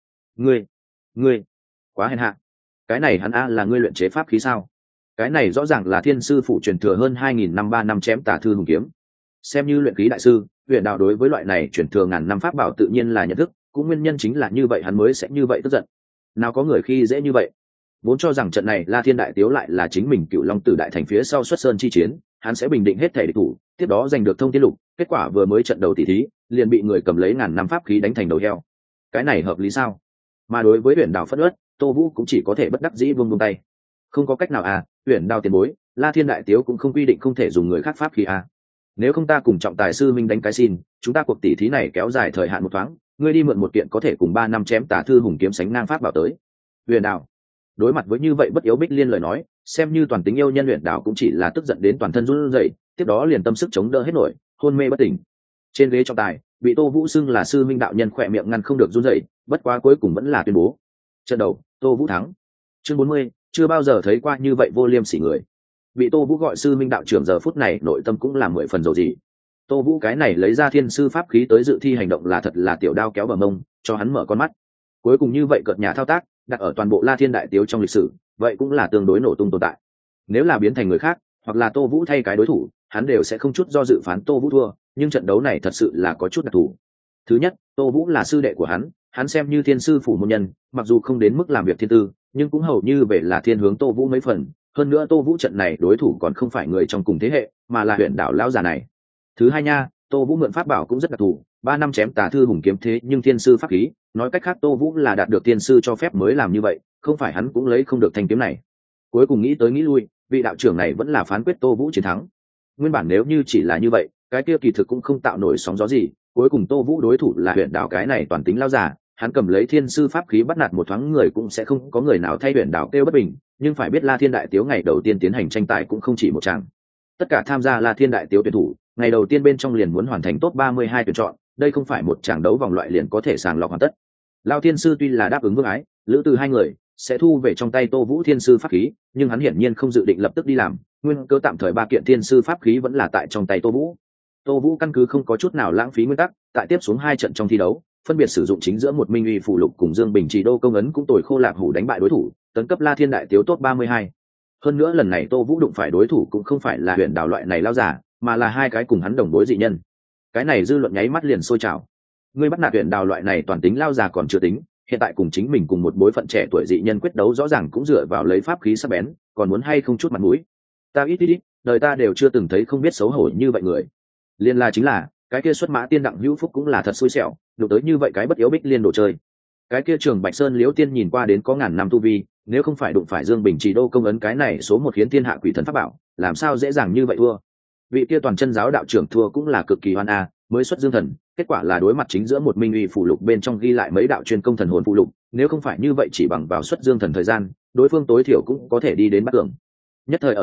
[SPEAKER 1] Ngươi, quá hèn hạ. Cái này hắn a là ngươi luyện chế pháp khí sao? Cái này rõ ràng là thiên sư phụ truyền thừa hơn 2000 năm 3 năm chém Tà Thư Hùng kiếm. Xem như luyện khí đại sư, Huyền Đảo đối với loại này truyền thừa ngàn năm pháp bảo tự nhiên là nhận thức, cũng nguyên nhân chính là như vậy hắn mới sẽ như vậy tức giận. Nào có người khi dễ như vậy. Vốn cho rằng trận này La Thiên đại tiếu lại là chính mình Cựu Long Tử đại thành phía sau xuất sơn chi chiến, hắn sẽ bình định hết thể địch thủ, tiếp đó giành được thông tiên lục, kết quả vừa mới trận đầu tỷ thí, liền bị người cầm lấy ngàn năm pháp khí đánh thành đầu heo. Cái này hợp lý sao? Mà đối với Huyền Đảo phất ớt, Tô Vũ cũng chỉ có thể bất đắc dĩ buông tay. Không có cách nào à, Huyền Đảo tiền bối, La Thiên đại tiếu cũng không quy định không thể dùng người khác pháp khí à. Nếu không ta cùng trọng tài sư minh đánh cái xin, chúng ta cuộc tỷ thí này kéo dài thời hạn một thoáng, ngươi đi mượn một kiện có thể cùng 3 năm chém Tà Thư Hùng kiếm sánh ngang pháp bảo tới. Huyền Đảo đối mặt với như vậy bất yếu Bích Liên lời nói, xem như toàn tính yêu nhân Huyền Đảo cũng chỉ là tức giận đến toàn thân run rẩy, tiếp đó liền tâm sức chống đỡ hết nổi, hôn mê bất tỉnh. Trên ghế trọng tài, bị Tô Vũ xưng là sư minh đạo nhân khỏe miệng ngăn không được run rẩy, bất quá cuối cùng vẫn là tuyên bố trận đầu Tô Vũ thắng. Chương 40, chưa bao giờ thấy qua như vậy vô liêm sỉ người. Bị Tô Vũ gọi sư minh đạo trưởng giờ phút này nội tâm cũng là 10 phần dầu gì. Tô Vũ cái này lấy ra thiên sư pháp khí tới dự thi hành động là thật là tiểu đao kéo bờ mông, cho hắn mở con mắt. Cuối cùng như vậy cợt nhà thao tác, đặt ở toàn bộ La Thiên đại tiếu trong lịch sử, vậy cũng là tương đối nổ tung tồn tại. Nếu là biến thành người khác, hoặc là Tô Vũ thay cái đối thủ, hắn đều sẽ không chút do dự phán Tô Vũ thua, nhưng trận đấu này thật sự là có chút đặc thù. Thứ nhất, Tô Vũ là sư đệ của hắn xem như thiên sư phủ môn nhân, mặc dù không đến mức làm việc thiên tư, nhưng cũng hầu như về là thiên hướng Tô Vũ mấy phần, hơn nữa Tô Vũ trận này đối thủ còn không phải người trong cùng thế hệ, mà là Huyền Đảo lão già này. Thứ hai nha, Tô Vũ mượn pháp bảo cũng rất đặc thù, 3 năm chém Tà Thư Hùng kiếm thế nhưng thiên sư pháp khí, nói cách khác Tô Vũ là đạt được thiên sư cho phép mới làm như vậy, không phải hắn cũng lấy không được thanh kiếm này. Cuối cùng nghĩ tới nghĩ lui, vị đạo trưởng này vẫn là phán quyết Tô Vũ chiến thắng. Nguyên bản nếu như chỉ là như vậy, cái kia kỳ thực cũng không tạo nổi sóng gió gì, cuối cùng Tô Vũ đối thủ là Huyền Đảo cái này toàn tính lão già, hắn cầm lấy thiên sư pháp khí bắt nạt một thoáng người cũng sẽ không có người nào thay Huyền Đảo kêu bất bình, nhưng phải biết La Thiên đại tiếu ngày đầu tiên tiến hành tranh tài cũng không chỉ một chàng. Tất cả tham gia La Thiên đại tiếu tuyển thủ, ngày đầu tiên bên trong liền muốn hoàn thành top 32 tuyển chọn, đây không phải một trận đấu vòng loại liền có thể sàng lọc hoàn tất. Lao Thiên sư tuy là đáp ứng Vương Ái, Lữ Từ hai người sẽ thu về trong tay Tô Vũ thiên sư pháp khí, nhưng hắn hiển nhiên không dự định lập tức đi làm, nguyên cơ tạm thời 3 kiện thiên sư pháp khí vẫn là tại trong tay Tô Vũ. Tô Vũ căn cứ không có chút nào lãng phí nguyên tắc, tại tiếp xuống 2 trận trong thi đấu, phân biệt sử dụng chính giữa một Minh Uy phụ lục cùng Dương Bình Trì Đô công ấn cũng tồi khô lạc hủ đánh bại đối thủ, tấn cấp La Thiên đại tiếu top 32. Hơn nữa lần này Tô Vũ đụng phải đối thủ cũng không phải là Huyền Đảo loại này lao giả, mà là 2 cái cùng hắn đồng đối dị nhân. Cái này dư luận nháy mắt liền sôi trào. Ngươi bắt nạt Huyền Đảo loại này toàn tính lao già còn chưa tính, hiện tại cùng chính mình cùng một bối phận trẻ tuổi dị nhân quyết đấu rõ ràng cũng dựa vào lấy pháp khí sắc bén, còn muốn hay không chút mặt mũi. Ta ít, đời ta đều chưa từng thấy không biết xấu hổ như vậy người. Liên la chính là, cái kia xuất mã tiên đặng hữu phúc cũng là thật xui xẻo, đụng tới như vậy cái bất yếu Bích Liên đồ chơi. Cái kia Trường Bạch Sơn Liễu Tiên nhìn qua đến có ngàn năm tu vi, nếu không phải đụng phải Dương Bình Trì Đô công ấn cái này số 1 khiến thiên hạ quỷ thần pháp bảo, làm sao dễ dàng như vậy thua. Vị kia toàn chân giáo đạo trưởng thua cũng là cực kỳ hoan a, mới xuất dương thần, kết quả là đối mặt chính giữa một Minh Uy phụ lục bên trong ghi lại mấy đạo chuyên công thần hồn phụ lục, nếu không phải như vậy chỉ bằng vào xuất dương thần thời gian, đối phương tối thiểu cũng có thể đi đến bắt tưởng. Nhất thời ở giữa,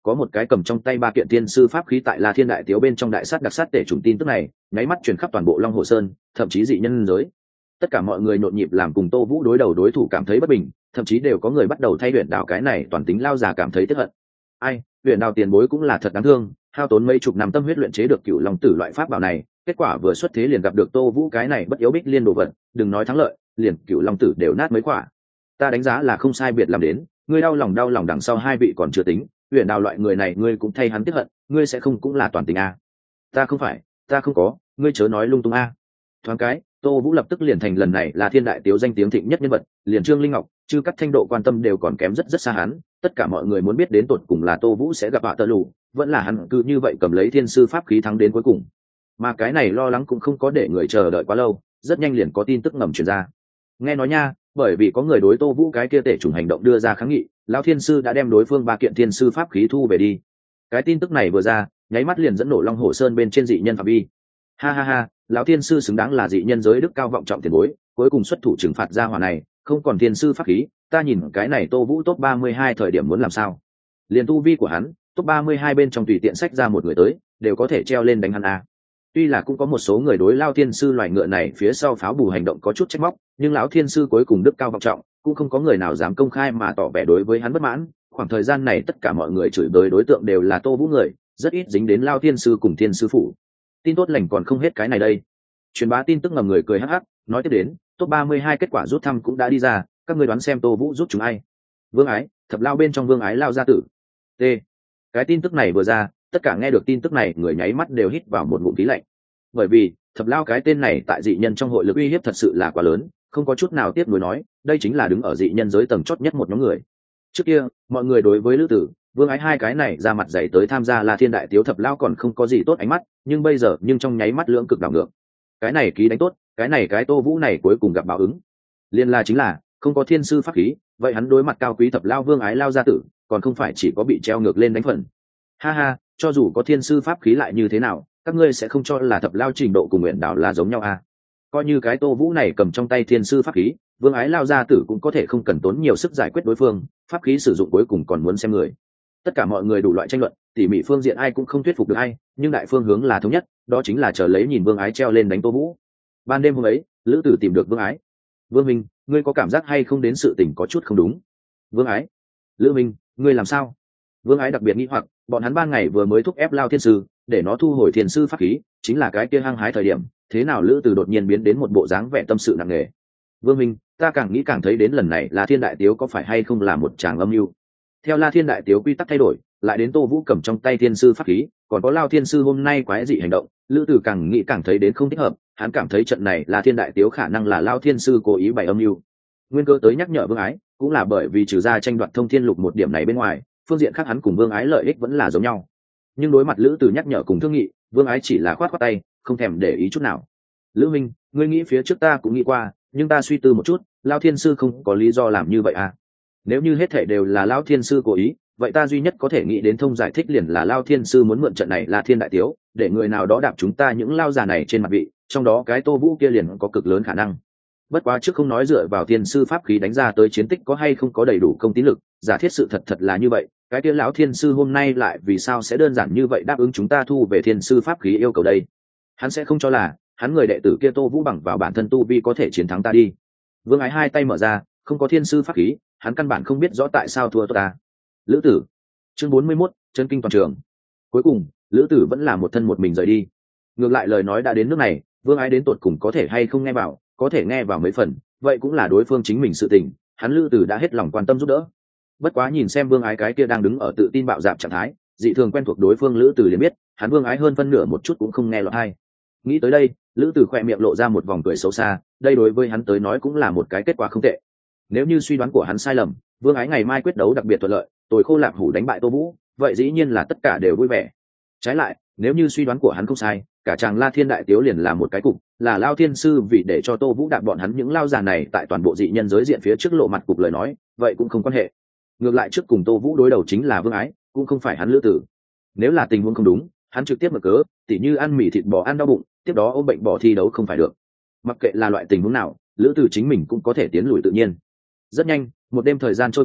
[SPEAKER 1] có một cái cầm trong tay ba kiện thiên sư pháp khí tại La Thiên đại tiếu bên trong đại sát đặc sát tể chủng tin tức này nháy mắt truyền khắp toàn bộ Long Hồ Sơn, thậm chí dị nhân giới. Tất cả mọi người nhộn nhịp làm cùng Tô Vũ đối đầu đối thủ cảm thấy bất bình, thậm chí đều có người bắt đầu thay Huyền Đào cái này toàn tính lao già cảm thấy tiếc hận. Ai, Huyền Đào tiền bối cũng là thật đáng thương, hao tốn mấy chục năm tâm huyết luyện chế được Cửu Long Tử loại pháp bảo này, kết quả vừa xuất thế liền gặp được Tô Vũ cái này bất yếu bích liên đồ vật, đừng nói thắng lợi, liền Cửu Long Tử đều nát mấy quả. Ta đánh giá là không sai biệt làm đến, ngươi đau lòng đằng sau hai vị còn chưa tính, Huyền Đào loại người này ngươi cũng thay hắn tiếc hận, ngươi sẽ không cũng là toàn tình a? Ta không phải, ta không có, ngươi chớ nói lung tung a. Thoáng cái, Tô Vũ lập tức liền thành lần này là Thiên đại tiếu danh tiếng thịnh nhất nhân vật, liền Trương Linh Ngọc, Chư Cắt Thanh độ quan tâm đều còn kém rất xa hắn, tất cả mọi người muốn biết đến tột cùng là Tô Vũ sẽ gặp họa tơ lù, vẫn là hắn cứ như vậy cầm lấy thiên sư pháp khí thắng đến cuối cùng. Mà cái này lo lắng cũng không có để người chờ đợi quá lâu, rất nhanh liền có tin tức ngầm truyền ra. Nghe nói nha, bởi vì có người đối Tô Vũ cái kia tể chủng hành động đưa ra kháng nghị, lão thiên sư đã đem đối phương ba kiện thiên sư pháp khí thu về đi. Cái tin tức này vừa ra, nháy mắt liền dẫn nổ Long Hồ Sơn bên trên dị nhân phạm vi. Ha ha ha, lão thiên sư xứng đáng là dị nhân giới đức cao vọng trọng tiền bối, cuối cùng xuất thủ trừng phạt gia hỏa này, không còn thiên sư pháp khí, ta nhìn cái này Tô Vũ top 32 thời điểm muốn làm sao? Liền tu vi của hắn, top 32 bên trong tùy tiện sách ra một người tới, đều có thể treo lên đánh hắn a. Tuy là cũng có một số người đối Lão thiên sư loài ngựa này phía sau pháo bù hành động có chút trách móc, nhưng lão thiên sư cuối cùng đức cao vọng trọng, cũng không có người nào dám công khai mà tỏ vẻ đối với hắn bất mãn. Khoảng thời gian này tất cả mọi người chửi bới đối tượng đều là Tô Vũ người, rất ít dính đến Lão thiên sư cùng thiên sư phủ. Tin tốt lành còn không hết cái này đây. Truyền bá tin tức ngầm người cười hắc hắc, nói tiếp đến, top 32 kết quả rút thăm cũng đã đi ra, các ngươi đoán xem Tô Vũ giúp chúng ai? Vương Ái, Thập Lao bên trong Vương Ái lao gia tử. T. Cái tin tức này vừa ra, tất cả nghe được tin tức này người nháy mắt đều hít vào một ngụm khí lạnh. Bởi vì, Thập Lao cái tên này tại dị nhân trong hội lực uy hiếp thật sự là quá lớn, không có chút nào tiếp nối nói, đây chính là đứng ở dị nhân giới tầng chót nhất một nhóm người. Trước kia, mọi người đối với Lữ Tử, Vương Ái hai cái này ra mặt dạy tới tham gia La Thiên đại tiếu Thập Lao còn không có gì tốt ánh mắt, nhưng bây giờ trong nháy mắt lưỡng cực đảo ngược. Cái này ký đánh tốt, cái này cái Tô Vũ này cuối cùng gặp báo ứng. Liên la chính là không có thiên sư pháp khí, vậy hắn đối mặt cao quý Thập Lao Vương Ái lao gia tử, còn không phải chỉ có bị treo ngược lên đánh phần. Ha ha, cho dù có thiên sư pháp khí lại như thế nào, các ngươi sẽ không cho là Thập Lao trình độ cùng Nguyện Đảo là giống nhau à? Coi như cái Tô Vũ này cầm trong tay thiên sư pháp khí, Vương Ái lao gia tử cũng có thể không cần tốn nhiều sức giải quyết đối phương, pháp khí sử dụng cuối cùng còn muốn xem người. Tất cả mọi người đủ loại tranh luận, tỉ mỉ phương diện ai cũng không thuyết phục được ai, nhưng đại phương hướng là thống nhất, đó chính là chờ lấy nhìn Vương Ái treo lên đánh Tô Vũ. Ban đêm hôm ấy, Lữ Tử tìm được Vương Ái. Vương Minh, ngươi có cảm giác hay không đến sự tình có chút không đúng? Vương Ái, Lữ Minh, ngươi làm sao? Vương Ái đặc biệt nghi hoặc, bọn hắn ban ngày vừa mới thúc ép Lao thiên sư, để nó thu hồi thiên sư pháp khí, chính là cái kia hăng hái thời điểm, thế nào Lữ Tử đột nhiên biến đến một bộ dáng vẻ tâm sự nặng nề? Vương Minh, ta càng nghĩ càng thấy đến lần này là Thiên đại tiếu có phải hay không là một tràng âm mưu. Theo La Thiên đại tiếu quy tắc thay đổi, lại đến Tô Vũ cầm trong tay thiên sư pháp khí, còn có Lao thiên sư hôm nay quái dị hành động, Lữ Tử càng nghĩ càng thấy đến không thích hợp, hắn cảm thấy trận này là Thiên đại tiếu khả năng là Lao thiên sư cố ý bày âm mưu. Nguyên cơ tới nhắc nhở Vương Ái, cũng là bởi vì trừ ra tranh đoạt thông thiên lục một điểm này bên ngoài, phương diện khác hắn cùng Vương Ái lợi ích vẫn là giống nhau. Nhưng đối mặt Lữ Tử nhắc nhở cùng thương nghị, Vương Ái chỉ là khoát khoát tay, không thèm để ý chút nào. Lữ Minh, ngươi nghĩ phía trước ta cũng nghĩ qua, nhưng ta suy tư một chút, Lao thiên sư không có lý do làm như vậy à? Nếu như hết thảy đều là Lao thiên sư cố ý, vậy ta duy nhất có thể nghĩ đến thông giải thích liền là Lao thiên sư muốn mượn trận này là Thiên đại tiếu, để người nào đó đạp chúng ta những lao già này trên mặt vị, trong đó cái Tô Vũ kia liền có cực lớn khả năng. Bất quá trước không nói dựa vào thiên sư pháp khí đánh ra tới chiến tích có hay không có đầy đủ công tín lực, giả thiết sự thật là như vậy, cái kia lão thiên sư hôm nay lại vì sao sẽ đơn giản như vậy đáp ứng chúng ta thu về thiên sư pháp khí yêu cầu đây? Hắn sẽ không cho là hắn người đệ tử kia Tô Vũ bằng vào bản thân tu vi có thể chiến thắng ta đi. Vương Ái hai tay mở ra, không có thiên sư pháp khí, hắn căn bản không biết rõ tại sao thua ta. Lữ Tử, chương 41, chân kinh toàn trường. Cuối cùng, Lữ Tử vẫn là một thân một mình rời đi. Ngược lại lời nói đã đến nước này, Vương Ái đến tột cùng có thể hay không nghe vào, có thể nghe vào mấy phần, vậy cũng là đối phương chính mình sự tình, hắn Lữ Tử đã hết lòng quan tâm giúp đỡ. Bất quá nhìn xem Vương Ái cái kia đang đứng ở tự tin bạo dạn trạng thái, dị thường quen thuộc đối phương Lữ Tử liền biết, hắn Vương Ái hơn phân nửa một chút cũng không nghe lọt tai. Nghĩ tới đây, Lữ Tử khỏe miệng lộ ra một vòng cười xấu xa, đây đối với hắn tới nói cũng là một cái kết quả không tệ. Nếu như suy đoán của hắn sai lầm, Vương Ái ngày mai quyết đấu đặc biệt thuận lợi, Tồi Khô Lạp Hủ đánh bại Tô Vũ, vậy dĩ nhiên là tất cả đều vui vẻ. Trái lại, nếu như suy đoán của hắn không sai, cả chàng La Thiên đại tiếu liền là một cái cục, là Lao thiên sư vì để cho Tô Vũ đạp bọn hắn những lao già này tại toàn bộ dị nhân giới diện phía trước lộ mặt cục lời nói, vậy cũng không quan hệ. Ngược lại trước cùng Tô Vũ đối đầu chính là Vương Ái, cũng không phải hắn Lữ Tử. Nếu là tình huống không đúng, hắn trực tiếp mở cớ, tỉ như ăn mì thịt bò ăn đau bụng, tiếp đó ôm bệnh bò thi đấu không phải được. Mặc kệ là loại tình huống nào, Lữ Tử chính mình cũng có thể tiến lùi tự nhiên. Rất nhanh, một đêm thời gian trôi qua,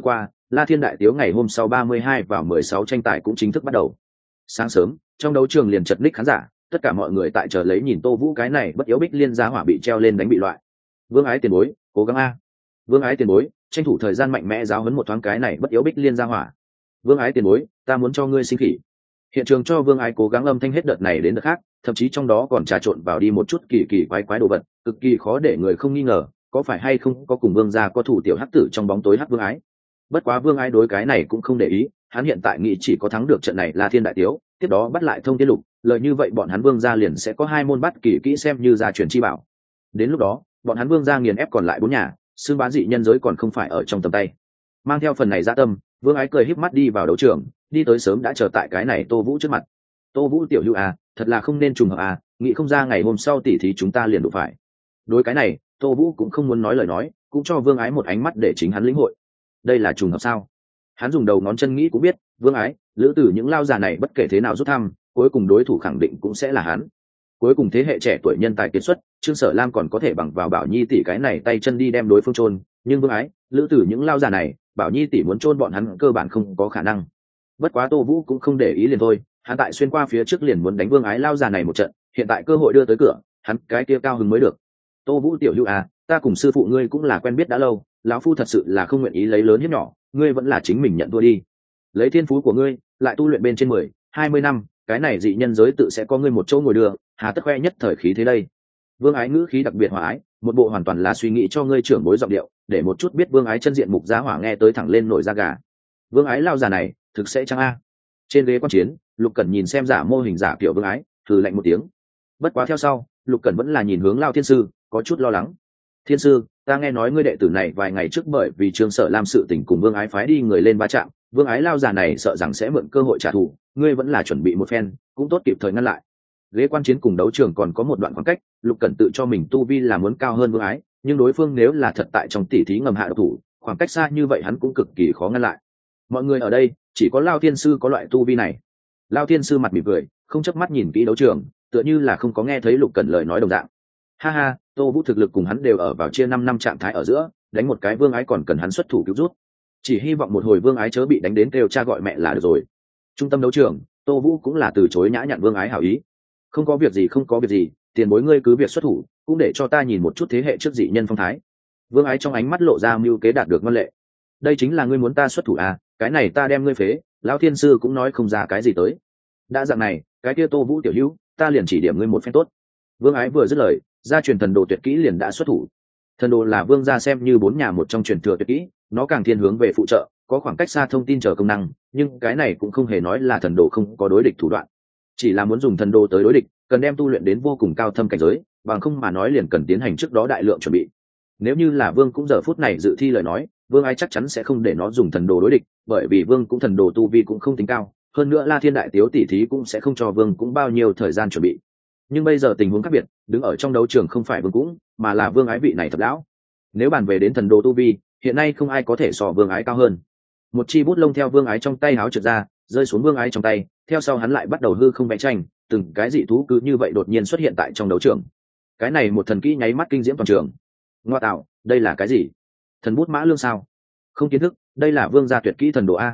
[SPEAKER 1] La Thiên Đại Tiếu ngày hôm sau 32 vào 16 tranh tài cũng chính thức bắt đầu. Sáng sớm, trong đấu trường liền chật ních khán giả, tất cả mọi người tại chờ lấy nhìn Tô Vũ cái này bất yếu Bích Liên giá hỏa bị treo lên đánh bị loại. Vương Ái tiền bối, cố gắng a. Vương Ái tiền bối, tranh thủ thời gian mạnh mẽ giáo huấn một thoáng cái này bất yếu Bích Liên giá hỏa. Vương Ái tiền bối, ta muốn cho ngươi sinh khỉ. Hiện trường cho Vương Ái cố gắng âm thanh hết đợt này đến đợt khác, thậm chí trong đó còn trà trộn vào đi một chút kỳ kỳ quái quái đồ vật, cực kỳ khó để người không nghi ngờ, có phải hay không có cùng Vương gia có thủ tiểu hắc tử trong bóng tối hắc Vương Ái. Bất quá Vương Ái đối cái này cũng không để ý, hắn hiện tại nghĩ chỉ có thắng được trận này là Thiên Đại Tiếu, tiếp đó bắt lại Thông Thiên Lục, lợi như vậy bọn hắn Vương gia liền sẽ có 2 môn bắt kỳ kỹ xem như gia truyền chi bảo. Đến lúc đó, bọn hắn Vương gia nghiền ép còn lại 4 nhà, xương bá dị nhân giới còn không phải ở trong tầm tay. Mang theo phần này dạ tâm, Vương Ái cười híp mắt đi vào đấu trường, đi tới sớm đã chờ tại cái này Tô Vũ trước mặt. Tô Vũ tiểu hữu à, thật là không nên trùng hợp à, nghĩ không ra ngày hôm sau tỉ thí chúng ta liền đụng phải. Đối cái này, Tô Vũ cũng không muốn nói lời nói, cũng cho Vương Ái một ánh mắt để chính hắn lĩnh hội. Đây là trùng hợp sao? Hắn dùng đầu ngón chân nghĩ cũng biết, Vương Ái, lữ tử những lao già này bất kể thế nào rút thăm, cuối cùng đối thủ khẳng định cũng sẽ là hắn. Cuối cùng thế hệ trẻ tuổi nhân tài kiệt xuất, Trương Sở Lam còn có thể bằng vào Bảo Nhi tỷ cái này tay chân đi đem đối phương chôn, nhưng Vương Ái, lữ tử những lao già này, Bảo Nhi tỷ muốn chôn bọn hắn cơ bản không có khả năng. Bất quá Tô Vũ cũng không để ý liền thôi, hắn tại xuyên qua phía trước liền muốn đánh Vương Ái lao già này một trận, hiện tại cơ hội đưa tới cửa, hắn cái kia cao hứng mới được. Tô Vũ tiểu hữu à, ta cùng sư phụ ngươi cũng là quen biết đã lâu, lão phu thật sự là không nguyện ý lấy lớn hiếp nhỏ, ngươi vẫn là chính mình nhận thua đi. Lấy thiên phú của ngươi, lại tu luyện bên trên 10-20 năm, cái này dị nhân giới tự sẽ có ngươi một chỗ ngồi đường, hà tất khoe nhất thời khí thế đây. Vương Ái ngữ khí đặc biệt hòa ái, một bộ hoàn toàn là suy nghĩ cho ngươi trưởng bối giọng điệu, để một chút biết Vương Ái chân diện mục giá hỏa nghe tới thẳng lên nổi da gà. Vương Ái lao già này, thực sẽ chăng a? Trên ghế quan chiến, Lục Cẩn nhìn xem giả mô hình giả kiểu Vương Ái, thử lạnh một tiếng. Bất quá theo sau, Lục Cẩn vẫn là nhìn hướng Lao Thiên sư, có chút lo lắng. Thiên sư, ta nghe nói ngươi đệ tử này vài ngày trước bởi vì Trương Sở Lam sự tình cùng Vương Ái phái đi người lên va chạm, Vương Ái lao già này sợ rằng sẽ mượn cơ hội trả thù, ngươi vẫn là chuẩn bị một phen, cũng tốt kịp thời ngăn lại. Ghế quan chiến cùng đấu trường còn có một đoạn khoảng cách, Lục Cẩn tự cho mình tu vi là muốn cao hơn Vương Ái, nhưng đối phương nếu là thật tại trong tỉ thí ngầm hạ độc thủ, khoảng cách xa như vậy hắn cũng cực kỳ khó ngăn lại. Mọi người ở đây, chỉ có Lao Thiên sư có loại tu vi này. Lao Thiên sư mặt mỉm cười, không chớp mắt nhìn kỹ đấu trường, tựa như là không có nghe thấy Lục Cẩn lời nói đồng dạng. Ha ha, Tô Vũ thực lực cùng hắn đều ở vào chia 5 năm trạng thái ở giữa, đánh một cái Vương Ái còn cần hắn xuất thủ cứu rút. Chỉ hy vọng một hồi Vương Ái chớ bị đánh đến kêu cha gọi mẹ là được rồi. Trung tâm đấu trường, Tô Vũ cũng là từ chối nhã nhặn Vương Ái hảo ý. Không có việc gì, không có việc gì, tiền bối ngươi cứ việc xuất thủ, cũng để cho ta nhìn một chút thế hệ trước dị nhân phong thái. Vương Ái trong ánh mắt lộ ra mưu kế đạt được ngân lệ. Đây chính là ngươi muốn ta xuất thủ à, cái này ta đem ngươi phế, lão thiên sư cũng nói không ra cái gì tới. Đã dạng này, cái kia Tô Vũ tiểu hữu, ta liền chỉ điểm ngươi một phen tốt. Vương Ái vừa dứt lời, gia truyền thần đồ tuyệt kỹ liền đã xuất thủ. Thần đồ là Vương gia xem như 4 nhà một trong truyền thừa tuyệt kỹ, nó càng thiên hướng về phụ trợ, có khoảng cách xa thông tin chờ công năng, nhưng cái này cũng không hề nói là thần đồ không có đối địch thủ đoạn. Chỉ là muốn dùng thần đồ tới đối địch, cần đem tu luyện đến vô cùng cao thâm cảnh giới, bằng không mà nói liền cần tiến hành trước đó đại lượng chuẩn bị. Nếu như là Vương cũng giờ phút này dự thi lời nói, Vương Ái chắc chắn sẽ không để nó dùng thần đồ đối địch, bởi vì Vương cũng thần đồ tu vi cũng không tính cao, hơn nữa La Thiên Đại Tiếu tỷ thí cũng sẽ không cho Vương cũng bao nhiêu thời gian chuẩn bị. Nhưng bây giờ tình huống khác biệt, đứng ở trong đấu trường không phải Vương cũng, mà là Vương Ái vị này thập lão. Nếu bàn về đến thần đồ tu vi, hiện nay không ai có thể so Vương Ái cao hơn. Một chi bút lông theo Vương Ái trong tay háo trượt ra, rơi xuống Vương Ái trong tay, theo sau hắn lại bắt đầu hư không vẽ tranh, từng cái dị thú cứ như vậy đột nhiên xuất hiện tại trong đấu trường. Cái này một thần kỹ nháy mắt kinh diễm toàn trường. Ngoa tạo, đây là cái gì? Thần bút mã lương sao? Không kiến thức, đây là Vương gia tuyệt kỹ thần đồ a.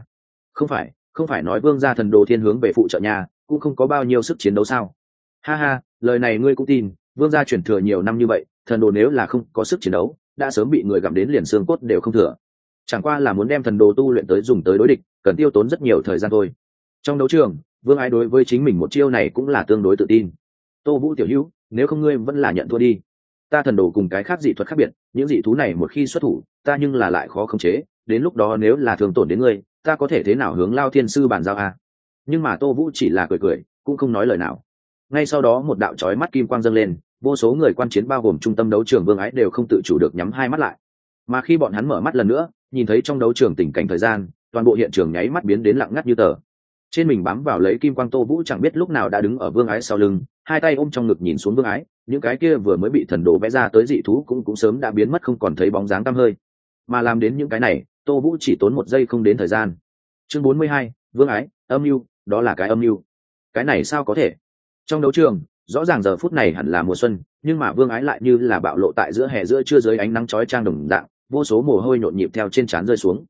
[SPEAKER 1] Không phải nói Vương gia thần đồ thiên hướng về phụ trợ nhà, cũng không có bao nhiêu sức chiến đấu sao? Ha ha, lời này ngươi cũng tin, Vương gia truyền thừa nhiều năm như vậy, thần đồ nếu là không có sức chiến đấu, đã sớm bị người gặm đến liền xương cốt đều không thừa. Chẳng qua là muốn đem thần đồ tu luyện tới dùng tới đối địch, cần tiêu tốn rất nhiều thời gian thôi. Trong đấu trường, Vương Ái đối với chính mình một chiêu này cũng là tương đối tự tin. Tô Vũ tiểu hữu, nếu không ngươi vẫn là nhận thua đi. Ta thần đồ cùng cái khác dị thuật khác biệt, những dị thú này một khi xuất thủ, ta nhưng là lại khó khống chế, đến lúc đó nếu là thương tổn đến ngươi, ta có thể thế nào hướng Lao Thiên sư bàn giao a? Nhưng mà Tô Vũ chỉ là cười cười, cũng không nói lời nào. Ngay sau đó một đạo chói mắt kim quang dâng lên, vô số người quan chiến bao gồm trung tâm đấu trường Vương Ái đều không tự chủ được nhắm hai mắt lại. Mà khi bọn hắn mở mắt lần nữa, nhìn thấy trong đấu trường tình cảnh thời gian, toàn bộ hiện trường nháy mắt biến đến lặng ngắt như tờ. Trên mình bám vào lấy kim quang Tô Vũ chẳng biết lúc nào đã đứng ở Vương Ái sau lưng, hai tay ôm trong ngực nhìn xuống Vương Ái, những cái kia vừa mới bị thần đồ vẽ ra tới dị thú cũng sớm đã biến mất không còn thấy bóng dáng tăm hơi. Mà làm đến những cái này, Tô Vũ chỉ tốn 1 giây không đến thời gian. Chương 42, Vương Ái, âm mưu, đó là cái âm mưu. Cái này sao có thể? Trong đấu trường, rõ ràng giờ phút này hẳn là mùa xuân, nhưng mà Vương Ái lại như là bạo lộ tại giữa hè giữa trưa dưới ánh nắng chói chang đồng dạng, vô số mồ hôi nhộn nhịp theo trên trán rơi xuống.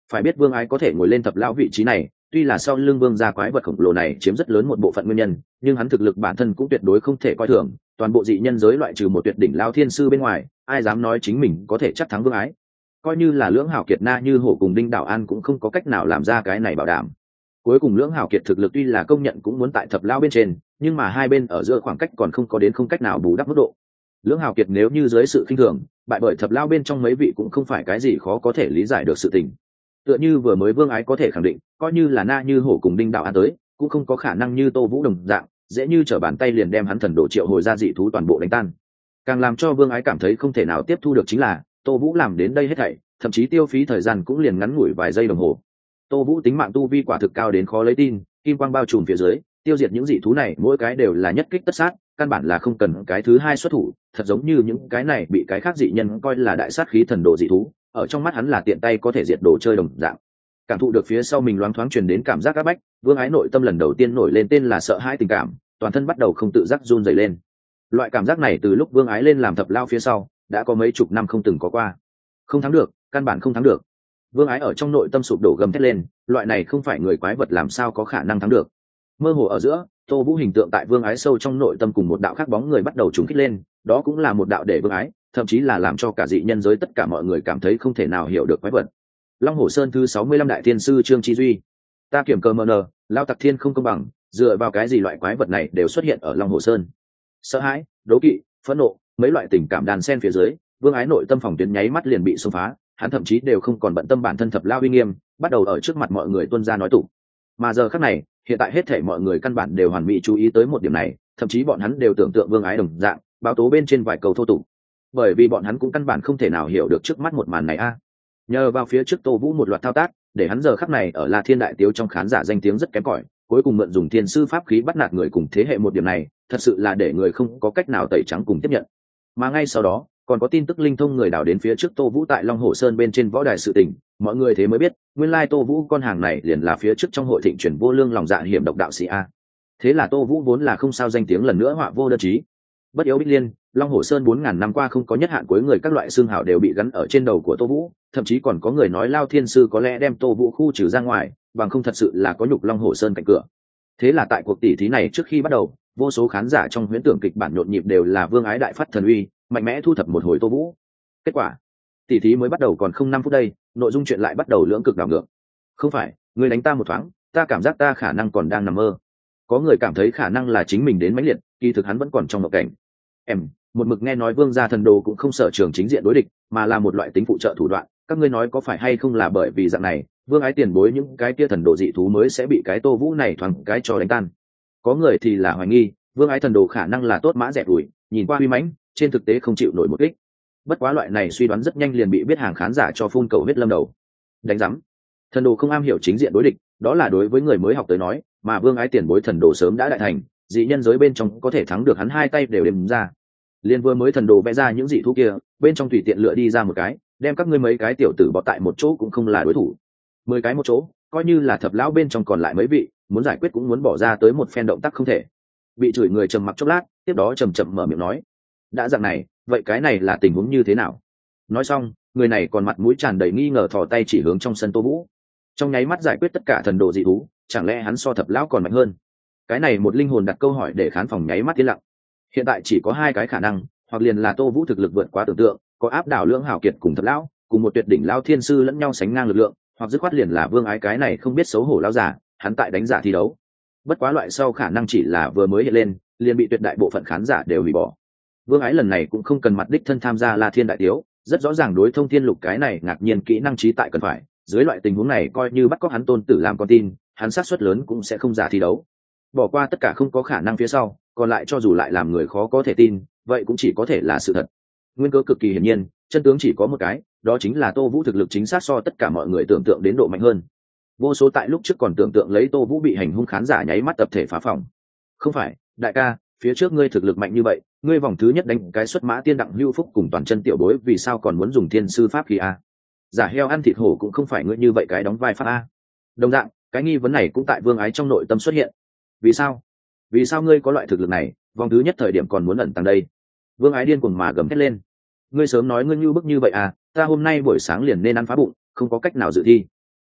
[SPEAKER 1] Phải biết vương ái có thể ngồi lên thập lão vị trí này, tuy là sau lưng vương gia quái vật khổng lồ này chiếm rất lớn một bộ phận nguyên nhân, nhưng hắn thực lực bản thân cũng tuyệt đối không thể coi thường. Toàn bộ dị nhân giới loại trừ một tuyệt đỉnh lao thiên sư bên ngoài, ai dám nói chính mình có thể chắc thắng vương ái. Coi như là lưỡng hảo kiệt Na Như Hổ cùng Đinh Đạo An cũng không có cách nào làm ra cái này bảo đảm. Cuối cùng lưỡng hảo kiệt thực lực tuy là công nhận cũng muốn tại thập lão bên trên, nhưng mà hai bên ở giữa khoảng cách còn không có đến không cách nào bù đắp mức độ. Lưỡng hảo kiệt nếu như dưới sự khinh thường, bại bởi thập lão bên trong mấy vị cũng không phải cái gì khó có thể lý giải được sự tình. Tựa như vừa mới vương ái có thể khẳng định, coi như là Na Như Hổ cùng Đinh Đạo An tới, cũng không có khả năng như Tô Vũ đồng dạng, dễ như trở bàn tay liền đem hắn thần đồ triệu hồi ra dị thú toàn bộ đánh tan. Càng làm cho vương ái cảm thấy không thể nào tiếp thu được chính là, Tô Vũ làm đến đây hết thảy, thậm chí tiêu phí thời gian cũng liền ngắn ngủi vài giây đồng hồ. Tô Vũ tính mạng tu vi quả thực cao đến khó lấy tin, kim quang bao trùm phía dưới, tiêu diệt những dị thú này mỗi cái đều là nhất kích tất sát, căn bản là không cần cái thứ hai xuất thủ, thật giống như những cái này bị cái khác dị nhân coi là đại sát khí thần đồ dị thú, ở trong mắt hắn là tiện tay có thể diệt đồ chơi đồng dạng. Cảm thụ được phía sau mình loáng thoáng truyền đến cảm giác áp bách, vương ái nội tâm lần đầu tiên nổi lên tên là sợ hãi tình cảm, toàn thân bắt đầu không tự giác run rẩy lên. Loại cảm giác này từ lúc vương ái lên làm thập lao phía sau đã có mấy chục năm không từng có qua. Không thắng được, căn bản không thắng được. Vương ái ở trong nội tâm sụp đổ gầm thét lên, loại này không phải người quái vật làm sao có khả năng thắng được. Mơ hồ ở giữa, Tô Vũ hình tượng tại vương ái sâu trong nội tâm cùng một đạo khác bóng người bắt đầu trùng kích lên, đó cũng là một đạo để vương ái, thậm chí là làm cho cả dị nhân giới tất cả mọi người cảm thấy không thể nào hiểu được quái vật. Long Hổ Sơn thứ 65 đại thiên sư Trương Chi Duy. Ta kiểm cờ mờ nờ, lao tặc thiên không công bằng, dựa vào cái gì loại quái vật này đều xuất hiện ở Long Hổ Sơn. Sợ hãi, đố kỵ, phẫn nộ, mấy loại tình cảm đàn xen phía dưới, vương ái nội tâm phòng tuyến nháy mắt liền bị xông phá, hắn thậm chí đều không còn bận tâm bản thân thập lao uy nghiêm, bắt đầu ở trước mặt mọi người tuôn ra nói tụng. Mà giờ khắc này, hiện tại hết thảy mọi người căn bản đều hoàn mỹ chú ý tới một điểm này, thậm chí bọn hắn đều tưởng tượng vương ái đồng dạng, báo tố bên trên vài câu thô tục. Bởi vì bọn hắn cũng căn bản không thể nào hiểu được trước mắt một màn này a. Nhờ vào phía trước Tô Vũ một loạt thao tác, để hắn giờ khắc này ở La Thiên Đại Tiếu trong khán giả danh tiếng rất kém cỏi, cuối cùng mượn dùng thiên sư pháp khí bắt nạt người cùng thế hệ một điểm này, thật sự là để người không có cách nào tẩy trắng cùng tiếp nhận. Mà ngay sau đó, còn có tin tức linh thông người đào đến phía trước Tô Vũ tại Long Hổ Sơn bên trên võ đài sự tình, mọi người thế mới biết, nguyên lai Tô Vũ con hàng này liền là phía trước trong hội thịnh truyền vô lương lòng dạ hiểm độc đạo sĩ a. Thế là Tô Vũ vốn là không sao danh tiếng lần nữa họa vô đơn chí. Bất yếu Bích Liên, Long Hổ Sơn 4000 năm qua không có nhất hạn cuối người các loại xương hào đều bị gắn ở trên đầu của Tô Vũ, thậm chí còn có người nói Lao Thiên sư có lẽ đem Tô Vũ khu trừ ra ngoài, bằng không thật sự là có nhục Long Hổ Sơn cạnh cửa. Thế là tại cuộc tỷ thí này trước khi bắt đầu, vô số khán giả trong huyễn tưởng kịch bản nhộn nhịp đều là vương ái đại phát thần uy, mạnh mẽ thu thập một hồi Tô Vũ. Kết quả, tỷ thí mới bắt đầu còn không 5 phút đây, nội dung chuyện lại bắt đầu lưỡng cực đảo ngược. Không phải, người đánh ta một thoáng, ta cảm giác ta khả năng còn đang nằm mơ. Có người cảm thấy khả năng là chính mình đến mãnh liệt, kỳ thực hắn vẫn còn trong mộng cảnh. Một mực nghe nói vương gia thần đồ cũng không sở trường chính diện đối địch, mà là một loại tính phụ trợ thủ đoạn, các ngươi nói có phải hay không là bởi vì dạng này, vương ái tiền bối những cái kia thần đồ dị thú mới sẽ bị cái Tô Vũ này thoáng cái cho đánh tan. Có người thì là hoài nghi, vương ái thần đồ khả năng là tốt mã rẻ đuổi, nhìn qua uy mãnh, trên thực tế không chịu nổi một kích. Bất quá loại này suy đoán rất nhanh liền bị biết hàng khán giả cho phun cầu huyết lâm đầu. Đánh rắm, thần đồ không am hiểu chính diện đối địch, đó là đối với người mới học tới nói, mà vương ái tiền bối thần đồ sớm đã đại thành, dị nhân giới bên trong có thể thắng được hắn hai tay đều đếm ra. Liên vừa mới thần đồ vẽ ra những dị thú kia, bên trong tùy tiện lựa đi ra một cái, đem các ngươi mấy cái tiểu tử bọt tại một chỗ cũng không là đối thủ. 10 cái một chỗ, coi như là thập lão bên trong còn lại mấy vị, muốn giải quyết cũng muốn bỏ ra tới một phen động tác không thể. Bị chửi người trầm mặc chốc lát, tiếp đó chậm chậm mở miệng nói: đã dạng này, vậy cái này là tình huống như thế nào? Nói xong, người này còn mặt mũi tràn đầy nghi ngờ thò tay chỉ hướng trong sân Tô Vũ. Trong nháy mắt giải quyết tất cả thần đồ dị thú, chẳng lẽ hắn so thập lão còn mạnh hơn? Cái này một linh hồn đặt câu hỏi để khán phòng nháy mắt yên lặng. Hiện tại chỉ có hai cái khả năng, hoặc liền là Tô Vũ thực lực vượt quá tưởng tượng, có áp đảo lưỡng hảo kiệt cùng thập lão, cùng một tuyệt đỉnh lao thiên sư lẫn nhau sánh ngang lực lượng, hoặc dứt khoát liền là vương ái cái này không biết xấu hổ lao giả, hắn tại đánh giả thi đấu. Bất quá loại sau khả năng chỉ là vừa mới hiện lên, liền bị tuyệt đại bộ phận khán giả đều hủy bỏ. Vương ái lần này cũng không cần mặt đích thân tham gia La Thiên đại tiếu, rất rõ ràng đối thông thiên lục cái này ngạc nhiên kỹ năng trí tại cần phải, dưới loại tình huống này coi như bắt cóc hắn tôn tử làm con tin, hắn xác suất lớn cũng sẽ không giả thi đấu. Bỏ qua tất cả không có khả năng phía sau, còn lại cho dù lại làm người khó có thể tin, vậy cũng chỉ có thể là sự thật. Nguyên cớ cực kỳ hiển nhiên, chân tướng chỉ có một cái, đó chính là Tô Vũ thực lực chính xác so tất cả mọi người tưởng tượng đến độ mạnh hơn. Vô số tại lúc trước còn tưởng tượng lấy Tô Vũ bị hành hung khán giả nháy mắt tập thể phá phòng. Không phải, đại ca, phía trước ngươi thực lực mạnh như vậy, ngươi vòng thứ nhất đánh cái xuất mã tiên đặng hưu phúc cùng toàn chân tiểu bối, vì sao còn muốn dùng thiên sư pháp khí a? Giả heo ăn thịt hổ cũng không phải ngươi như vậy cái đóng vai pháp a. Đồng dạng, cái nghi vấn này cũng tại vương ái trong nội tâm xuất hiện. Vì sao? Vì sao ngươi có loại thực lực này, vòng thứ nhất thời điểm còn muốn ẩn tàng đây? Vương ái điên cuồng mà gầm thét lên. Ngươi sớm nói ngươi như bức như vậy à, ta hôm nay buổi sáng liền nên ăn phá bụng, không có cách nào dự thi.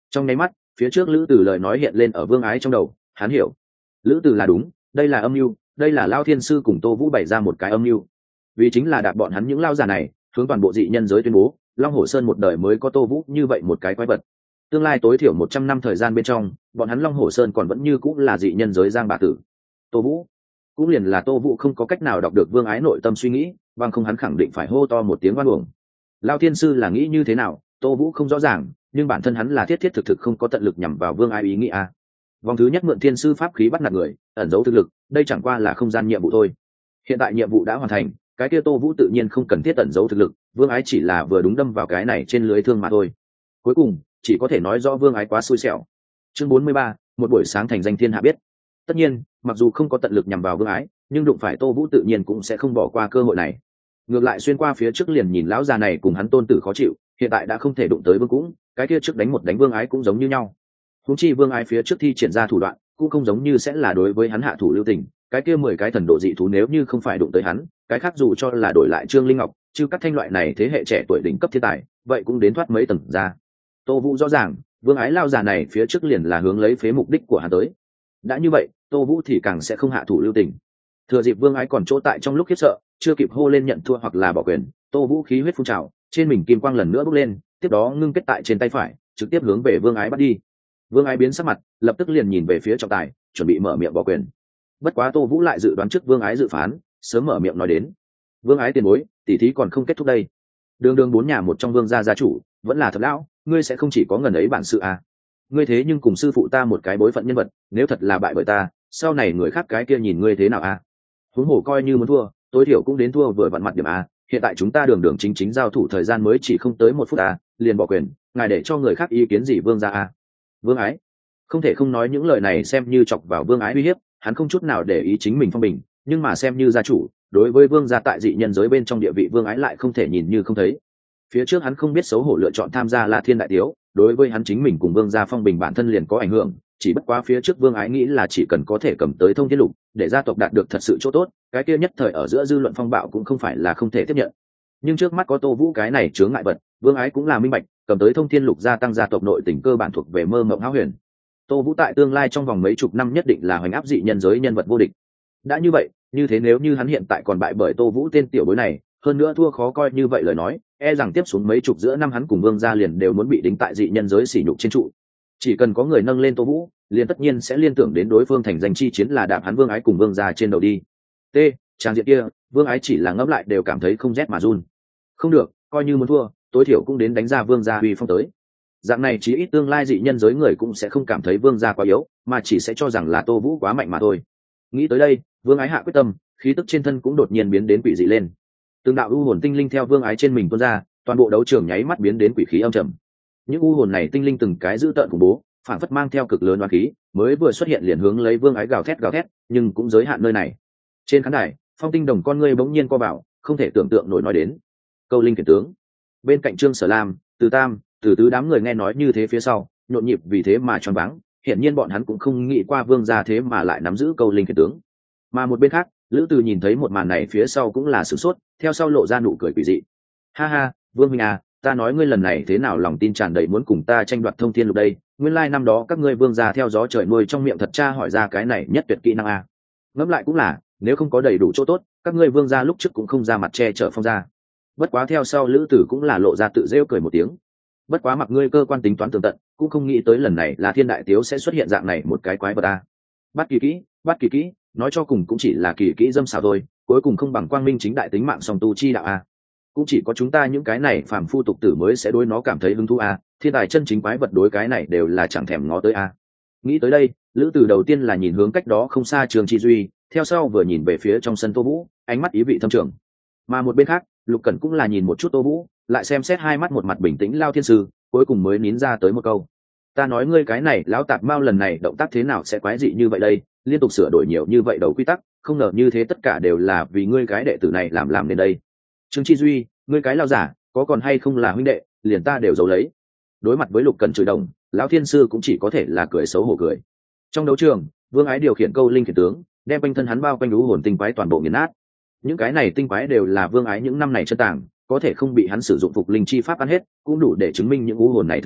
[SPEAKER 1] Trong nháy mắt, phía trước Lữ Tử lời nói hiện lên ở Vương Ái trong đầu, hắn hiểu. Lữ Tử là đúng, đây là âm mưu, đây là Lao Thiên Sư cùng Tô Vũ bày ra một cái âm mưu. Vì chính là đạp bọn hắn những lao già này, hướng toàn bộ dị nhân giới tuyên bố, Long Hổ Sơn một đời mới có Tô Vũ như vậy một cái quái vật. Tương lai tối thiểu 100 năm thời gian bên trong, bọn hắn Long Hổ Sơn còn vẫn như cũng là dị nhân giới giang bá tử. Tô Vũ, cũng liền là Tô Vũ không có cách nào đọc được Vương Ái nội tâm suy nghĩ, bằng không hắn khẳng định phải hô to một tiếng oan uổng. Lao Thiên Sư là nghĩ như thế nào, Tô Vũ không rõ ràng, nhưng bản thân hắn là thiết thiết thực thực không có tận lực nhằm vào Vương Ái ý nghĩ a. Vòng thứ nhất mượn thiên sư pháp khí bắt nạt người, ẩn giấu thực lực, đây chẳng qua là không gian nhiệm vụ thôi. Hiện tại nhiệm vụ đã hoàn thành, cái kia Tô Vũ tự nhiên không cần thiết ẩn giấu thực lực, Vương Ái chỉ là vừa đúng đâm vào cái này trên lưới thương mà thôi. Cuối cùng, chỉ có thể nói rõ Vương Ái quá xui xẻo. Chương 43, một buổi sáng thành danh thiên hạ biết. Tất nhiên, mặc dù không có tận lực nhằm vào Vương Ái, nhưng đụng phải Tô Vũ tự nhiên cũng sẽ không bỏ qua cơ hội này. Ngược lại xuyên qua phía trước liền nhìn lão già này cùng hắn tôn tử khó chịu, hiện tại đã không thể đụng tới Vương cũng, cái kia trước đánh một đánh Vương Ái cũng giống như nhau. Huống chi Vương Ái phía trước thi triển ra thủ đoạn, cũng không giống như sẽ là đối với hắn hạ thủ lưu tình, cái kia 10 cái thần độ dị thú nếu như không phải đụng tới hắn, cái khác dù cho là đổi lại Trương Linh Ngọc, chứ các thanh loại này thế hệ trẻ tuổi đỉnh cấp thiên tài, vậy cũng đến thoát mấy tầng ra. Tô Vũ rõ ràng, Vương Ái lao già này phía trước liền là hướng lấy phế mục đích của hắn tới. Đã như vậy, Tô Vũ thì càng sẽ không hạ thủ lưu tình. Thừa dịp Vương Ái còn chỗ tại trong lúc khiếp sợ, chưa kịp hô lên nhận thua hoặc là bỏ quyền, Tô Vũ khí huyết phun trào, trên mình kim quang lần nữa bốc lên, tiếp đó ngưng kết tại trên tay phải, trực tiếp hướng về Vương Ái bắt đi. Vương Ái biến sắc mặt, lập tức liền nhìn về phía trọng tài, chuẩn bị mở miệng bỏ quyền. Bất quá Tô Vũ lại dự đoán trước Vương Ái dự phán, sớm mở miệng nói đến: "Vương Ái tiền bối, tỉ thí còn không kết thúc đây. Đường đường 4 nhà một trong Vương gia gia chủ, vẫn là thật lão, ngươi sẽ không chỉ có ngần ấy bản sự à? Ngươi thế nhưng cùng sư phụ ta một cái bối phận nhân vật, nếu thật là bại bởi ta, sau này người khác cái kia nhìn ngươi thế nào à? Huống hồ coi như muốn thua, tối thiểu cũng đến thua vừa vặn mặt điểm à, hiện tại chúng ta đường đường chính chính giao thủ thời gian mới chỉ không tới 1 phút à, liền bỏ quyền, ngài để cho người khác ý kiến gì Vương gia à?" Vương Ái không thể không nói những lời này xem như chọc vào Vương Ái uy hiếp, hắn không chút nào để ý chính mình phong bình, nhưng mà xem như gia chủ, đối với Vương gia tại dị nhân giới bên trong địa vị Vương Ái lại không thể nhìn như không thấy. Phía trước hắn không biết xấu hổ lựa chọn tham gia La Thiên đại tiếu, đối với hắn chính mình cùng Vương gia phong bình bản thân liền có ảnh hưởng, chỉ bất quá phía trước Vương Ái nghĩ là chỉ cần có thể cầm tới thông thiên lục, để gia tộc đạt được thật sự chỗ tốt, cái kia nhất thời ở giữa dư luận phong bạo cũng không phải là không thể tiếp nhận. Nhưng trước mắt có Tô Vũ cái này chướng ngại vật, Vương Ái cũng là minh bạch, cầm tới thông thiên lục gia tăng gia tộc nội tình cơ bản thuộc về mơ mộng hão huyền. Tô Vũ tại tương lai trong vòng mấy chục năm nhất định là hoành áp dị nhân giới nhân vật vô địch. Đã như vậy, như thế nếu như hắn hiện tại còn bại bởi Tô Vũ tên tiểu bối này, hơn nữa thua khó coi như vậy lời nói, e rằng tiếp xuống mấy chục giữa năm hắn cùng Vương gia liền đều muốn bị đính tại dị nhân giới sỉ nhục trên trụ. Chỉ cần có người nâng lên Tô Vũ, liền tất nhiên sẽ liên tưởng đến đối phương thành danh chi chiến là đạp hắn Vương Ái cùng Vương gia trên đầu đi. T, trang diện kia, Vương Ái chỉ là ngẫm lại đều cảm thấy không rét mà run. Không được, coi như muốn thua, tối thiểu cũng đến đánh ra Vương gia uy phong tới. Dạng này chí ít tương lai dị nhân giới người cũng sẽ không cảm thấy Vương gia quá yếu, mà chỉ sẽ cho rằng là Tô Vũ quá mạnh mà thôi. Nghĩ tới đây, Vương Ái hạ quyết tâm, khí tức trên thân cũng đột nhiên biến đến quỷ dị lên. Từng đạo u hồn tinh linh theo Vương Ái trên mình tuôn ra, toàn bộ đấu trường nháy mắt biến đến quỷ khí âm trầm. Những u hồn này tinh linh từng cái dữ tợn khủng bố, phản phất mang theo cực lớn oán khí, mới vừa xuất hiện liền hướng lấy Vương Ái gào thét, nhưng cũng giới hạn nơi này. Trên khán đài, Phong Tinh Đồng con ngươi bỗng nhiên co vào, không thể tưởng tượng nổi nói đến: "Câu linh kiệt tướng." Bên cạnh Trương Sở Lam, Từ Tam, Từ Tứ đám người nghe nói như thế phía sau, nhộn nhịp vì thế mà choáng váng, hiển nhiên bọn hắn cũng không nghĩ qua Vương gia thế mà lại nắm giữ câu linh kiệt tướng. Mà một bên khác, Lữ Từ nhìn thấy một màn này phía sau cũng là sửng sốt, theo sau lộ ra nụ cười quỷ dị. "Ha ha, Vương huynh à, ta nói ngươi lần này thế nào lòng tin tràn đầy muốn cùng ta tranh đoạt thông thiên lục đây, nguyên lai năm đó các ngươi Vương gia theo gió trời nuôi trong miệng thật cha hỏi ra cái này nhất tuyệt kỹ năng à. Ngẫm lại cũng là, nếu không có đầy đủ chỗ tốt, các ngươi Vương gia lúc trước cũng không ra mặt che chở Phong gia." Bất quá theo sau Lữ Tử cũng là lộ ra tự rêu cười một tiếng. "Bất quá mặc ngươi cơ quan tính toán tường tận, cũng không nghĩ tới lần này là Thiên đại tiếu sẽ xuất hiện dạng này một cái quái vật a. Bắt kỳ kỹ, nói cho cùng cũng chỉ là kỳ kỹ dâm xảo thôi, cuối cùng không bằng quang minh chính đại tính mạng song tu chi đạo a. Cũng chỉ có chúng ta những cái này phàm phu tục tử mới sẽ đối nó cảm thấy hứng thú a, thiên tài chân chính quái vật đối cái này đều là chẳng thèm ngó tới a." Nghĩ tới đây, Lữ Tử đầu tiên là nhìn hướng cách đó không xa Trường Chi Duy, theo sau vừa nhìn về phía trong sân Tô Vũ, ánh mắt ý vị thâm trường. Mà một bên khác, Lục Cẩn cũng là nhìn một chút Tô Vũ, lại xem xét hai mắt một mặt bình tĩnh Lao Thiên Sư, cuối cùng mới nín ra tới một câu: "Ta nói ngươi cái này lão tạp mao lần này động tác thế nào sẽ quái dị như vậy đây, liên tục sửa đổi nhiều như vậy đầu quy tắc, không ngờ như thế tất cả đều là vì ngươi cái đệ tử này làm nên đây. Trương Chi Duy, ngươi cái lao giả, có còn hay không là huynh đệ, liền ta đều giấu lấy." Đối mặt với Lục Cẩn chửi đồng, lão Thiên Sư cũng chỉ có thể là cười xấu hổ cười. Trong đấu trường, Vương Ái điều khiển câu linh khiển tướng, đem quanh thân hắn bao quanh lũ hồn tinh quái toàn bộ nghiền nát. Những cái này tinh quái đều là Vương Ái những năm này chân tàng, có thể không bị hắn sử dụng phục linh chi pháp ăn hết, cũng đủ để chứng minh những u hồn này thực lực,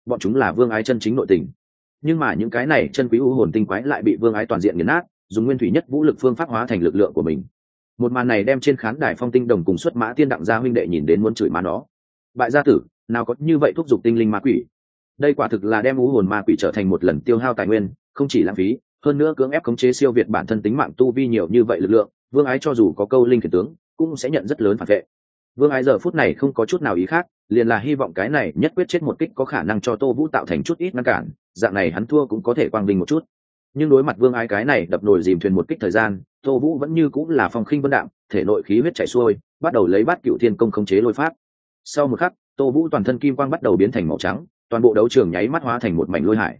[SPEAKER 1] bọn chúng là Vương Ái chân chính nội tình. Nhưng mà những cái này chân quý u hồn tinh quái lại bị Vương Ái toàn diện nghiền nát, dùng nguyên thủy nhất vũ lực phương pháp hóa thành lực lượng của mình. Một màn này đem trên khán đài Phong Tinh Đồng cùng Xuất Mã Tiên Đặng gia huynh đệ nhìn đến muốn chửi má nó. Bại gia tử, nào có như vậy thúc giục tinh linh ma quỷ. Đây quả thực là đem u hồn ma quỷ trở thành một lần tiêu hao tài nguyên, không chỉ lãng phí, hơn nữa cưỡng ép khống chế siêu việt bản thân tính mạng tu vi nhiều như vậy lực lượng, Vương Ái cho dù có câu linh khiển tướng, cũng sẽ nhận rất lớn phản vệ. Vương Ái giờ phút này không có chút nào ý khác, liền là hy vọng cái này nhất quyết chết một kích có khả năng cho Tô Vũ tạo thành chút ít ngăn cản, dạng này hắn thua cũng có thể quang vinh một chút. Nhưng đối mặt Vương Ái cái này đập nồi dìm thuyền một kích thời gian, Tô Vũ vẫn như cũng là phong khinh vân đạm, thể nội khí huyết chảy xuôi, bắt đầu lấy Bát Cửu Thiên Công khống chế lôi pháp. Sau một khắc, Tô Vũ toàn thân kim quang bắt đầu biến thành màu trắng, toàn bộ đấu trường nháy mắt hóa thành một mảnh lôi hải.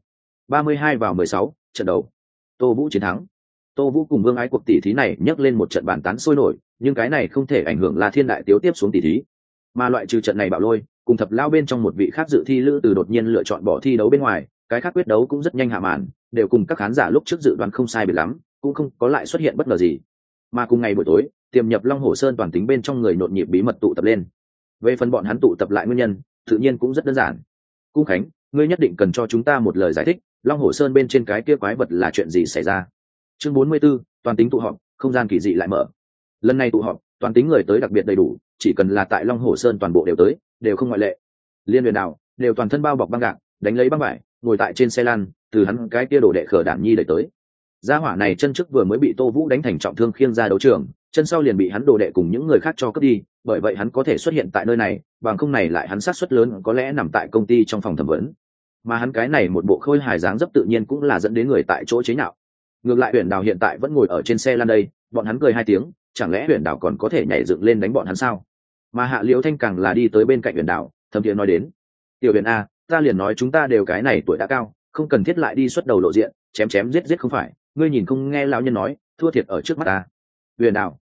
[SPEAKER 1] 32-16, trận đấu. Tô Vũ chiến thắng. Tô Vũ cùng Vương Ái cuộc tỷ thí này nhấc lên một trận bàn tán sôi nổi, nhưng cái này không thể ảnh hưởng La Thiên Đại Tiếu tiếp xuống tỷ thí. Mà loại trừ trận này bạo lôi, cùng thập lao bên trong một vị khác dự thi lữ từ đột nhiên lựa chọn bỏ thi đấu bên ngoài, cái khác quyết đấu cũng rất nhanh hạ màn, đều cùng các khán giả lúc trước dự đoán không sai biệt lắm, cũng không có lại xuất hiện bất ngờ gì. Mà cùng ngày buổi tối, tiềm nhập Long Hổ Sơn toàn tính bên trong người nhộn nhịp bí mật tụ tập lên. Về phần bọn hắn tụ tập lại nguyên nhân, tự nhiên cũng rất đơn giản. Cung Khánh, ngươi nhất định cần cho chúng ta một lời giải thích, Long Hổ Sơn bên trên cái kia quái vật là chuyện gì xảy ra? Chương 44, toàn tính tụ họp, không gian kỳ dị lại mở. Lần này tụ họp, toàn tính người tới đặc biệt đầy đủ, chỉ cần là tại Long Hổ Sơn toàn bộ đều tới, đều không ngoại lệ. Liên Huyền Đào đều toàn thân bao bọc băng gạc, đánh lấy băng vải, ngồi tại trên xe lăn, từ hắn cái kia đổ đệ khở đản nhi đẩy tới. Gia hỏa này chân trước vừa mới bị Tô Vũ đánh thành trọng thương khiêng ra đấu trường, chân sau liền bị hắn đồ đệ cùng những người khác cho cướp đi, bởi vậy hắn có thể xuất hiện tại nơi này, bằng không này lại hắn sát suất lớn có lẽ nằm tại công ty trong phòng thẩm vấn. Mà hắn cái này một bộ khôi hài dáng dấp tự nhiên cũng là dẫn đến người tại chỗ chế nhạo. Ngược lại Huyền Đào hiện tại vẫn ngồi ở trên xe lăn đây, bọn hắn cười hai tiếng, chẳng lẽ Huyền Đào còn có thể nhảy dựng lên đánh bọn hắn sao? Mà Hạ Liễu Thanh càng là đi tới bên cạnh Huyền Đào, thầm thì nói đến: "Tiểu Huyền a, ta liền nói chúng ta đều cái này tuổi đã cao, không cần thiết lại đi xuất đầu lộ diện, chém chém giết giết không phải, ngươi nhìn không nghe lão nhân nói, thua thiệt ở trước mắt ta." Huyền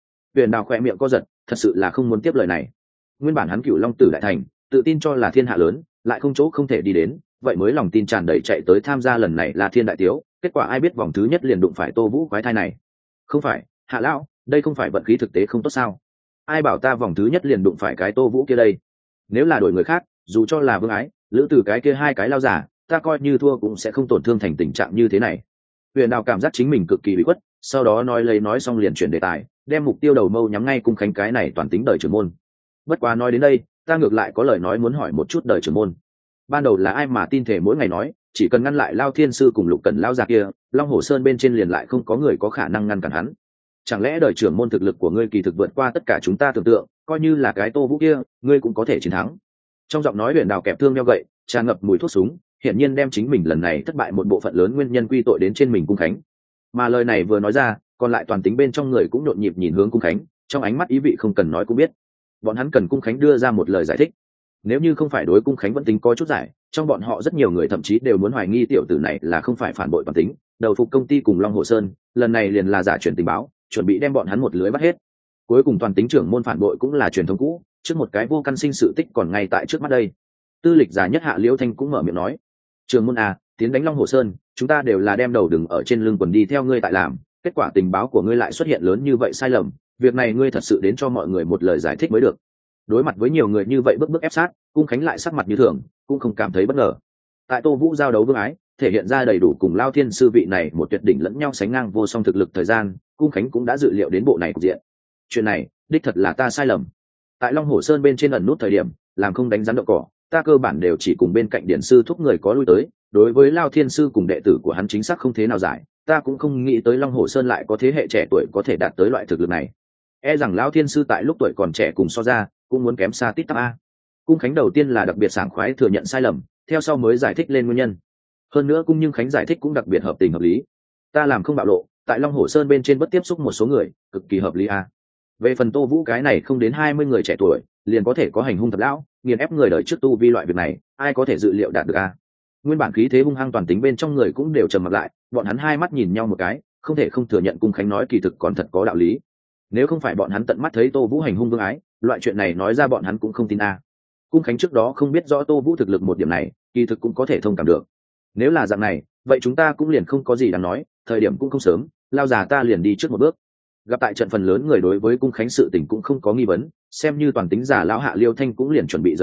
[SPEAKER 1] Đào khỏe miệng co giật, thật sự là không muốn tiếp lời này. Nguyên bản hắn Cửu Long Tử đại thành, tự tin cho là thiên hạ lớn, lại không chỗ không thể đi đến, vậy mới lòng tin tràn đầy chạy tới tham gia lần này là Thiên Đại Tiếu, kết quả ai biết vòng thứ nhất liền đụng phải Tô Vũ quái thai này. Không phải, Hạ lão, đây không phải vận khí thực tế không tốt sao? Ai bảo ta vòng thứ nhất liền đụng phải cái Tô Vũ kia đây? Nếu là đổi người khác, dù cho là Vương Ái, lữ từ cái kia hai cái lao giả, ta coi như thua cũng sẽ không tổn thương thành tình trạng như thế này. Huyền Đào cảm giác chính mình cực kỳ bị khuất, sau đó nói xong liền chuyển đề tài, đem mục tiêu đầu mâu nhắm ngay Cung Khánh cái này toàn tính đời trưởng môn. Bất quá nói đến đây, ta ngược lại có lời nói muốn hỏi một chút đời trưởng môn. Ban đầu là ai mà tin thể mỗi ngày nói, chỉ cần ngăn lại Lao Thiên Sư cùng Lục Cẩn lao già kia, Long Hổ Sơn bên trên liền lại không có người có khả năng ngăn cản hắn. Chẳng lẽ đời trưởng môn thực lực của ngươi kỳ thực vượt qua tất cả chúng ta tưởng tượng, coi như là cái Tô Vũ kia, ngươi cũng có thể chiến thắng? Trong giọng nói Huyền Đào kẹp thương đeo gậy, tràn ngập mùi thuốc súng, hiển nhiên đem chính mình lần này thất bại một bộ phận lớn nguyên nhân quy tội đến trên mình Cung Khánh. Mà lời này vừa nói ra, còn lại toàn tính bên trong người cũng nhộn nhịp nhìn hướng Cung Khánh, trong ánh mắt ý vị không cần nói cũng biết, bọn hắn cần Cung Khánh đưa ra một lời giải thích. Nếu như không phải đối Cung Khánh vẫn tính có chút giải, trong bọn họ rất nhiều người thậm chí đều muốn hoài nghi tiểu tử này là không phải phản bội toàn tính, đầu phục công ty cùng Long Hồ Sơn, lần này liền là giả truyền tình báo, chuẩn bị đem bọn hắn một lưới bắt hết. Cuối cùng toàn tính trưởng môn phản bội cũng là truyền thống cũ, trước một cái vô căn sinh sự tích còn ngay tại trước mắt đây. Tư lịch giả nhất Hạ Liễu Thanh cũng mở miệng nói: "Trưởng môn à, tiến đánh Long Hồ Sơn, chúng ta đều là đem đầu đừng ở trên lưng quần đi theo ngươi tại làm, kết quả tình báo của ngươi lại xuất hiện lớn như vậy sai lầm, việc này ngươi thật sự đến cho mọi người một lời giải thích mới được." Đối mặt với nhiều người như vậy bức ép sát, Cung Khánh lại sắc mặt như thường, cũng không cảm thấy bất ngờ. Tại Tô Vũ giao đấu Vương Ái, thể hiện ra đầy đủ cùng Lao Thiên Sư vị này một tuyệt đỉnh lẫn nhau sánh ngang vô song thực lực thời gian, Cung Khánh cũng đã dự liệu đến bộ này cục diện. Chuyện này, đích thật là ta sai lầm. Tại Long Hổ Sơn bên trên ẩn nút thời điểm, làm không đánh rắn đậu cỏ, ta cơ bản đều chỉ cùng bên cạnh điển sư thúc người có lui tới, đối với Lao Thiên Sư cùng đệ tử của hắn chính xác không thế nào giải, ta cũng không nghĩ tới Long Hổ Sơn lại có thế hệ trẻ tuổi có thể đạt tới loại thực lực này. E rằng Lao Thiên Sư tại lúc tuổi còn trẻ cùng so ra, cũng muốn kém xa tít tắp a. Cung Khánh đầu tiên là đặc biệt sảng khoái thừa nhận sai lầm, theo sau mới giải thích lên nguyên nhân. Hơn nữa Cung Nhưng Khánh giải thích cũng đặc biệt hợp tình hợp lý. Ta làm không bạo lộ, tại Long Hổ Sơn bên trên bất tiếp xúc một số người, cực kỳ hợp lý a. Về phần Tô Vũ cái này không đến 20 người trẻ tuổi, liền có thể có hành hung thập lão, nghiền ép người đời trước tu vi loại việc này, ai có thể dự liệu đạt được a. Nguyên bản khí thế hung hăng toàn tính bên trong người cũng đều trầm mặt lại, bọn hắn hai mắt nhìn nhau một cái, không thể không thừa nhận Cung Khánh nói kỳ thực còn thật có đạo lý. Nếu không phải bọn hắn tận mắt thấy Tô Vũ hành hung Vương Ái, loại chuyện này nói ra bọn hắn cũng không tin a. Cung Khánh trước đó không biết rõ Tô Vũ thực lực một điểm này, kỳ thực cũng có thể thông cảm được. Nếu là dạng này, vậy chúng ta cũng liền không có gì đáng nói, thời điểm cũng không sớm, Lao già ta liền đi trước một bước. Gặp tại trận phần lớn người đối với Cung Khánh sự tình cũng không có nghi vấn, xem như toàn tính giả lão Hạ Liêu Thanh cũng liền chuẩn bị rời đi,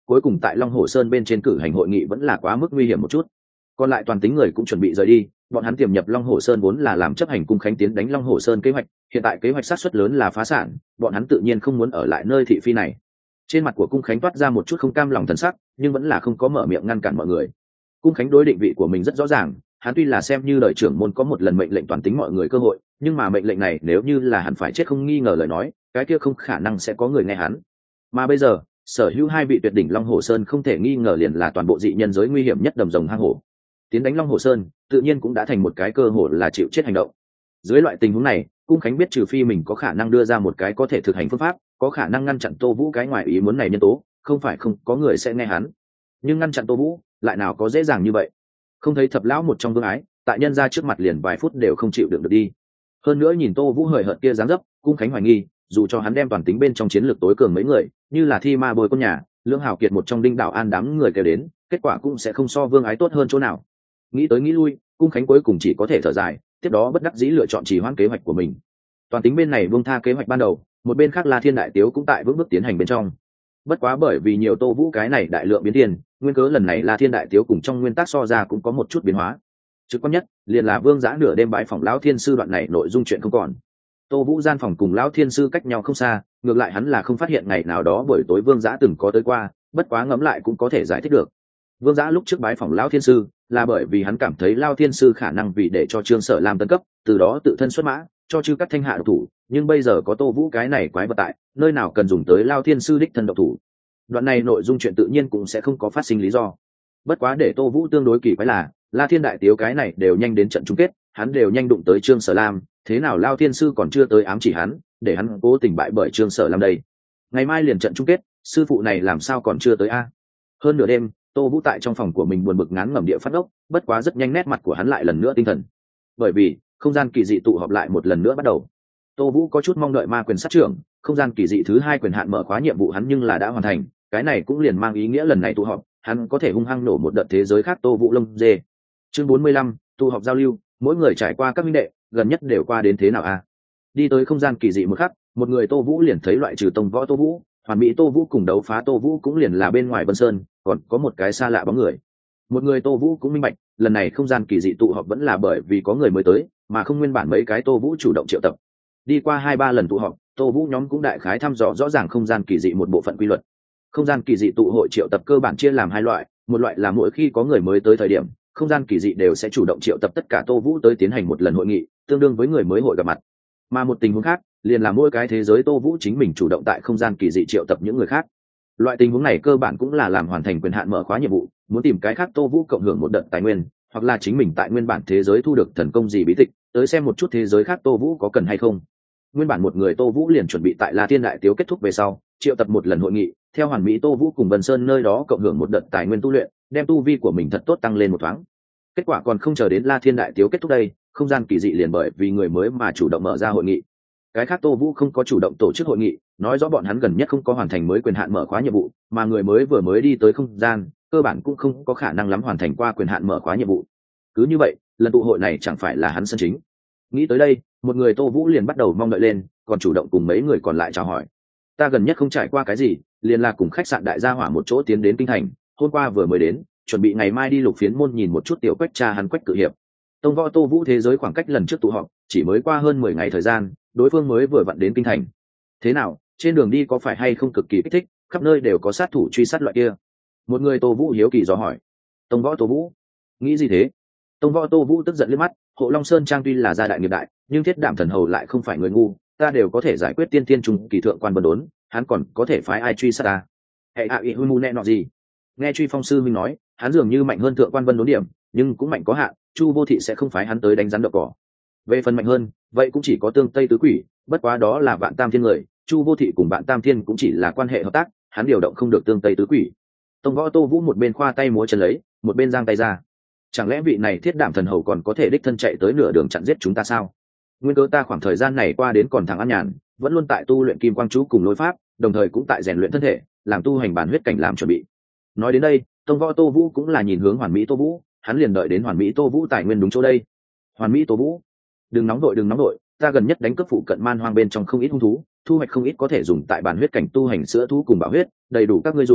[SPEAKER 1] cuối cùng tại Long Hồ Sơn bên trên cử hành hội nghị vẫn là quá mức nguy hiểm một chút. Còn lại toàn tính người cũng chuẩn bị rời đi, bọn hắn tiềm nhập Long Hồ Sơn vốn là làm chấp hành cung khánh tiến đánh Long Hồ Sơn kế hoạch, hiện tại kế hoạch sát suất lớn là phá sản, bọn hắn tự nhiên không muốn ở lại nơi thị phi này. Trên mặt của cung khánh toát ra một chút không cam lòng thần sắc, nhưng vẫn là không có mở miệng ngăn cản mọi người. Cung khánh đối định vị của mình rất rõ ràng, hắn tuy là xem như đời trưởng môn có một lần mệnh lệnh toàn tính mọi người cơ hội, nhưng mà mệnh lệnh này nếu như là hắn phải chết không nghi ngờ lời nói, cái kia không khả năng sẽ có người nghe hắn. Mà bây giờ, sở hữu hai vị tuyệt đỉnh Long Hồ Sơn không thể nghi ngờ liền là toàn bộ dị nhân giới nguy hiểm nhất đầm rồng hang hổ. Tiến đánh Long Hồ Sơn, tự nhiên cũng đã thành một cái cơ hội là chịu chết hành động. Dưới loại tình huống này, cung khánh biết trừ phi mình có khả năng đưa ra một cái có thể thực hành phương pháp, có khả năng ngăn chặn Tô Vũ cái ngoài ý muốn này nhân tố, không phải không có người sẽ nghe hắn. Nhưng ngăn chặn Tô Vũ, lại nào có dễ dàng như vậy. Không thấy thập lão một trong vương ái, tại nhân ra trước mặt liền vài phút đều không chịu đựng được đi. Hơn nữa nhìn Tô Vũ hời hợt kia dáng dấp, cung khánh hoài nghi, dù cho hắn đem toàn tính bên trong chiến lược tối cường mấy người, như là Thi Ma Bồi Con Nhà, Lương Hào Kiệt một trong Đinh Đạo An đám người kêu đến, kết quả cũng sẽ không so vương ái tốt hơn chỗ nào. Nghĩ tới nghĩ lui, cung khánh cuối cùng chỉ có thể thở dài, tiếp đó bất đắc dĩ lựa chọn trì hoãn kế hoạch của mình. Toàn tính bên này buông tha kế hoạch ban đầu, một bên khác La Thiên Đại Tiếu cũng tại vững bước tiến hành bên trong. Bất quá bởi vì nhiều Tô Vũ cái này đại lượng biến tiền, nguyên cớ lần này La Thiên Đại Tiếu cùng trong nguyên tắc so ra cũng có một chút biến hóa. Trực quan nhất liền là Vương Giã nửa đêm bãi phòng lão thiên sư đoạn này nội dung chuyện không còn. Tô Vũ gian phòng cùng lão thiên sư cách nhau không xa, ngược lại hắn là không phát hiện ngày nào đó buổi tối Vương Giã từng có tới qua, bất quá ngẫm lại cũng có thể giải thích được. Vương Giã lúc trước bái phòng lão thiên sư là bởi vì hắn cảm thấy lão thiên sư khả năng vì để cho Trương Sở Lam tấn cấp, từ đó tự thân xuất mã, cho chư các thanh hạ độc thủ, nhưng bây giờ có Tô Vũ cái này quái vật tại, nơi nào cần dùng tới lão thiên sư đích thân độc thủ. Đoạn này nội dung chuyện tự nhiên cũng sẽ không có phát sinh lý do. Bất quá để Tô Vũ tương đối kỳ quái là, La Thiên Đại Tiếu cái này đều nhanh đến trận chung kết, hắn đều nhanh đụng tới Trương Sở Lam, thế nào lão thiên sư còn chưa tới ám chỉ hắn, để hắn cố tình bại bởi Trương Sở Lam đây. Ngày mai liền trận chung kết, sư phụ này làm sao còn chưa tới a? Hơn nửa đêm, Tô Vũ tại trong phòng của mình buồn bực ngán ngẩm địa phát ốc, bất quá rất nhanh nét mặt của hắn lại lần nữa tinh thần. Bởi vì, không gian kỳ dị tụ họp lại một lần nữa bắt đầu. Tô Vũ có chút mong đợi ma quyền sát trưởng, không gian kỳ dị thứ 2 quyền hạn mở khóa nhiệm vụ hắn nhưng là đã hoàn thành, cái này cũng liền mang ý nghĩa lần này tụ họp, hắn có thể hung hăng nổ một đợt thế giới khác Tô Vũ lông dê. Chương 45, tụ họp giao lưu, mỗi người trải qua các minh đệ, gần nhất đều qua đến thế nào a? Đi tới không gian kỳ dị một khắc, một người Tô Vũ liền thấy loại trừ tông võ Tô Vũ, hoàn mỹ Tô Vũ cùng đấu phá Tô Vũ cũng liền là bên ngoài Vân Sơn, còn có một cái xa lạ bóng người. Một người Tô Vũ cũng minh bạch, lần này không gian kỳ dị tụ họp vẫn là bởi vì có người mới tới, mà không nguyên bản mấy cái Tô Vũ chủ động triệu tập. Đi qua 2-3 lần tụ họp, Tô Vũ nhóm cũng đại khái thăm dò rõ ràng không gian kỳ dị một bộ phận quy luật. Không gian kỳ dị tụ hội triệu tập cơ bản chia làm 2 loại, một loại là mỗi khi có người mới tới thời điểm, không gian kỳ dị đều sẽ chủ động triệu tập tất cả Tô Vũ tới tiến hành một lần hội nghị, tương đương với người mới hội gặp mặt. Mà một tình huống khác, liền là mỗi cái thế giới Tô Vũ chính mình chủ động tại không gian kỳ dị triệu tập những người khác. Loại tình huống này cơ bản cũng là làm hoàn thành quyền hạn mở khóa nhiệm vụ, muốn tìm cái khác Tô Vũ cộng hưởng một đợt tài nguyên, hoặc là chính mình tại nguyên bản thế giới thu được thần công gì bí tịch, tới xem một chút thế giới khác Tô Vũ có cần hay không. Nguyên bản một người Tô Vũ liền chuẩn bị tại La Thiên Đại Tiếu kết thúc về sau, triệu tập một lần hội nghị, theo hoàn mỹ Tô Vũ cùng Vân Sơn nơi đó cộng hưởng một đợt tài nguyên tu luyện, đem tu vi của mình thật tốt tăng lên một thoáng. Kết quả còn không chờ đến La Thiên Đại Tiếu kết thúc đây, không gian kỳ dị liền bởi vì người mới mà chủ động mở ra hội nghị. Cái khác Tô Vũ không có chủ động tổ chức hội nghị, nói rõ bọn hắn gần nhất không có hoàn thành mới quyền hạn mở khóa nhiệm vụ, mà người mới vừa mới đi tới không gian, cơ bản cũng không có khả năng lắm hoàn thành qua quyền hạn mở khóa nhiệm vụ. Cứ như vậy, lần tụ hội này chẳng phải là hắn sân chính. Nghĩ tới đây, một người Tô Vũ liền bắt đầu mong đợi lên, còn chủ động cùng mấy người còn lại chào hỏi. Ta gần nhất không trải qua cái gì, liền là cùng khách sạn Đại Gia Hỏa một chỗ tiến đến kinh thành, hôm qua vừa mới đến, chuẩn bị ngày mai đi Lục Phiến môn nhìn một chút tiểu Quách cha hắn Quách cự hiệp. Tông võ Tô Vũ thế giới khoảng cách lần trước tụ họp, chỉ mới qua hơn 10 ngày thời gian, đối phương mới vừa vặn đến kinh thành. Thế nào, trên đường đi có phải hay không cực kỳ kích thích, khắp nơi đều có sát thủ truy sát loại kia? Một người Tô Vũ hiếu kỳ dò hỏi. Tông võ Tô Vũ? Nghĩ gì thế? Tông võ Tô Vũ tức giận liếc mắt, Hộ Long Sơn trang tuy là gia đại nghiệp đại, nhưng Thiết Đảm Thần Hầu lại không phải người ngu, ta đều có thể giải quyết tiên tiên trùng kỳ thượng quan Vân Đốn, hắn còn có thể phái ai truy sát ta? Hệ hạ ý mu nẹ nọ gì? Nghe Truy Phong sư minh nói, hắn dường như mạnh hơn thượng quan Vân Đốn điểm, nhưng cũng mạnh có hạn, Chu Vô Thị sẽ không phái hắn tới đánh rắn đậu cỏ. Về phần mạnh hơn, vậy cũng chỉ có Tương Tây Tứ Quỷ, bất quá đó là Vạn Tam Thiên người, Chu Vô Thị cùng Vạn Tam Thiên cũng chỉ là quan hệ hợp tác, hắn điều động không được Tương Tây Tứ Quỷ. Tông võ Tô Vũ một bên khoa tay múa chân lấy, một bên giang tay ra. Chẳng lẽ vị này Thiết Đảm Thần Hầu còn có thể đích thân chạy tới nửa đường chặn giết chúng ta sao? Nguyên cớ ta khoảng thời gian này qua đến còn thằng ăn nhàn, vẫn luôn tại tu luyện Kim Quang Chú cùng lôi pháp, đồng thời cũng tại rèn luyện thân thể, làm tu hành bản huyết cảnh làm chuẩn bị. Nói đến đây, Tông võ Tô Vũ cũng là nhìn hướng Hoàn Mỹ Tô Vũ, hắn liền đợi đến Hoàn Mỹ Tô Vũ tài nguyên đúng chỗ đây. Hoàn Mỹ Tô Vũ, đừng nóng đội, ta gần nhất đánh cướp phụ cận man hoang bên trong không ít hung thú, thu hoạch không ít có thể dùng tại bản huyết cảnh tu hành sữa thú cùng bảo huyết, đầy đủ các ngươi dùng,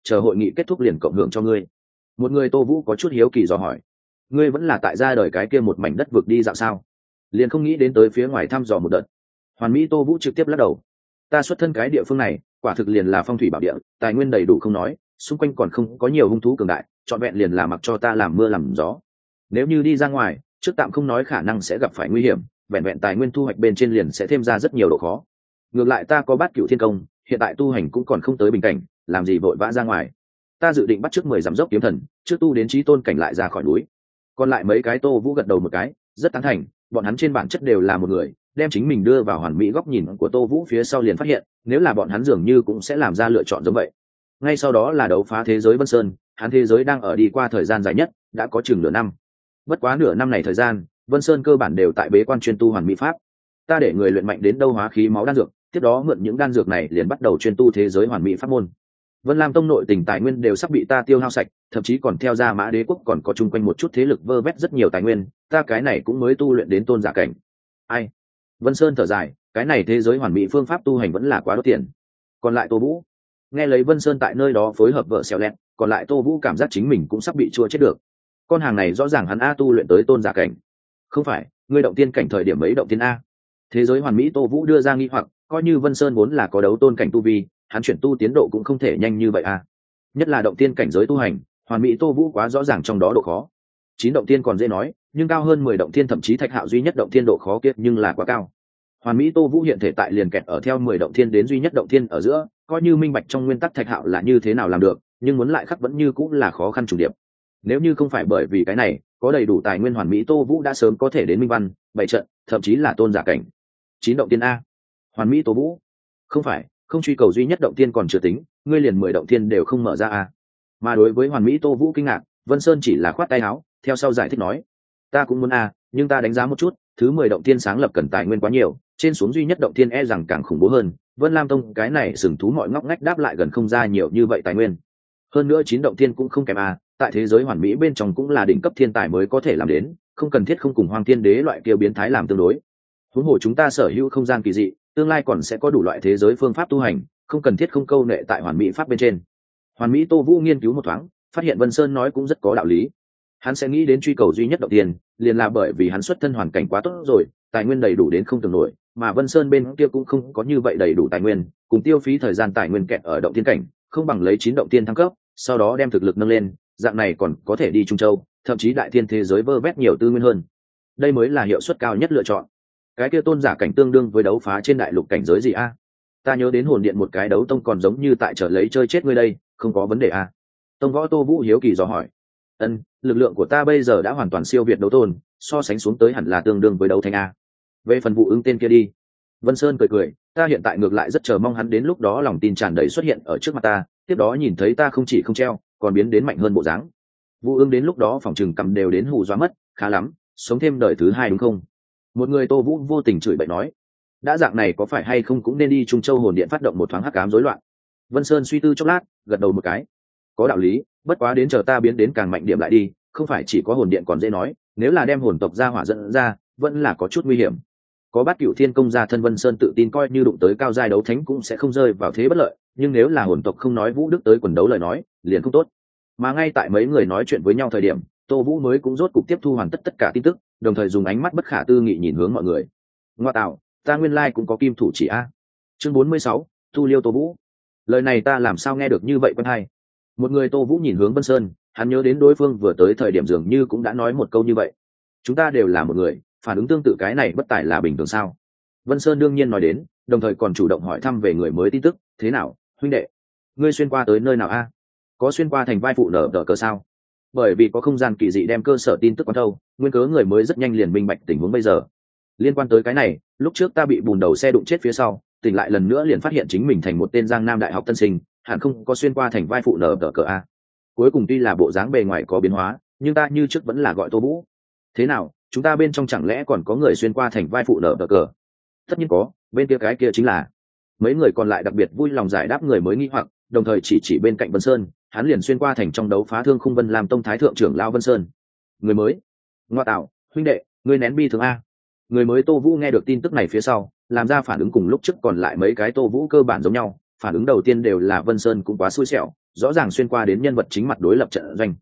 [SPEAKER 1] chờ hội nghị kết thúc liền cộng hưởng cho ngươi. Một người Tô Vũ có chút hiếu kỳ dò hỏi, ngươi vẫn là tại ra đời cái kia một mảnh đất vực đi dạo sao? Liền không nghĩ đến tới phía ngoài thăm dò một đợt. Hoàn Mỹ Tô Vũ trực tiếp lắc đầu, ta xuất thân cái địa phương này quả thực liền là phong thủy bảo địa, tài nguyên đầy đủ không nói, xung quanh còn không có nhiều hung thú cường đại, trọn vẹn liền là mặc cho ta làm mưa làm gió. Nếu như đi ra ngoài, trước tạm không nói khả năng sẽ gặp phải nguy hiểm, vẹn vẹn tài nguyên thu hoạch bên trên liền sẽ thêm ra rất nhiều độ khó. Ngược lại ta có Bát Cửu Thiên Công, hiện tại tu hành cũng còn không tới bình cảnh, làm gì vội vã ra ngoài. Ta dự định bắt trước 10 dặm dốc kiếm thần, trước tu đến chí tôn cảnh lại ra khỏi núi. Còn lại mấy cái Tô Vũ gật đầu một cái, rất tán thành, bọn hắn trên bản chất đều là một người, đem chính mình đưa vào hoàn mỹ góc nhìn của Tô Vũ phía sau liền phát hiện, nếu là bọn hắn dường như cũng sẽ làm ra lựa chọn giống vậy. Ngay sau đó là đấu phá thế giới Vân Sơn, hắn thế giới đang ở đi qua thời gian dài nhất, đã có chừng nửa năm. Bất quá nửa năm này thời gian, Vân Sơn cơ bản đều tại bế quan chuyên tu hoàn mỹ pháp. Ta để người luyện mạnh đến đâu hóa khí máu đan dược, tiếp đó mượn những đan dược này liền bắt đầu chuyên tu thế giới hoàn mỹ pháp môn. Vân Lam Tông nội tình tài nguyên đều sắp bị ta tiêu hao sạch, thậm chí còn theo ra Mã Đế quốc còn có chung quanh một chút thế lực vơ vét rất nhiều tài nguyên, ta cái này cũng mới tu luyện đến tôn giả cảnh. Ai? Vân Sơn thở dài, cái này thế giới hoàn mỹ phương pháp tu hành vẫn là quá đốt tiền. Còn lại Tô Vũ, nghe lấy Vân Sơn tại nơi đó phối hợp vợ xẻo lẹt, còn lại Tô Vũ cảm giác chính mình cũng sắp bị chua chết được. Con hàng này rõ ràng hắn a tu luyện tới tôn giả cảnh. Không phải, ngươi động tiên cảnh thời điểm mấy động tiên a? Thế giới hoàn mỹ Tô Vũ đưa ra nghi hoặc, coi như Vân Sơn vốn là có đấu tôn cảnh tu vi, hắn chuyển tu tiến độ cũng không thể nhanh như vậy a. Nhất là động tiên cảnh giới tu hành, hoàn mỹ Tô Vũ quá rõ ràng trong đó độ khó. 9 động tiên còn dễ nói, nhưng cao hơn 10 động tiên thậm chí Thạch Hạo duy nhất động tiên độ khó kiệt nhưng là quá cao. Hoàn mỹ Tô Vũ hiện thể tại liền kẹt ở theo 10 động thiên đến duy nhất động thiên ở giữa, coi như minh bạch trong nguyên tắc Thạch Hạo là như thế nào làm được, nhưng muốn lại khắc vẫn như cũng là khó khăn trùng điệp. Nếu như không phải bởi vì cái này, có đầy đủ tài nguyên hoàn mỹ Tô Vũ đã sớm có thể đến minh văn, bảy trận, thậm chí là tôn giả cảnh. 9 động thiên a. Hoàn mỹ Tô Vũ. Không phải, không truy cầu duy nhất động thiên còn chưa tính, ngươi liền 10 động thiên đều không mở ra a. Mà đối với hoàn mỹ Tô Vũ kinh ngạc, Vân Sơn chỉ là khoát tay áo, theo sau giải thích nói, ta cũng muốn a, nhưng ta đánh giá một chút, thứ 10 động thiên sáng lập cần tài nguyên quá nhiều, trên xuống duy nhất động thiên e rằng càng khủng bố hơn. Vân Lam Tông cái này sừng thú mọi ngóc ngách đáp lại gần không ra nhiều như vậy tài nguyên. Hơn nữa 9 động thiên cũng không kém a, tại thế giới hoàn mỹ bên trong cũng là đỉnh cấp thiên tài mới có thể làm đến, không cần thiết không cùng Hoàng Thiên Đế loại kia biến thái làm tương đối. Huống hồ chúng ta sở hữu không gian kỳ dị, tương lai còn sẽ có đủ loại thế giới phương pháp tu hành, không cần thiết không câu nệ tại hoàn mỹ pháp bên trên. Hoàn mỹ Tô Vũ nghiên cứu một thoáng, phát hiện Vân Sơn nói cũng rất có đạo lý. Hắn sẽ nghĩ đến truy cầu duy nhất động thiên, liền là bởi vì hắn xuất thân hoàn cảnh quá tốt rồi, tài nguyên đầy đủ đến không tưởng nổi, mà Vân Sơn bên kia cũng không có như vậy đầy đủ tài nguyên, cùng tiêu phí thời gian tài nguyên kẹt ở động thiên cảnh, không bằng lấy 9 động thiên thăng cấp, sau đó đem thực lực nâng lên, dạng này còn có thể đi Trung Châu, thậm chí đại thiên thế giới vơ vét nhiều tư nguyên hơn. Đây mới là hiệu suất cao nhất lựa chọn. Cái kia tôn giả cảnh tương đương với đấu phá trên đại lục cảnh giới gì a? Ta nhớ đến hồn điện một cái đấu tông còn giống như tại trở lấy chơi chết ngươi đây, không có vấn đề a? Tông võ Tô Vũ hiếu kỳ dò hỏi. Lực lượng của ta bây giờ đã hoàn toàn siêu việt đấu tôn, so sánh xuống tới hẳn là tương đương với đấu thánh a. Về phần vụ ứng tên kia đi. Vân Sơn cười cười, ta hiện tại ngược lại rất chờ mong hắn đến lúc đó lòng tin tràn đầy xuất hiện ở trước mặt ta, tiếp đó nhìn thấy ta không chỉ không treo, còn biến đến mạnh hơn bộ dáng. Vụ ứng đến lúc đó phòng trừng cầm đều đến hù dọa mất, khá lắm, sống thêm đời thứ 2 đúng không? Một người Tô Vũ vô tình chửi bậy nói, đã dạng này có phải hay không cũng nên đi Trung Châu hồn điện phát động một thoáng hắc ám rối loạn. Vân Sơn suy tư chốc lát, gật đầu một cái, có đạo lý, bất quá đến chờ ta biến đến càng mạnh điểm lại đi, không phải chỉ có hồn điện còn dễ nói, nếu là đem hồn tộc ra hỏa dẫn ra, vẫn là có chút nguy hiểm. Có Bát Cửu Thiên Công ra thân, Vân Sơn tự tin coi như đụng tới cao giai đấu thánh cũng sẽ không rơi vào thế bất lợi, nhưng nếu là hồn tộc không nói Vũ Đức tới quần đấu lời nói, liền không tốt. Mà ngay tại mấy người nói chuyện với nhau thời điểm, Tô Vũ mới cũng rốt cục tiếp thu hoàn tất cả tin tức, đồng thời dùng ánh mắt bất khả tư nghị nhìn hướng mọi người. Ngoa tạo, ta nguyên lai cũng có kim thủ chỉ a. Chương 46, Tu Liêu Tô Vũ. Lời này ta làm sao nghe được như vậy quen hay? Một người Tô Vũ nhìn hướng Vân Sơn, hắn nhớ đến đối phương vừa tới thời điểm dường như cũng đã nói một câu như vậy. Chúng ta đều là một người, phản ứng tương tự cái này bất tài là bình thường sao? Vân Sơn đương nhiên nói đến, đồng thời còn chủ động hỏi thăm về người mới tin tức, thế nào, huynh đệ? Ngươi xuyên qua tới nơi nào a? Có xuyên qua thành vai phụ nở đỡ cờ sao? Bởi vì có không gian kỳ dị đem cơ sở tin tức quán thâu, nguyên cớ người mới rất nhanh liền minh bạch tình huống bây giờ. Liên quan tới cái này, lúc trước ta bị bùn đầu xe đụng chết phía sau, tỉnh lại lần nữa liền phát hiện chính mình thành một tên Giang Nam đại học tân sinh, hẳn không có xuyên qua thành vai phụ nở đỡ cờ a. Cuối cùng tuy là bộ dáng bề ngoài có biến hóa, nhưng ta như trước vẫn là gọi Tô Vũ. Thế nào, chúng ta bên trong chẳng lẽ còn có người xuyên qua thành vai phụ nở đỡ cờ? Tất nhiên có, bên kia cái kia chính là. Mấy người còn lại đặc biệt vui lòng giải đáp người mới nghi hoặc, đồng thời chỉ bên cạnh Vân Sơn, hắn liền xuyên qua thành trong đấu phá thương khung Vân làm tông thái thượng trưởng lao Vân Sơn. Người mới? Ngoa tạo, huynh đệ, ngươi nén bi thường a. Người mới Tô Vũ nghe được tin tức này phía sau, làm ra phản ứng cùng lúc trước còn lại mấy cái Tô Vũ cơ bản giống nhau, phản ứng đầu tiên đều là Vân Sơn cũng quá xui xẻo, rõ ràng xuyên qua đến nhân vật chính mặt đối lập trận doanh.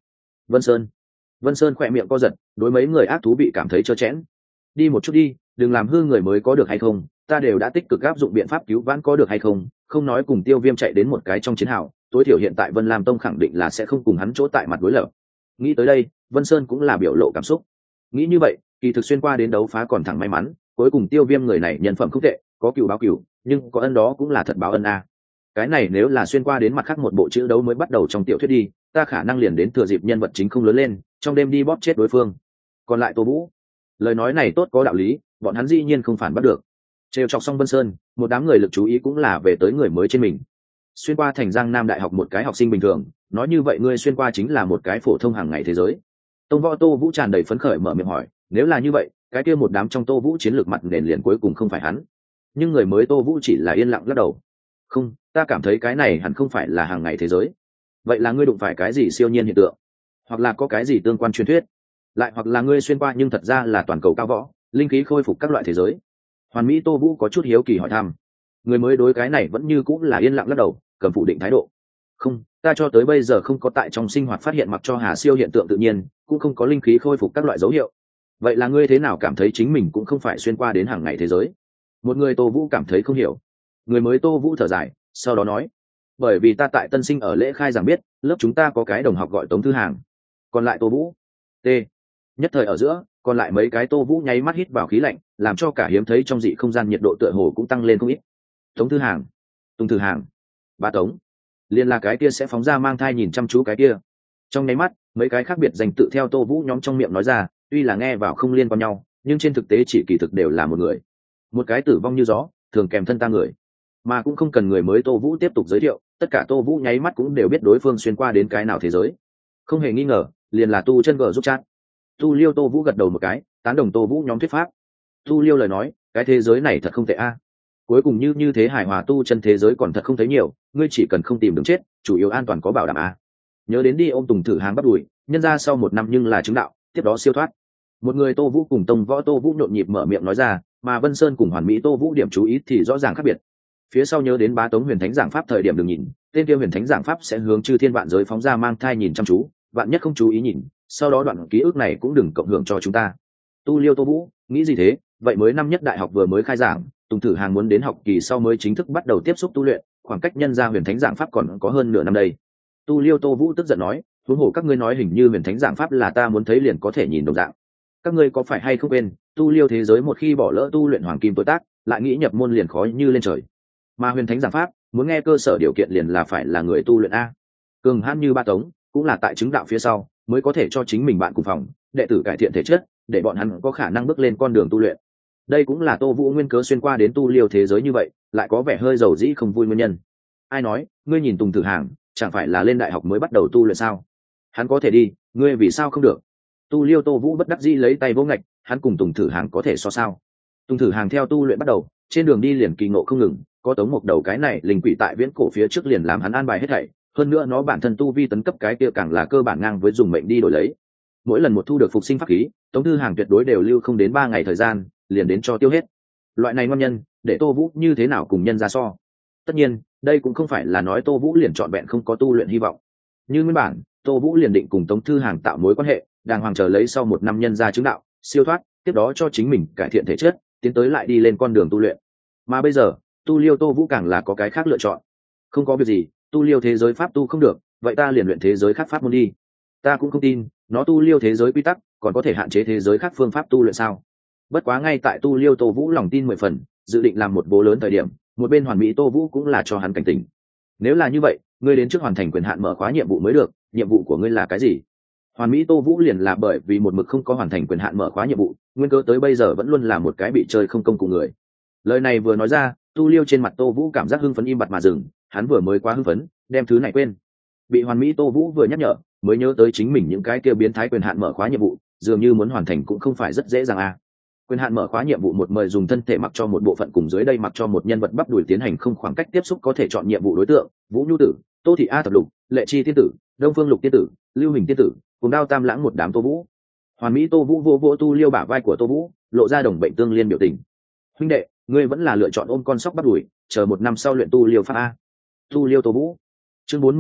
[SPEAKER 1] Vân Sơn khỏe miệng co giật, đối mấy người ác thú bị cảm thấy trơ chẽn. Đi một chút đi, đừng làm hư người mới có được hay không, ta đều đã tích cực áp dụng biện pháp cứu vãn có được hay không, không nói cùng Tiêu Viêm chạy đến một cái trong chiến hào, tối thiểu hiện tại Vân Lam Tông khẳng định là sẽ không cùng hắn chỗ tại mặt đối lập. Nghĩ tới đây, Vân Sơn cũng là biểu lộ cảm xúc. Nghĩ như vậy, kỳ thực xuyên qua đến đấu phá còn thẳng may mắn, cuối cùng Tiêu Viêm người này nhân phẩm không tệ, có cừu báo cừu, nhưng có ân đó cũng là thật báo ân a. Cái này nếu là xuyên qua đến mặt khác một bộ chữ đấu mới bắt đầu trong tiểu thuyết đi, ta khả năng liền đến thừa dịp nhân vật chính không lớn lên, trong đêm đi bóp chết đối phương. Còn lại Tô Vũ, lời nói này tốt có đạo lý, bọn hắn dĩ nhiên không phản bắt được. Trêu chọc xong Vân Sơn, một đám người lực chú ý cũng là về tới người mới trên mình. Xuyên qua thành Giang Nam Đại học một cái học sinh bình thường, nói như vậy ngươi xuyên qua chính là một cái phổ thông hàng ngày thế giới. Tông Võ Tô Vũ tràn đầy phấn khởi mở miệng hỏi, nếu là như vậy, cái kia một đám trong Tô Vũ chiến lược mặt nền liền cuối cùng không phải hắn. Nhưng người mới Tô Vũ chỉ là yên lặng lắc đầu. Không, ta cảm thấy cái này hẳn không phải là hàng ngày thế giới. Vậy là ngươi đụng phải cái gì siêu nhiên hiện tượng, hoặc là có cái gì tương quan truyền thuyết, lại hoặc là ngươi xuyên qua nhưng thật ra là toàn cầu cao võ, linh khí khôi phục các loại thế giới. Hoàn Mỹ Tô Vũ có chút hiếu kỳ hỏi thăm. Người mới đối cái này vẫn như cũng là yên lặng lắc đầu, cầm phủ định thái độ. Không, ta cho tới bây giờ không có tại trong sinh hoạt phát hiện mặc cho hà siêu hiện tượng tự nhiên, cũng không có linh khí khôi phục các loại dấu hiệu. Vậy là ngươi thế nào cảm thấy chính mình cũng không phải xuyên qua đến hàng ngày thế giới? Một người Tô Vũ cảm thấy không hiểu. Người mới Tô Vũ thở dài, sau đó nói, bởi vì ta tại tân sinh ở lễ khai giảng biết lớp chúng ta có cái đồng học gọi Tống Thư Hàng. Còn lại Tô Vũ t nhất thời ở giữa còn lại mấy cái Tô Vũ nháy mắt hít vào khí lạnh, làm cho cả hiếm thấy trong dị không gian nhiệt độ tựa hồ cũng tăng lên không ít. Tống Thư Hàng, Tùng Thư Hàng, ba Tống, liền là cái kia sẽ phóng ra mang thai nhìn chăm chú cái kia. Trong nháy mắt mấy cái khác biệt dành tự theo Tô Vũ nhóm trong miệng nói ra, tuy là nghe vào không liên quan nhau, nhưng trên thực tế chỉ kỳ thực đều là một người, một cái tử vong như gió thường kèm thân ta người. Mà cũng không cần người mới Tô Vũ tiếp tục giới thiệu, tất cả Tô Vũ nháy mắt cũng đều biết đối phương xuyên qua đến cái nào thế giới. Không hề nghi ngờ, liền là tu chân gờ giúp chat. Tu Liêu Tô Vũ gật đầu một cái, tán đồng Tô Vũ nhóm thuyết pháp. Tu Liêu lời nói, cái thế giới này thật không tệ a. Cuối cùng như thế hài hòa tu chân thế giới còn thật không thấy nhiều, ngươi chỉ cần không tìm đường chết, chủ yếu an toàn có bảo đảm a. Nhớ đến đi ôm Tùng Thử Hàng bắt đuổi, nhân ra sau 1 năm nhưng là chứng đạo, tiếp đó siêu thoát. Một người Tô Vũ cùng Tông Võ Tô Vũ nhộn nhịp mở miệng nói ra, mà Vân Sơn cùng Hoàn Mỹ Tô Vũ điểm chú ý thì rõ ràng khác biệt. Phía sau nhớ đến bá Tống huyền thánh giảng pháp thời điểm đừng nhìn, tên kia huyền thánh giảng pháp sẽ hướng chư thiên vạn giới phóng ra mang thai nhìn chăm chú, vạn nhất không chú ý nhìn, sau đó đoạn ký ức này cũng đừng cộng hưởng cho chúng ta. Tu Liêu Tô Vũ nghĩ gì thế, vậy mới năm nhất đại học vừa mới khai giảng, Tùng Thử Hàng muốn đến học kỳ sau mới chính thức bắt đầu tiếp xúc tu luyện, khoảng cách nhân ra huyền thánh giảng pháp còn có hơn nửa năm đây. Tu Liêu Tô Vũ tức giận nói, huống hồ các ngươi nói hình như huyền thánh giảng pháp là ta muốn thấy liền có thể nhìn đồng dạng. Các ngươi có phải hay không quên, tu Liêu thế giới một khi bỏ lỡ tu luyện hoàng kim tối tác, lại nghĩ nhập môn liền khó như lên trời. Mà huyền thánh giảng pháp muốn nghe cơ sở điều kiện liền là phải là người tu luyện a. Cường hãn như ba Tống cũng là tại chứng đạo phía sau mới có thể cho chính mình bạn cùng phòng đệ tử cải thiện thể chất, để bọn hắn có khả năng bước lên con đường tu luyện. Đây cũng là Tô Vũ nguyên cớ xuyên qua đến tu Liêu thế giới như vậy, lại có vẻ hơi dầu dĩ không vui nguyên nhân. Ai nói, ngươi nhìn Tùng Thử Hàng, chẳng phải là lên đại học mới bắt đầu tu luyện sao? Hắn có thể đi, ngươi vì sao không được? Tu Liêu Tô Vũ bất đắc dĩ lấy tay vỗ ngạch, hắn cùng Tùng Thử Hàng có thể so sao? Tùng Thử Hàng theo tu luyện bắt đầu, trên đường đi liền kỳ ngộ không ngừng, có Tống Mộc Đầu cái này linh quỷ tại viễn cổ phía trước liền làm hắn an bài hết thảy, hơn nữa nó bản thân tu vi tấn cấp cái kia càng là cơ bản ngang với dùng mệnh đi đổi lấy. Mỗi lần một thu được phục sinh pháp khí, Tống Thư Hàng tuyệt đối đều lưu không đến 3 ngày thời gian, liền đến cho tiêu hết. Loại này ngon nhân, để Tô Vũ như thế nào cùng nhân ra so? Tất nhiên, đây cũng không phải là nói Tô Vũ liền trọn vẹn không có tu luyện hy vọng. Như nguyên bản, Tô Vũ liền định cùng Tống Thư Hàng tạo mối quan hệ, đàng hoàng chờ lấy sau 1 năm nhân ra chứng đạo, siêu thoát, tiếp đó cho chính mình cải thiện thể chất, tiến tới lại đi lên con đường tu luyện. Mà bây giờ, tu Liêu Tô Vũ càng là có cái khác lựa chọn. Không có việc gì, tu Liêu thế giới pháp tu không được, vậy ta liền luyện thế giới khác pháp môn đi. Ta cũng không tin, nó tu Liêu thế giới quy tắc, còn có thể hạn chế thế giới khác phương pháp tu luyện sao? Bất quá ngay tại tu Liêu Tô Vũ lòng tin 10 phần, dự định làm một bố lớn thời điểm, một bên Hoàn Mỹ Tô Vũ cũng là cho hắn cảnh tỉnh. Nếu là như vậy, ngươi đến trước hoàn thành quyền hạn mở khóa nhiệm vụ mới được, nhiệm vụ của ngươi là cái gì? Hoàn Mỹ Tô Vũ liền là bởi vì một mực không có hoàn thành quyền hạn mở khóa nhiệm vụ, nguyên cớ tới bây giờ vẫn luôn là một cái bị chơi không công cụ người. Lời này vừa nói ra, tu Liêu trên mặt Tô Vũ cảm giác hưng phấn im bặt mà dừng, hắn vừa mới quá hưng phấn, đem thứ này quên. Bị Hoàn Mỹ Tô Vũ vừa nhắc nhở, mới nhớ tới chính mình những cái kia biến thái quyền hạn mở khóa nhiệm vụ, dường như muốn hoàn thành cũng không phải rất dễ dàng a. Quyền hạn mở khóa nhiệm vụ một mời dùng thân thể mặc cho một bộ phận cùng dưới đây mặc cho một nhân vật bắp đùi tiến hành không khoảng cách tiếp xúc có thể chọn nhiệm vụ đối tượng, Vũ Nhu tử, Tô Thị A Thập Lục, Lệ Chi tiên tử, Đông Phương Lục tiên tử, Lưu Hình tiên tử, cùng Đao Tam Lãng một đám Tô Vũ. Hoàn Mỹ Tô Vũ vô vô tu Liêu bả vai của Tô Vũ, lộ ra đồng bệnh tương liên biểu tình. Huynh đệ, ngươi vẫn là lựa chọn ôm con sóc bắp đùi, chờ 1 năm sau luyện tu Liêu pháp a. Tu Liêu Tô Vũ. Chương 47,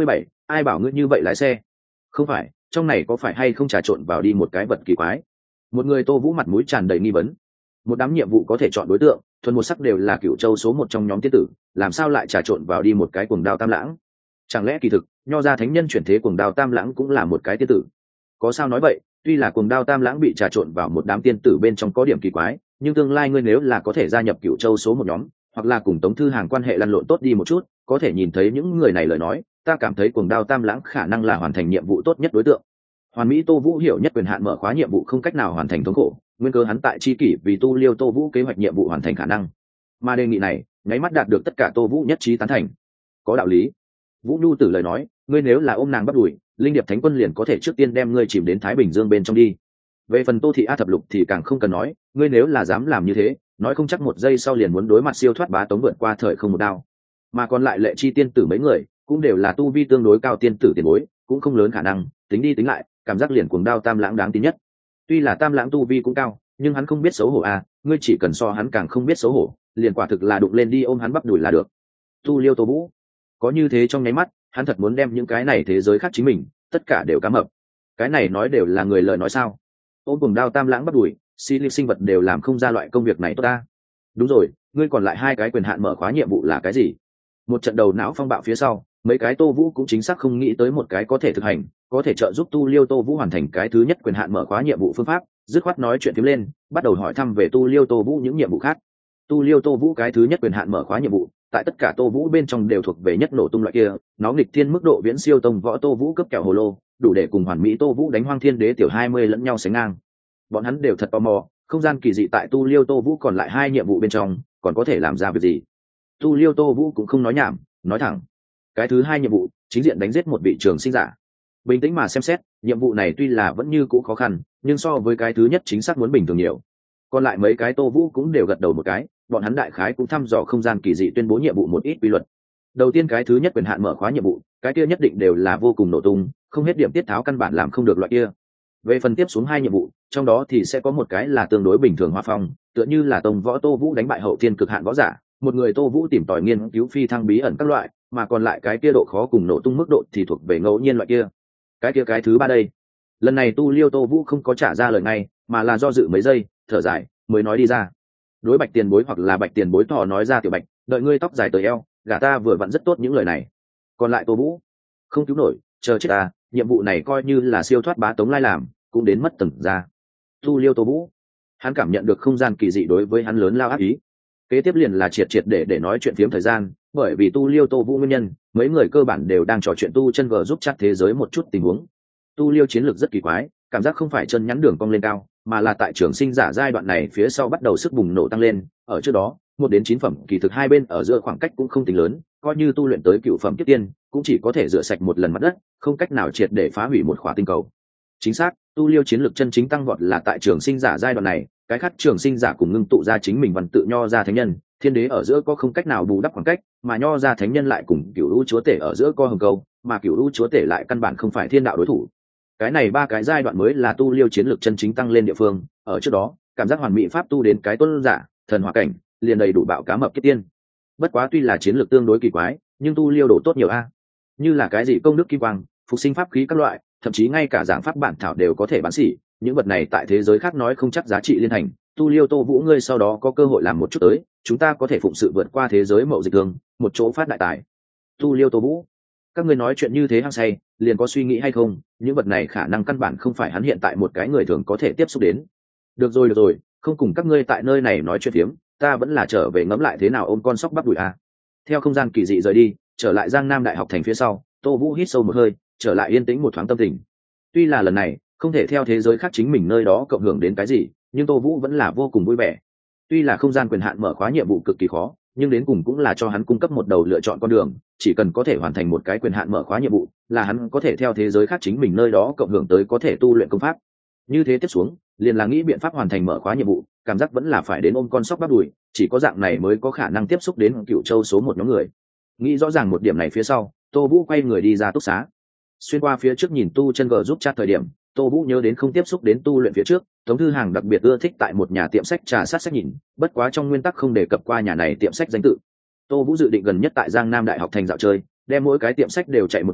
[SPEAKER 1] ai bảo ngươi như vậy lái xe? Không phải, trong này có phải hay không trà trộn vào đi một cái vật kỳ quái? Một người Tô Vũ mặt mũi tràn đầy nghi vấn. Một đám nhiệm vụ có thể chọn đối tượng, thuần một sắc đều là Cửu Châu số một trong nhóm tiên tử, làm sao lại trà trộn vào đi một cái cuồng đao tam lãng? Chẳng lẽ kỳ thực nho ra thánh nhân chuyển thế cuồng đao tam lãng cũng là một cái tiên tử? Có sao nói vậy, tuy là cuồng đao tam lãng bị trà trộn vào một đám tiên tử bên trong có điểm kỳ quái, nhưng tương lai ngươi nếu là có thể gia nhập Cửu Châu số một nhóm, hoặc là cùng Tống Thư Hàng quan hệ lăn lộn tốt đi một chút, có thể nhìn thấy những người này lời nói, ta cảm thấy cuồng đao tam lãng khả năng là hoàn thành nhiệm vụ tốt nhất đối tượng. Hoàn Mỹ Tô Vũ hiểu nhất quyền hạn mở khóa nhiệm vụ không cách nào hoàn thành thống khổ, nguyên cơ hắn tại chi kỷ vì tu liêu Tô Vũ kế hoạch nhiệm vụ hoàn thành khả năng, mà đề nghị này nháy mắt đạt được tất cả Tô Vũ nhất trí tán thành. Có đạo lý. Vũ Nhu Tử lời nói, ngươi nếu là ôm nàng bắt đuổi, linh điệp thánh quân liền có thể trước tiên đem ngươi chìm đến Thái Bình Dương bên trong đi. Về phần Tô Thị A Thập Lục thì càng không cần nói, ngươi nếu là dám làm như thế, nói không chắc một giây sau liền muốn đối mặt siêu thoát bá tống vượt qua thời không một đao. Mà còn lại Lệ Chi tiên tử mấy người, cũng đều là tu vi tương đối cao tiên tử tiền bối, cũng không lớn khả năng, tính đi tính lại, cảm giác liền cuồng đao tam lãng đáng tin nhất. Tuy là tam lãng tu vi cũng cao, nhưng hắn không biết xấu hổ à, ngươi chỉ cần so hắn càng không biết xấu hổ, liền quả thực là đụng lên đi ôm hắn bắp đuổi là được. Tu liêu Tô Vũ có như thế trong nháy mắt, hắn thật muốn đem những cái này thế giới khác chính mình tất cả đều cá mập. Cái này nói đều là người lời nói sao? Ôm cuồng đao tam lãng bắp đuổi, si liệt sinh vật đều làm không ra loại công việc này tốt ta. Đúng rồi, ngươi còn lại hai cái quyền hạn mở khóa nhiệm vụ là cái gì? Một trận đầu não phong bạo phía sau, mấy cái Tô Vũ cũng chính xác không nghĩ tới một cái có thể thực hành, có thể trợ giúp tu liêu Tô Vũ hoàn thành cái thứ nhất quyền hạn mở khóa nhiệm vụ phương pháp, dứt khoát nói chuyện phím lên, bắt đầu hỏi thăm về tu liêu Tô Vũ những nhiệm vụ khác. Tu liêu Tô Vũ cái thứ nhất quyền hạn mở khóa nhiệm vụ, tại tất cả Tô Vũ bên trong đều thuộc về nhất nổ tung loại kia, nó nghịch thiên mức độ viễn siêu tông võ Tô Vũ cấp kẹo hồ lô, đủ để cùng Hoàn Mỹ Tô Vũ đánh Hoang Thiên Đế tiểu 20 lẫn nhau sánh ngang. Bọn hắn đều thật tò mò, không gian kỳ dị tại tu liêu Tô Vũ còn lại hai nhiệm vụ bên trong, còn có thể làm ra việc gì? Tu liêu Tô Vũ cũng không nói nhảm, nói thẳng. Cái thứ hai nhiệm vụ, chính diện đánh giết một vị trường sinh giả. Bình tĩnh mà xem xét, nhiệm vụ này tuy là vẫn như cũ khó khăn, nhưng so với cái thứ nhất chính xác muốn bình thường nhiều. Còn lại mấy cái Tô Vũ cũng đều gật đầu một cái, bọn hắn đại khái cũng thăm dò không gian kỳ dị tuyên bố nhiệm vụ một ít quy luật. Đầu tiên cái thứ nhất quyền hạn mở khóa nhiệm vụ, cái kia nhất định đều là vô cùng nổ tung, không hết điểm tiết tháo căn bản làm không được loại kia. Về phần tiếp xuống hai nhiệm vụ, trong đó thì sẽ có một cái là tương đối bình thường hòa phong, tựa như là tông võ Tô Vũ đánh bại hậu thiên cực hạn võ giả, một người Tô Vũ tìm tòi nghiên cứu phi thăng bí ẩn các loại, mà còn lại cái kia độ khó cùng nổ tung mức độ thì thuộc về ngẫu nhiên loại kia. Cái thứ ba đây. Lần này tu liêu Tô Vũ không có trả ra lời ngay, mà là do dự mấy giây, thở dài, mới nói đi ra. Đối Bạch tiền bối hoặc là Bạch tiền bối thò nói ra, tiểu Bạch, đợi ngươi tóc dài tới eo, gả ta vừa vặn rất tốt những lời này. Còn lại Tô Vũ, không cứu nổi, chờ chết ta, nhiệm vụ này coi như là siêu thoát bá tống lai làm, cũng đến mất tầng ra. Tu liêu Tô Vũ, hắn cảm nhận được không gian kỳ dị đối với hắn lớn lao ác ý. Kế tiếp liền là triệt để nói chuyện phiếm thời gian, bởi vì tu liêu Tô Vũ nguyên nhân, mấy người cơ bản đều đang trò chuyện tu chân vờ giúp chắc thế giới một chút tình huống. Tu liêu chiến lược rất kỳ quái, cảm giác không phải chân nhắn đường cong lên cao, mà là tại trường sinh giả giai đoạn này phía sau bắt đầu sức bùng nổ tăng lên. Ở trước đó 1 đến 9 phẩm kỳ thực hai bên ở giữa khoảng cách cũng không tính lớn, coi như tu luyện tới cựu phẩm kiếp tiên cũng chỉ có thể rửa sạch một lần mặt đất, không cách nào triệt để phá hủy một khỏa tinh cầu. Chính xác, tu liêu chiến lược chân chính tăng vọt là tại trường sinh giả giai đoạn này, cái khác trường sinh giả cùng ngưng tụ ra chính mình văn tự nho ra thánh nhân, thiên đế ở giữa có không cách nào bù đắp khoảng cách, mà nho ra thánh nhân lại cùng cửu lũ chúa tể ở giữa co hồng câu, mà cửu lũ chúa tể lại căn bản không phải thiên đạo đối thủ. Cái này ba cái giai đoạn mới là tu liêu chiến lược chân chính tăng lên địa phương. Ở trước đó cảm giác hoàn mỹ pháp tu đến cái tuân giả thần hỏa cảnh liền đầy đủ bạo cá mập kết tiên. Bất quá tuy là chiến lược tương đối kỳ quái, nhưng tu liêu đổ tốt nhiều a, như là cái gì công đức kim quang, phục sinh pháp khí các loại, thậm chí ngay cả giảng pháp bản thảo đều có thể bán xỉ. Những vật này tại thế giới khác nói không chắc giá trị liên thành. Tu liêu Tô Vũ ngươi sau đó có cơ hội làm một chút tới, chúng ta có thể phụng sự vượt qua thế giới mậu dịch thương, một chỗ phát đại tài. Tu liêu Tô Vũ, các ngươi nói chuyện như thế hăng say, liền có suy nghĩ hay không? Những vật này khả năng căn bản không phải hắn hiện tại một cái người thường có thể tiếp xúc đến. Được rồi, không cùng các ngươi tại nơi này nói chuyện phiếm, ta vẫn là trở về ngẫm lại thế nào ôm con sóc bắp đùi a. Theo không gian kỳ dị rời đi, trở lại Giang Nam Đại học thành phía sau, Tô Vũ hít sâu một hơi, trở lại yên tĩnh một thoáng tâm tình. Tuy là lần này không thể theo thế giới khác chính mình nơi đó cộng hưởng đến cái gì, nhưng Tô Vũ vẫn là vô cùng vui vẻ. Tuy là không gian quyền hạn mở khóa nhiệm vụ cực kỳ khó, nhưng đến cùng cũng là cho hắn cung cấp một đầu lựa chọn con đường, chỉ cần có thể hoàn thành một cái quyền hạn mở khóa nhiệm vụ, là hắn có thể theo thế giới khác chính mình nơi đó cộng hưởng tới có thể tu luyện công pháp. Như thế tiếp xuống, liền là nghĩ biện pháp hoàn thành mở khóa nhiệm vụ, cảm giác vẫn là phải đến ôm con sóc bắp đùi, chỉ có dạng này mới có khả năng tiếp xúc đến Cửu Châu số một nhóm người. Nghĩ rõ ràng một điểm này phía sau, Tô Vũ quay người đi ra túc xá. Xuyên qua phía trước nhìn tu chân gờ giúp chat thời điểm, Tô Vũ nhớ đến không tiếp xúc đến tu luyện phía trước, Tống Thư Hàng đặc biệt ưa thích tại một nhà tiệm sách trà sát sách nhìn, bất quá trong nguyên tắc không đề cập qua nhà này tiệm sách danh tự. Tô Vũ dự định gần nhất tại Giang Nam Đại học thành dạo chơi, đem mỗi cái tiệm sách đều chạy một vòng,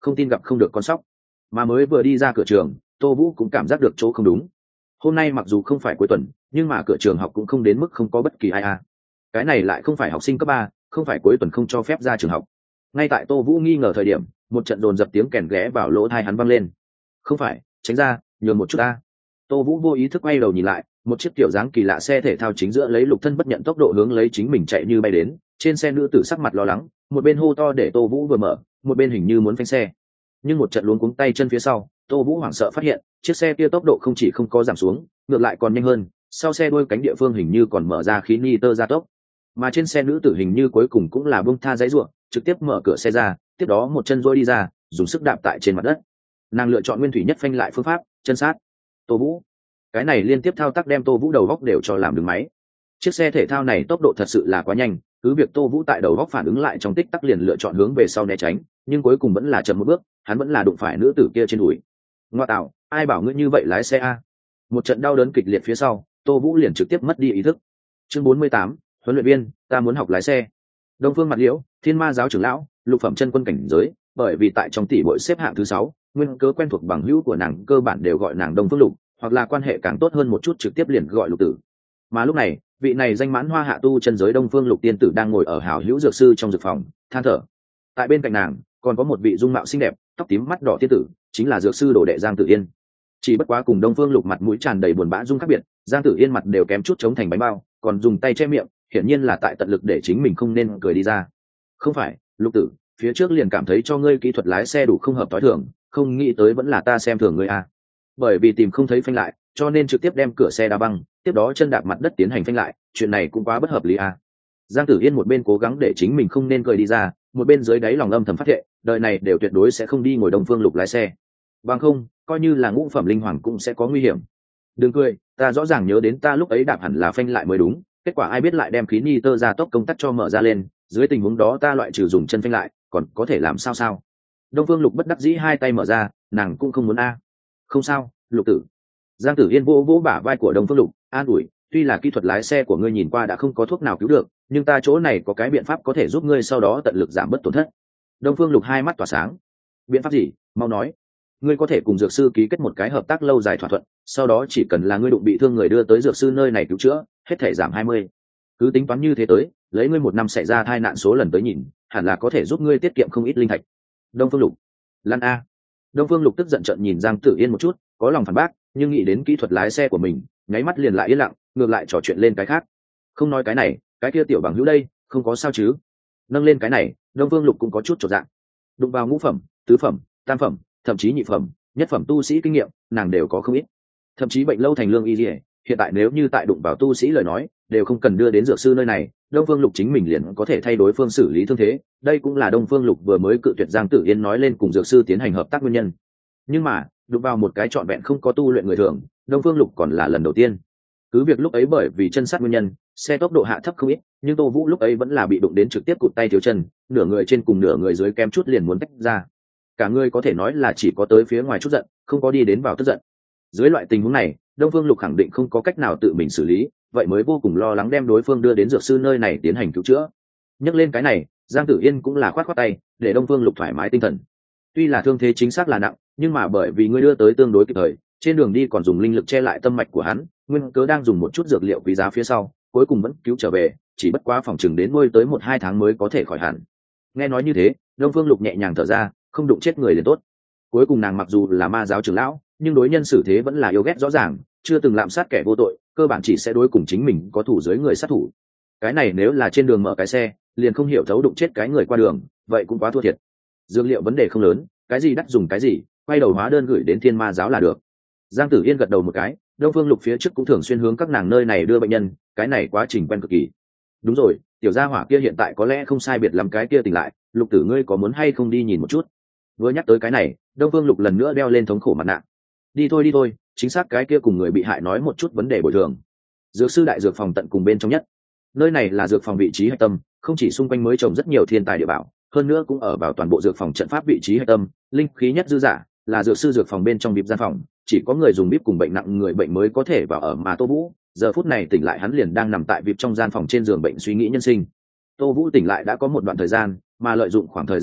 [SPEAKER 1] không tin gặp không được con sóc. Mà mới vừa đi ra cửa trường, Tô Vũ cũng cảm giác được chỗ không đúng. Hôm nay mặc dù không phải cuối tuần, nhưng mà cửa trường học cũng không đến mức không có bất kỳ ai à. Cái này lại không phải học sinh cấp 3, không phải cuối tuần không cho phép ra trường học. Ngay tại Tô Vũ nghi ngờ thời điểm, một trận dồn dập tiếng kèn ghé vào lỗ tai hắn vang lên. Không phải, tránh ra, nhường một chút ta. Tô Vũ vô ý thức quay đầu nhìn lại, một chiếc kiểu dáng kỳ lạ xe thể thao chính giữa lấy Lục Thân bất nhận tốc độ hướng lấy chính mình chạy như bay đến. Trên xe nữ tử sắc mặt lo lắng, một bên hô to để Tô Vũ vừa mở, một bên hình như muốn phanh xe. Nhưng một trận luống cuống tay chân phía sau, Tô Vũ hoảng sợ phát hiện, chiếc xe kia tốc độ không chỉ không có giảm xuống, ngược lại còn nhanh hơn, sau xe đuôi cánh địa phương hình như còn mở ra khí nitơ gia tốc. Mà trên xe nữ tử hình như cuối cùng cũng là buông tha giãy giụa, trực tiếp mở cửa xe ra, tiếp đó một chân duỗi đi ra, dùng sức đạp tại trên mặt đất. Nàng lựa chọn nguyên thủy nhất phanh lại phương pháp, chân sát. Tô Vũ. Cái này liên tiếp thao tác đem Tô Vũ đầu góc đều cho làm đứng máy. Chiếc xe thể thao này tốc độ thật sự là quá nhanh, cứ việc Tô Vũ tại đầu góc phản ứng lại trong tích tắc liền lựa chọn hướng về sau né tránh, nhưng cuối cùng vẫn là chậm một bước, hắn vẫn là đụng phải nữ tử kia trên đùi. Ngoa tạo, ai bảo ngươi như vậy lái xe a? Một trận đau đớn kịch liệt phía sau, Tô Vũ liền trực tiếp mất đi ý thức. Chương 48, huấn luyện viên, ta muốn học lái xe. Đông Phương Mặt Liễu, Thiên Ma giáo trưởng lão, lục phẩm chân quân cảnh giới, bởi vì tại trong tỷ muội xếp hạng thứ 6, nguyên cớ quen thuộc bằng hữu của nàng cơ bản đều gọi nàng Đông Phương Lục, hoặc là quan hệ càng tốt hơn một chút trực tiếp liền gọi Lục tử. Mà lúc này, vị này danh mãn hoa hạ tu chân giới Đông Phương Lục tiên tử đang ngồi ở hào hữu dược sư trong dược phòng, than thở. Tại bên cạnh nàng, còn có một vị dung mạo xinh đẹp, tóc tím mắt đỏ tiên tử, chính là dược sư đồ đệ Giang Tử Yên. Chỉ bất quá cùng Đông Phương Lục mặt mũi tràn đầy buồn bã dung khác biệt, Giang Tử Yên mặt đều kém chút chống thành bánh bao, còn dùng tay che miệng, hiển nhiên là tại tận lực để chính mình không nên cười đi ra. Không phải, Lục tử, phía trước liền cảm thấy cho ngươi kỹ thuật lái xe đủ không hợp tối thường, không nghĩ tới vẫn là ta xem thường ngươi a. Bởi vì tìm không thấy phanh lại, cho nên trực tiếp đem cửa xe đá băng, tiếp đó chân đạp mặt đất tiến hành phanh lại, chuyện này cũng quá bất hợp lý a. Giang Tử Yên một bên cố gắng để chính mình không nên cười đi ra, một bên dưới đáy lòng âm thầm phát thệ, đời này đều tuyệt đối sẽ không đi ngồi Đông Phương Lục lái xe. Bằng không, coi như là ngũ phẩm linh hoàng cũng sẽ có nguy hiểm. Đừng cười, ta rõ ràng nhớ đến ta lúc ấy đạp hẳn là phanh lại mới đúng, kết quả ai biết lại đem khí nitơ gia tốc công tắc cho mở ra lên, dưới tình huống đó ta loại trừ dùng chân phanh lại, còn có thể làm sao? Đông Phương Lục bất đắc dĩ hai tay mở ra, nàng cũng không muốn a. Không sao, Lục tử. Giang Tử Yên vỗ vỗ bả vai của Đông Phương Lục, an ủi, tuy là kỹ thuật lái xe của ngươi nhìn qua đã không có thuốc nào cứu được, nhưng ta chỗ này có cái biện pháp có thể giúp ngươi sau đó tận lực giảm bớt tổn thất. Đông Phương Lục hai mắt tỏa sáng. Biện pháp gì? Mau nói. Ngươi có thể cùng dược sư ký kết một cái hợp tác lâu dài thỏa thuận, sau đó chỉ cần là ngươi đụng bị thương người đưa tới dược sư nơi này cứu chữa, hết thể giảm 20. Cứ tính toán như thế tới, lấy ngươi một năm xảy ra tai nạn số lần tới nhìn, hẳn là có thể giúp ngươi tiết kiệm không ít linh thạch. Đông Phương Lục. Lan a. Đông Phương Lục tức giận trợn nhìn Giang Tử Yên một chút, có lòng phản bác, nhưng nghĩ đến kỹ thuật lái xe của mình, nháy mắt liền lại yên lặng, ngược lại trò chuyện lên cái khác. Không nói cái này, cái kia tiểu bằng hữu đây, không có sao chứ? Nâng lên cái này, Đông Phương Lục cũng có chút chột dạ. Đụng vào ngũ phẩm, tứ phẩm, tam phẩm, thậm chí nhị phẩm, nhất phẩm tu sĩ kinh nghiệm, nàng đều có không ít. Thậm chí bệnh lâu thành lương y liễu, hiện tại nếu như tại đụng vào tu sĩ lời nói, đều không cần đưa đến dược sư nơi này, Đông Phương Lục chính mình liền có thể thay đối phương xử lý thương thế, đây cũng là Đông Phương Lục vừa mới cự tuyệt Giang Tử Yên nói lên cùng dược sư tiến hành hợp tác nguyên nhân. Nhưng mà, đụng vào một cái trọn vẹn không có tu luyện người thường, Đông Phương Lục còn là lần đầu tiên. Cứ việc lúc ấy bởi vì chân sát nguyên nhân, xe tốc độ hạ thấp không ít, nhưng Tô Vũ lúc ấy vẫn là bị đụng đến trực tiếp cụt tay thiếu chân, nửa người trên cùng nửa người dưới kém chút liền muốn tách ra. Cả người có thể nói là chỉ có tới phía ngoài chút giận, không có đi đến vào tức giận. Dưới loại tình huống này, Đông Phương Lục khẳng định không có cách nào tự mình xử lý, vậy mới vô cùng lo lắng đem đối phương đưa đến dược sư nơi này tiến hành cứu chữa. Nhắc lên cái này, Giang Tử Yên cũng là khoát khoát tay, để Đông Phương Lục thoải mái tinh thần. Tuy là thương thế chính xác là nặng, nhưng mà bởi vì ngươi đưa tới tương đối kịp thời, trên đường đi còn dùng linh lực che lại tâm mạch của hắn, nguyên cớ đang dùng một chút dược liệu quý giá phía sau, cuối cùng vẫn cứu trở về, chỉ bất quá phòng chừng đến nuôi tới 1-2 tháng mới có thể khỏi hẳn. Nghe nói như thế, Đông Phương Lục nhẹ nhàng thở ra, không đụng chết người liền tốt. Cuối cùng nàng mặc dù là ma giáo trưởng lão, nhưng đối nhân xử thế vẫn là yêu ghét rõ ràng, chưa từng lạm sát kẻ vô tội, cơ bản chỉ sẽ đối cùng chính mình có thủ dưới người sát thủ. Cái này nếu là trên đường mở cái xe, liền không hiểu thấu đụng chết cái người qua đường, vậy cũng quá thua thiệt. Dược liệu vấn đề không lớn, cái gì đắt dùng cái gì, quay đầu hóa đơn gửi đến Thiên Ma giáo là được. Giang Tử Yên gật đầu một cái, Đông Phương Lục phía trước cũng thường xuyên hướng các nàng nơi này đưa bệnh nhân, cái này quá trình quen cực kỳ. Đúng rồi, tiểu gia hỏa kia hiện tại có lẽ không sai biệt lắm cái kia tỉnh lại, Lục tử ngươi có muốn hay không đi nhìn một chút? Vừa nhắc tới cái này, Đông Phương Lục lần nữa đeo lên thống khổ mặt nạ. Đi thôi, chính xác cái kia cùng người bị hại nói một chút vấn đề bồi thường. Dược sư đại dược phòng tận cùng bên trong nhất. Nơi này là dược phòng vị trí hạch tâm, không chỉ xung quanh mới trồng rất nhiều thiên tài địa bảo, hơn nữa cũng ở vào toàn bộ dược phòng trận pháp vị trí hạch tâm, linh khí nhất dư giả, là dược sư dược phòng bên trong bịp gian phòng, chỉ có người dùng bịp cùng bệnh nặng người bệnh mới có thể vào ở, mà Tô Vũ giờ phút này tỉnh lại, hắn liền đang nằm tại bịp trong gian phòng trên giường bệnh suy nghĩ nhân sinh. Tô Vũ tỉnh lại đã có một đoạn thời gian, mà lợi dụng khoảng thời gian này,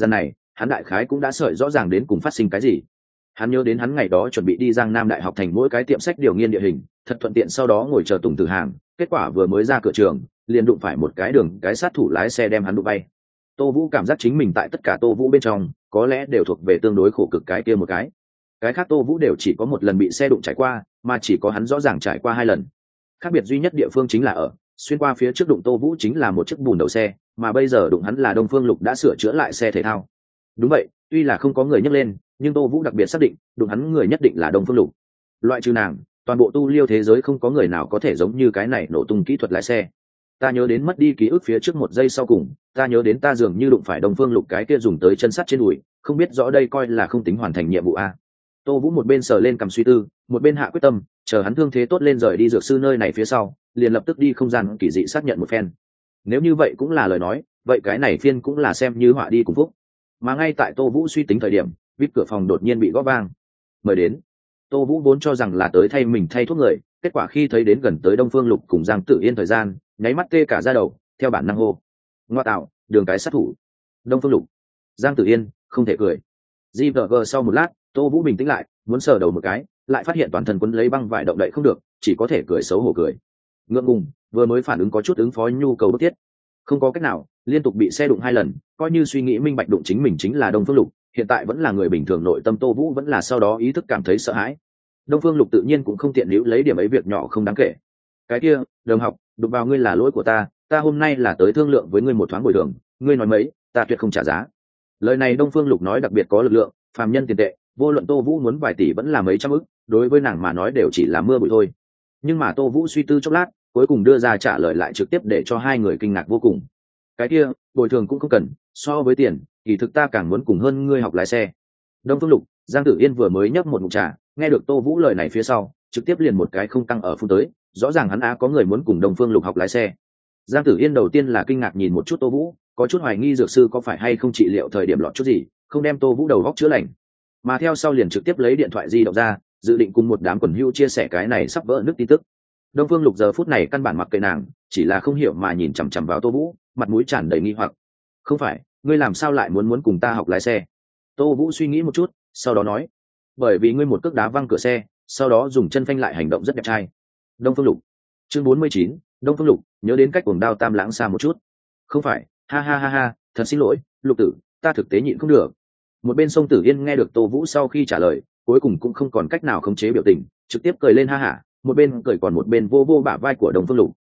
[SPEAKER 1] hắn đại khái cũng đã sợi rõ ràng đến cùng phát sinh cái gì. Hắn nhớ đến hắn ngày đó chuẩn bị đi Giang Nam Đại học thành mỗi cái tiệm sách điều nghiên địa hình, thật thuận tiện sau đó ngồi chờ Tùng Tử hàng, kết quả vừa mới ra cửa trường, liền đụng phải một cái đường cái sát thủ lái xe đem hắn đụng bay. Tô Vũ cảm giác chính mình tại tất cả Tô Vũ bên trong, có lẽ đều thuộc về tương đối khổ cực cái kia một cái khác Tô Vũ đều chỉ có một lần bị xe đụng trải qua, mà chỉ có hắn rõ ràng trải qua 2 lần. Khác biệt duy nhất địa phương chính là ở xuyên qua phía trước đụng Tô Vũ chính là một chiếc bùn đậu xe, mà bây giờ đụng hắn là Đông Phương Lục đã sửa chữa lại xe thể thao. Đúng vậy, tuy là không có người nhắc lên, nhưng Tô Vũ đặc biệt xác định đụng hắn người nhất định là Đông Phương Lục. Loại trừ nàng, toàn bộ tu liêu thế giới không có người nào có thể giống như cái này nổ tung kỹ thuật lái xe. Ta nhớ đến mất đi ký ức phía trước 1 giây sau cùng, ta nhớ đến ta dường như đụng phải Đông Phương Lục cái kia dùng tới chân sắt trên đùi, không biết rõ đây coi là không tính hoàn thành nhiệm vụ a. Tô Vũ một bên sờ lên cầm suy tư, một bên hạ quyết tâm, chờ hắn thương thế tốt lên rời đi dược sư nơi này phía sau, liền lập tức đi không gian kỳ dị xác nhận một phen. Nếu như vậy cũng là lời nói, vậy cái này phiên cũng là xem như họa đi cùng phúc. Mà ngay tại Tô Vũ suy tính thời điểm, vít cửa phòng đột nhiên bị gõ vang. Mời đến. Tô Vũ vốn cho rằng là tới thay mình thay thuốc người, kết quả khi thấy đến gần tới Đông Phương Lục cùng Giang Tử Yên thời gian, nháy mắt tê cả da đầu, theo bản năng hô: "Ngoa tạo, đường cái sát thủ." Đông Phương Lục, Giang Tử Yên, không thể cười. GVG sau một lát, Tô Vũ bình tĩnh lại, muốn sờ đầu một cái, lại phát hiện toàn thân quấn lấy băng vải động đậy không được, chỉ có thể cười xấu hổ cười. Ngượng ngùng, vừa mới phản ứng có chút ứng phó nhu cầu bức thiết. Không có cách nào, liên tục bị xe đụng 2 lần, coi như suy nghĩ minh bạch đụng chính mình chính là Đông Phương Lục, hiện tại vẫn là người bình thường, nội tâm Tô Vũ vẫn là sau đó ý thức cảm thấy sợ hãi. Đông Phương Lục tự nhiên cũng không tiện liễu lấy điểm ấy việc nhỏ không đáng kể. Cái kia, đồng học, đụng vào ngươi là lỗi của ta hôm nay là tới thương lượng với ngươi một thoáng bồi thường, ngươi nói mấy, ta tuyệt không trả giá. Lời này Đông Phương Lục nói đặc biệt có lực lượng, phàm nhân tiền tệ, vô luận Tô Vũ muốn vài tỷ vẫn là mấy trăm ức, đối với nàng mà nói đều chỉ là mưa bụi thôi. Nhưng mà Tô Vũ suy tư chốc lát, cuối cùng đưa ra trả lời lại trực tiếp để cho 2 người kinh ngạc vô cùng. Cái kia, bồi thường cũng không cần, so với tiền, kỳ thực ta càng muốn cùng hơn ngươi học lái xe. Đông Phương Lục, Giang Tử Yên vừa mới nhấp một ngụm trà, nghe được Tô Vũ lời này phía sau, trực tiếp liền một cái không căng ở phun tới, rõ ràng hắn có người muốn cùng Đông Phương Lục học lái xe. Giang Tử Yên đầu tiên là kinh ngạc nhìn một chút Tô Vũ, có chút hoài nghi dược sư có phải hay không trị liệu thời điểm lọt chút gì, không đem Tô Vũ đầu góc chữa lành. Mà theo sau liền trực tiếp lấy điện thoại di động ra, dự định cùng một đám quần hưu chia sẻ cái này sắp vỡ nước tin tức. Đông Phương Lục giờ phút này căn bản mặc kệ nàng, chỉ là không hiểu mà nhìn chằm chằm vào Tô Vũ, mặt mũi tràn đầy nghi hoặc. "Không phải, ngươi làm sao lại muốn cùng ta học lái xe?" Tô Vũ suy nghĩ một chút, sau đó nói: "Bởi vì ngươi một cước đá văng cửa xe, sau đó dùng chân phanh lại hành động rất đẹp trai." Đông Phương Lục. Chương 49, Đông Phương Lục, nhớ đến cách cuồng đao Tam Lãng xa một chút. "Không phải, ha ha ha ha, thật xin lỗi, Lục tử, ta thực tế nhịn không được." Một bên Song Tử Yên nghe được Tô Vũ sau khi trả lời, cuối cùng cũng không còn cách nào khống chế biểu tình, trực tiếp cười lên ha hả, một bên cười còn một bên vô vô bả vai của Đông Phương Lục.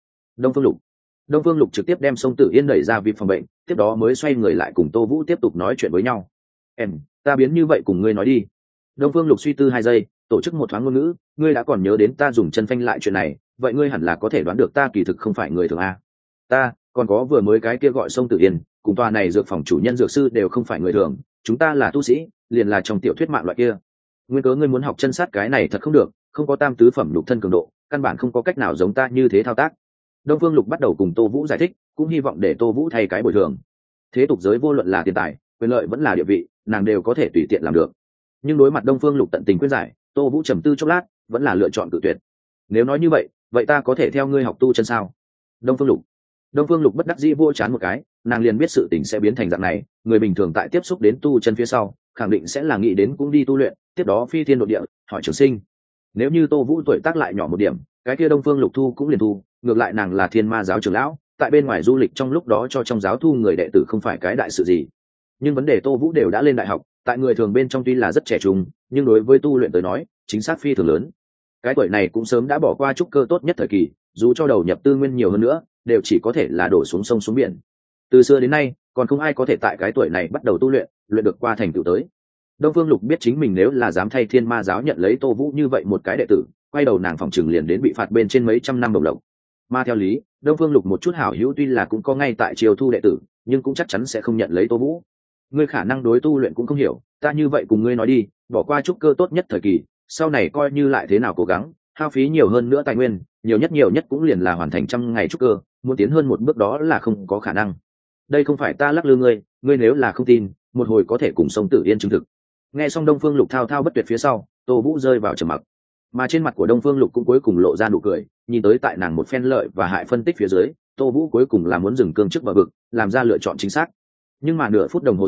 [SPEAKER 1] Đông Phương Lục trực tiếp đem Song Tử Yên đẩy ra vi phòng bệnh, tiếp đó mới xoay người lại cùng Tô Vũ tiếp tục nói chuyện với nhau. "Em, ta biến như vậy cùng ngươi nói đi." Đông Phương Lục suy tư 2 giây, tổ chức một thoáng ngôn ngữ, "Ngươi đã còn nhớ đến ta dùng chân phanh lại chuyện này, vậy ngươi hẳn là có thể đoán được ta kỳ thực không phải người thường a. Ta, còn có vừa mới cái kia gọi Song Tử Yên, cùng tòa này dược phòng chủ nhân dược sư đều không phải người thường, chúng ta là tu sĩ, liền là trong tiểu thuyết mạng loại kia. Nguyên cớ ngươi muốn học chân sát cái này thật không được, không có tam tứ phẩm nhục thân cường độ, căn bản không có cách nào giống ta như thế thao tác." Đông Phương Lục bắt đầu cùng Tô Vũ giải thích, cũng hy vọng để Tô Vũ thay cái bồi thường. Thế tục giới vô luận là tiền tài, quyền lợi vẫn là địa vị, nàng đều có thể tùy tiện làm được. Nhưng đối mặt Đông Phương Lục tận tình khuyên giải, Tô Vũ trầm tư chốc lát, vẫn là lựa chọn cự tuyệt. "Nếu nói như vậy ta có thể theo ngươi học tu chân sao?" Đông Phương Lục bất đắc dĩ vỗ chán một cái, nàng liền biết sự tình sẽ biến thành dạng này, người bình thường tại tiếp xúc đến tu chân phía sau, khẳng định sẽ là nghĩ đến cũng đi tu luyện, tiếp đó phi thiên độ địa, hỏi trường sinh. Nếu như Tô Vũ tuổi tác lại nhỏ một điểm, cái kia Đông Phương Lục thu cũng liền thu, ngược lại nàng là Thiên Ma giáo trưởng lão, tại bên ngoài du lịch trong lúc đó cho trong giáo thu người đệ tử không phải cái đại sự gì. Nhưng vấn đề Tô Vũ đều đã lên đại học, tại người thường bên trong tuy là rất trẻ trung, nhưng đối với tu luyện tới nói, chính xác phi thường lớn. Cái tuổi này cũng sớm đã bỏ qua trúc cơ tốt nhất thời kỳ, dù cho đầu nhập tư nguyên nhiều hơn nữa, đều chỉ có thể là đổ xuống sông xuống biển. Từ xưa đến nay, còn không ai có thể tại cái tuổi này bắt đầu tu luyện, luyện được qua thành tựu tới. Đông Phương Lục biết chính mình nếu là dám thay Thiên Ma giáo nhận lấy Tô Vũ như vậy một cái đệ tử, quay đầu nàng phòng trừng liền đến bị phạt bên trên mấy trăm năm đồng lộc. Mà theo lý, Đông Phương Lục một chút hảo hữu tuy là cũng có ngay tại triều thu đệ tử, nhưng cũng chắc chắn sẽ không nhận lấy Tô Vũ. "Ngươi khả năng đối tu luyện cũng không hiểu, ta như vậy cùng ngươi nói đi, bỏ qua trúc cơ tốt nhất thời kỳ, sau này coi như lại thế nào cố gắng, hao phí nhiều hơn nữa tài nguyên, nhiều nhất cũng liền là hoàn thành 100 ngày trúc cơ, muốn tiến hơn một bước đó là không có khả năng. Đây không phải ta lắc lư ngươi nếu là không tin, một hồi có thể cùng Song Tử Yên chứng thực." Nghe xong Đông Phương Lục thao thao bất tuyệt phía sau, Tô Vũ rơi vào trầm mặc. Mà trên mặt của Đông Phương Lục cũng cuối cùng lộ ra nụ cười, nhìn tới tại nàng một phen lợi và hại phân tích phía dưới, Tô Vũ cuối cùng là muốn dừng cương trước bờ vực, làm ra lựa chọn chính xác. Nhưng mà nửa phút đồng hồ sau,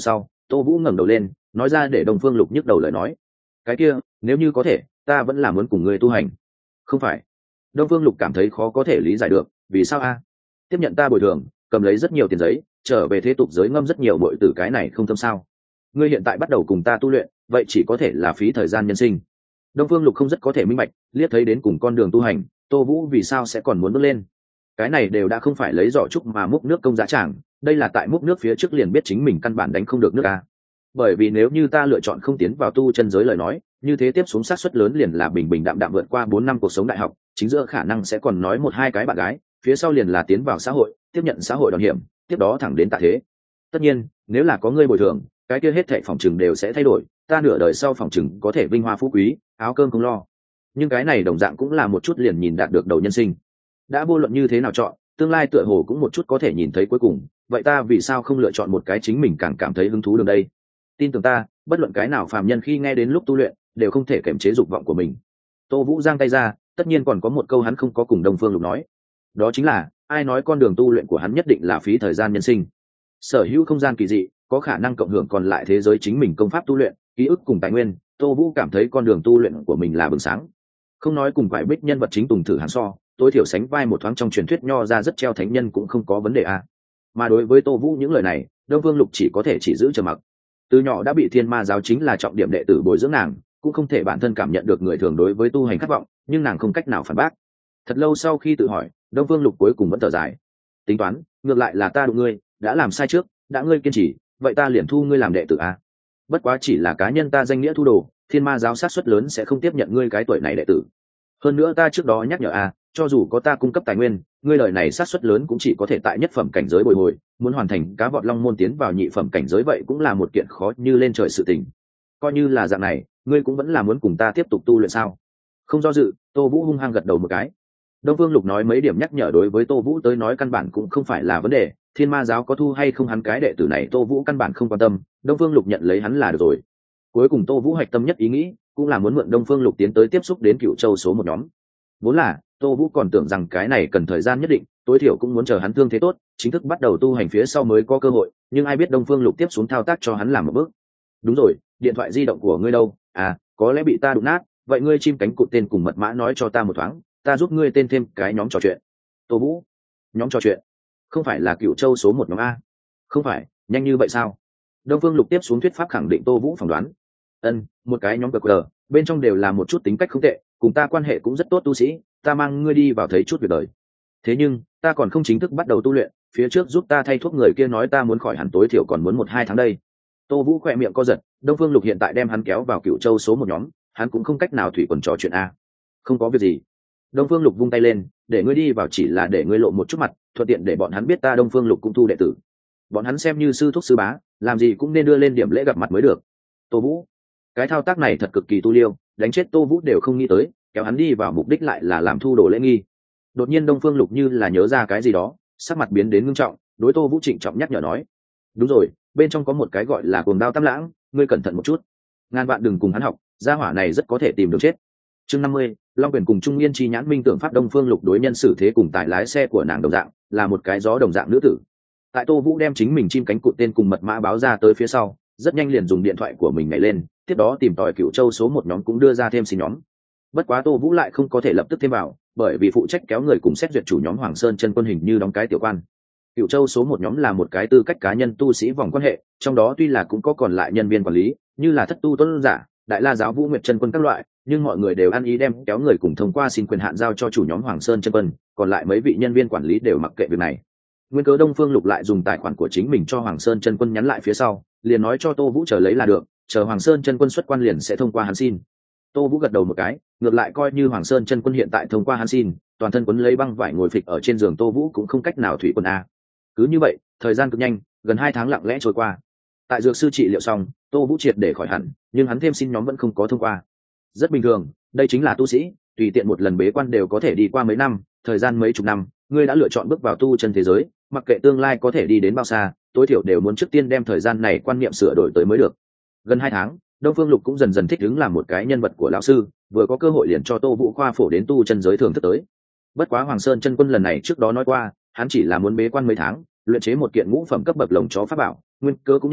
[SPEAKER 1] Tô Vũ ngẩng đầu lên nói ra để Đông Phương Lục nhức đầu lời nói. Cái kia nếu như có thể ta vẫn là muốn cùng ngươi tu hành. Không phải. Đông Phương Lục cảm thấy khó có thể lý giải được, vì sao a? Tiếp nhận ta bồi thường, cầm lấy rất nhiều tiền giấy, trở về thế tục giới ngâm rất nhiều bội tử, cái này không tâm sao? Ngươi hiện tại bắt đầu cùng ta tu luyện, vậy chỉ có thể là phí thời gian nhân sinh. Đông Phương Lục không rất có thể minh bạch, liếc thấy đến cùng con đường tu hành, Tô Vũ vì sao sẽ còn muốn bước lên? Cái này đều đã không phải lấy giỏ trúc mà múc nước công giá tràng, đây là tại múc nước phía trước liền biết chính mình căn bản đánh không được nước a. Bởi vì nếu như ta lựa chọn không tiến vào tu chân giới lời nói, như thế tiếp xuống xác suất lớn liền là bình bình đạm đạm vượt qua 4 năm cuộc sống đại học, chính giữa khả năng sẽ còn nói một hai cái bạn gái, phía sau liền là tiến vào xã hội, tiếp nhận xã hội đòn hiểm, tiếp đó thẳng đến tạ thế. Tất nhiên, nếu là có ngươi bồi thường, cái kia hết thảy phòng trừng đều sẽ thay đổi, ta nửa đời sau phòng trừng có thể vinh hoa phú quý, áo cơm không lo. Nhưng cái này đồng dạng cũng là một chút liền nhìn đạt được đầu nhân sinh. Đã vô luận như thế nào chọn, tương lai tựa hồ cũng một chút có thể nhìn thấy cuối cùng, vậy ta vì sao không lựa chọn một cái chính mình càng cảm thấy hứng thú đường đây? Tin tưởng ta, bất luận cái nào phàm nhân khi nghe đến lúc tu luyện đều không thể kiềm chế dục vọng của mình. Tô Vũ giang tay ra, tất nhiên còn có một câu hắn không có cùng Đông Phương Lục nói, đó chính là ai nói con đường tu luyện của hắn nhất định là phí thời gian nhân sinh. Sở hữu không gian kỳ dị, có khả năng cộng hưởng còn lại thế giới chính mình công pháp tu luyện, ký ức cùng tài nguyên, Tô Vũ cảm thấy con đường tu luyện của mình là bừng sáng. Không nói cùng phải bích nhân vật chính Tùng Thử Hàn so, tối thiểu sánh vai một thoáng trong truyền thuyết nho ra rất treo thánh nhân cũng không có vấn đề a. Mà đối với Tô Vũ những lời này, Đông Phương Lục chỉ có thể chỉ giữ trầm mặc. Từ nhỏ đã bị Thiên Ma giáo chính là trọng điểm đệ tử bồi dưỡng nàng, cũng không thể bản thân cảm nhận được người thường đối với tu hành khát vọng, nhưng nàng không cách nào phản bác. Thật lâu sau khi tự hỏi, Đông Phương Lục cuối cùng vẫn thở dài. Tính toán, ngược lại là ta đụng ngươi, đã làm sai trước, đã ngươi kiên trì, vậy ta liền thu ngươi làm đệ tử a. Bất quá chỉ là cá nhân ta danh nghĩa thu đồ, Thiên Ma giáo sát suất lớn sẽ không tiếp nhận ngươi cái tuổi này đệ tử. Hơn nữa ta trước đó nhắc nhở a, cho dù có ta cung cấp tài nguyên, ngươi lời này sát suất lớn cũng chỉ có thể tại nhất phẩm cảnh giới bồi hồi, muốn hoàn thành cá vọt long môn tiến vào nhị phẩm cảnh giới vậy cũng là một kiện khó như lên trời sự tình. Coi như là dạng này, ngươi cũng vẫn là muốn cùng ta tiếp tục tu luyện sao? Không do dự, Tô Vũ hung hăng gật đầu một cái. Đông Phương Lục nói mấy điểm nhắc nhở đối với Tô Vũ tới nói căn bản cũng không phải là vấn đề, Thiên Ma giáo có thu hay không hắn cái đệ tử này Tô Vũ căn bản không quan tâm, Đông Phương Lục nhận lấy hắn là được rồi. Cuối cùng Tô Vũ hoạch tâm nhất ý nghĩ cũng là muốn mượn Đông Phương Lục tiến tới tiếp xúc đến Cựu Châu số một nhóm. Vốn là Tô Vũ còn tưởng rằng cái này cần thời gian nhất định, tối thiểu cũng muốn chờ hắn thương thế tốt, chính thức bắt đầu tu hành phía sau mới có cơ hội, nhưng ai biết Đông Phương Lục tiếp xuống thao tác cho hắn làm một bước. Đúng rồi, điện thoại di động của ngươi đâu? À, có lẽ bị ta đụng nát, vậy ngươi chim cánh cụt tên cùng mật mã nói cho ta một thoáng, ta giúp ngươi tên thêm cái nhóm trò chuyện. Tô Vũ, nhóm trò chuyện? Không phải là Cựu Châu số một nhóm a? Không phải, nhanh như vậy sao? Đông Phương Lục tiếp xuống thuyết pháp khẳng định Tô Vũ phỏng đoán. Một cái nhóm cờ, bên trong đều là một chút tính cách không tệ, cùng ta quan hệ cũng rất tốt tu sĩ, ta mang ngươi đi vào thấy chút việc đời. Thế nhưng ta còn không chính thức bắt đầu tu luyện, phía trước giúp ta thay thuốc người kia nói ta muốn khỏi hẳn tối thiểu còn muốn 1-2 tháng đây. Tô Vũ khỏe miệng co giật, Đông Phương Lục hiện tại đem hắn kéo vào Cựu Châu số một nhóm, hắn cũng không cách nào thủy quần trò chuyện a. Không có việc gì. Đông Phương Lục vung tay lên, để ngươi đi vào chỉ là để ngươi lộ một chút mặt, thuận tiện để bọn hắn biết ta Đông Phương Lục cũng thu đệ tử. Bọn hắn xem như sư thúc sư bá, làm gì cũng nên đưa lên điểm lễ gặp mặt mới được. Tô Vũ, cái thao tác này thật cực kỳ tu liêu, đánh chết Tô Vũ đều không nghĩ tới, kéo hắn đi vào mục đích lại là làm thu đồ lễ nghi. Đột nhiên Đông Phương Lục như là nhớ ra cái gì đó, sắc mặt biến đến ngưng trọng, đối Tô Vũ trịnh trọng nhắc nhở nói: đúng rồi, bên trong có một cái gọi là Cuồng Đao Tam Lãng, ngươi cẩn thận một chút, ngàn vạn đừng cùng hắn học, gia hỏa này rất có thể tìm đường chết. Chương 50, Long Quyền cùng Trung Yên chi nhãn minh tưởng pháp. Đông Phương Lục đối nhân xử thế cùng tài lái xe của nàng đồng dạng, là một cái gió đồng dạng nữ tử. Tại Tô Vũ đem chính mình chim cánh cụt tên cùng mật mã báo ra tới phía sau, rất nhanh liền dùng điện thoại của mình nhảy lên, tiếp đó tìm tòi Cựu Châu số một nhóm cũng đưa ra thêm xin nhóm. Bất quá Tô Vũ lại không có thể lập tức thêm vào, bởi vì phụ trách kéo người cùng xét duyệt chủ nhóm Hoàng Sơn Chân Quân hình như đóng cái tiểu quan. Cựu Châu số một nhóm là một cái tư cách cá nhân tu sĩ vòng quan hệ, trong đó tuy là cũng có còn lại nhân viên quản lý, như là Thất Tu Tuấn giả, Đại La giáo Vũ Nguyệt Chân Quân các loại, nhưng mọi người đều ăn ý đem kéo người cùng thông qua xin quyền hạn giao cho chủ nhóm Hoàng Sơn Chân Quân, còn lại mấy vị nhân viên quản lý đều mặc kệ việc này. Nguyên cớ Đông Phương Lục lại dùng tài khoản của chính mình cho Hoàng Sơn Chân Quân nhắn lại phía sau, liền nói cho Tô Vũ chờ lấy là được, chờ Hoàng Sơn Chân Quân xuất quan liền sẽ thông qua hắn xin. Tô Vũ gật đầu một cái, ngược lại coi như Hoàng Sơn Chân Quân hiện tại thông qua hắn xin, toàn thân quấn lấy băng vải ngồi phịch ở trên giường Tô Vũ cũng không cách nào thủy quân a. Cứ như vậy, thời gian cực nhanh, gần 2 tháng lặng lẽ trôi qua. Tại dược sư trị liệu xong, Tô Vũ triệt để khỏi hẳn, nhưng hắn thêm xin nhóm vẫn không có thông qua. Rất bình thường, đây chính là tu sĩ, tùy tiện một lần bế quan đều có thể đi qua mấy năm, thời gian mấy chục năm, ngươi đã lựa chọn bước vào tu chân thế giới, mặc kệ tương lai có thể đi đến bao xa, tối thiểu đều muốn trước tiên đem thời gian này quan niệm sửa đổi tới mới được. Gần 2 tháng, Đông Phương Lục cũng dần dần thích ứng làm một cái nhân vật của lão sư, vừa có cơ hội liền cho Tô Vũ khoa phổ đến tu chân giới thường thức tới. Bất quá Hoàng Sơn Chân Quân lần này trước đó nói qua, hắn chỉ là muốn bế quan mấy tháng, luyện chế một kiện ngũ phẩm cấp bậc lồng chó pháp bảo, nguyên cớ cũng nhanh,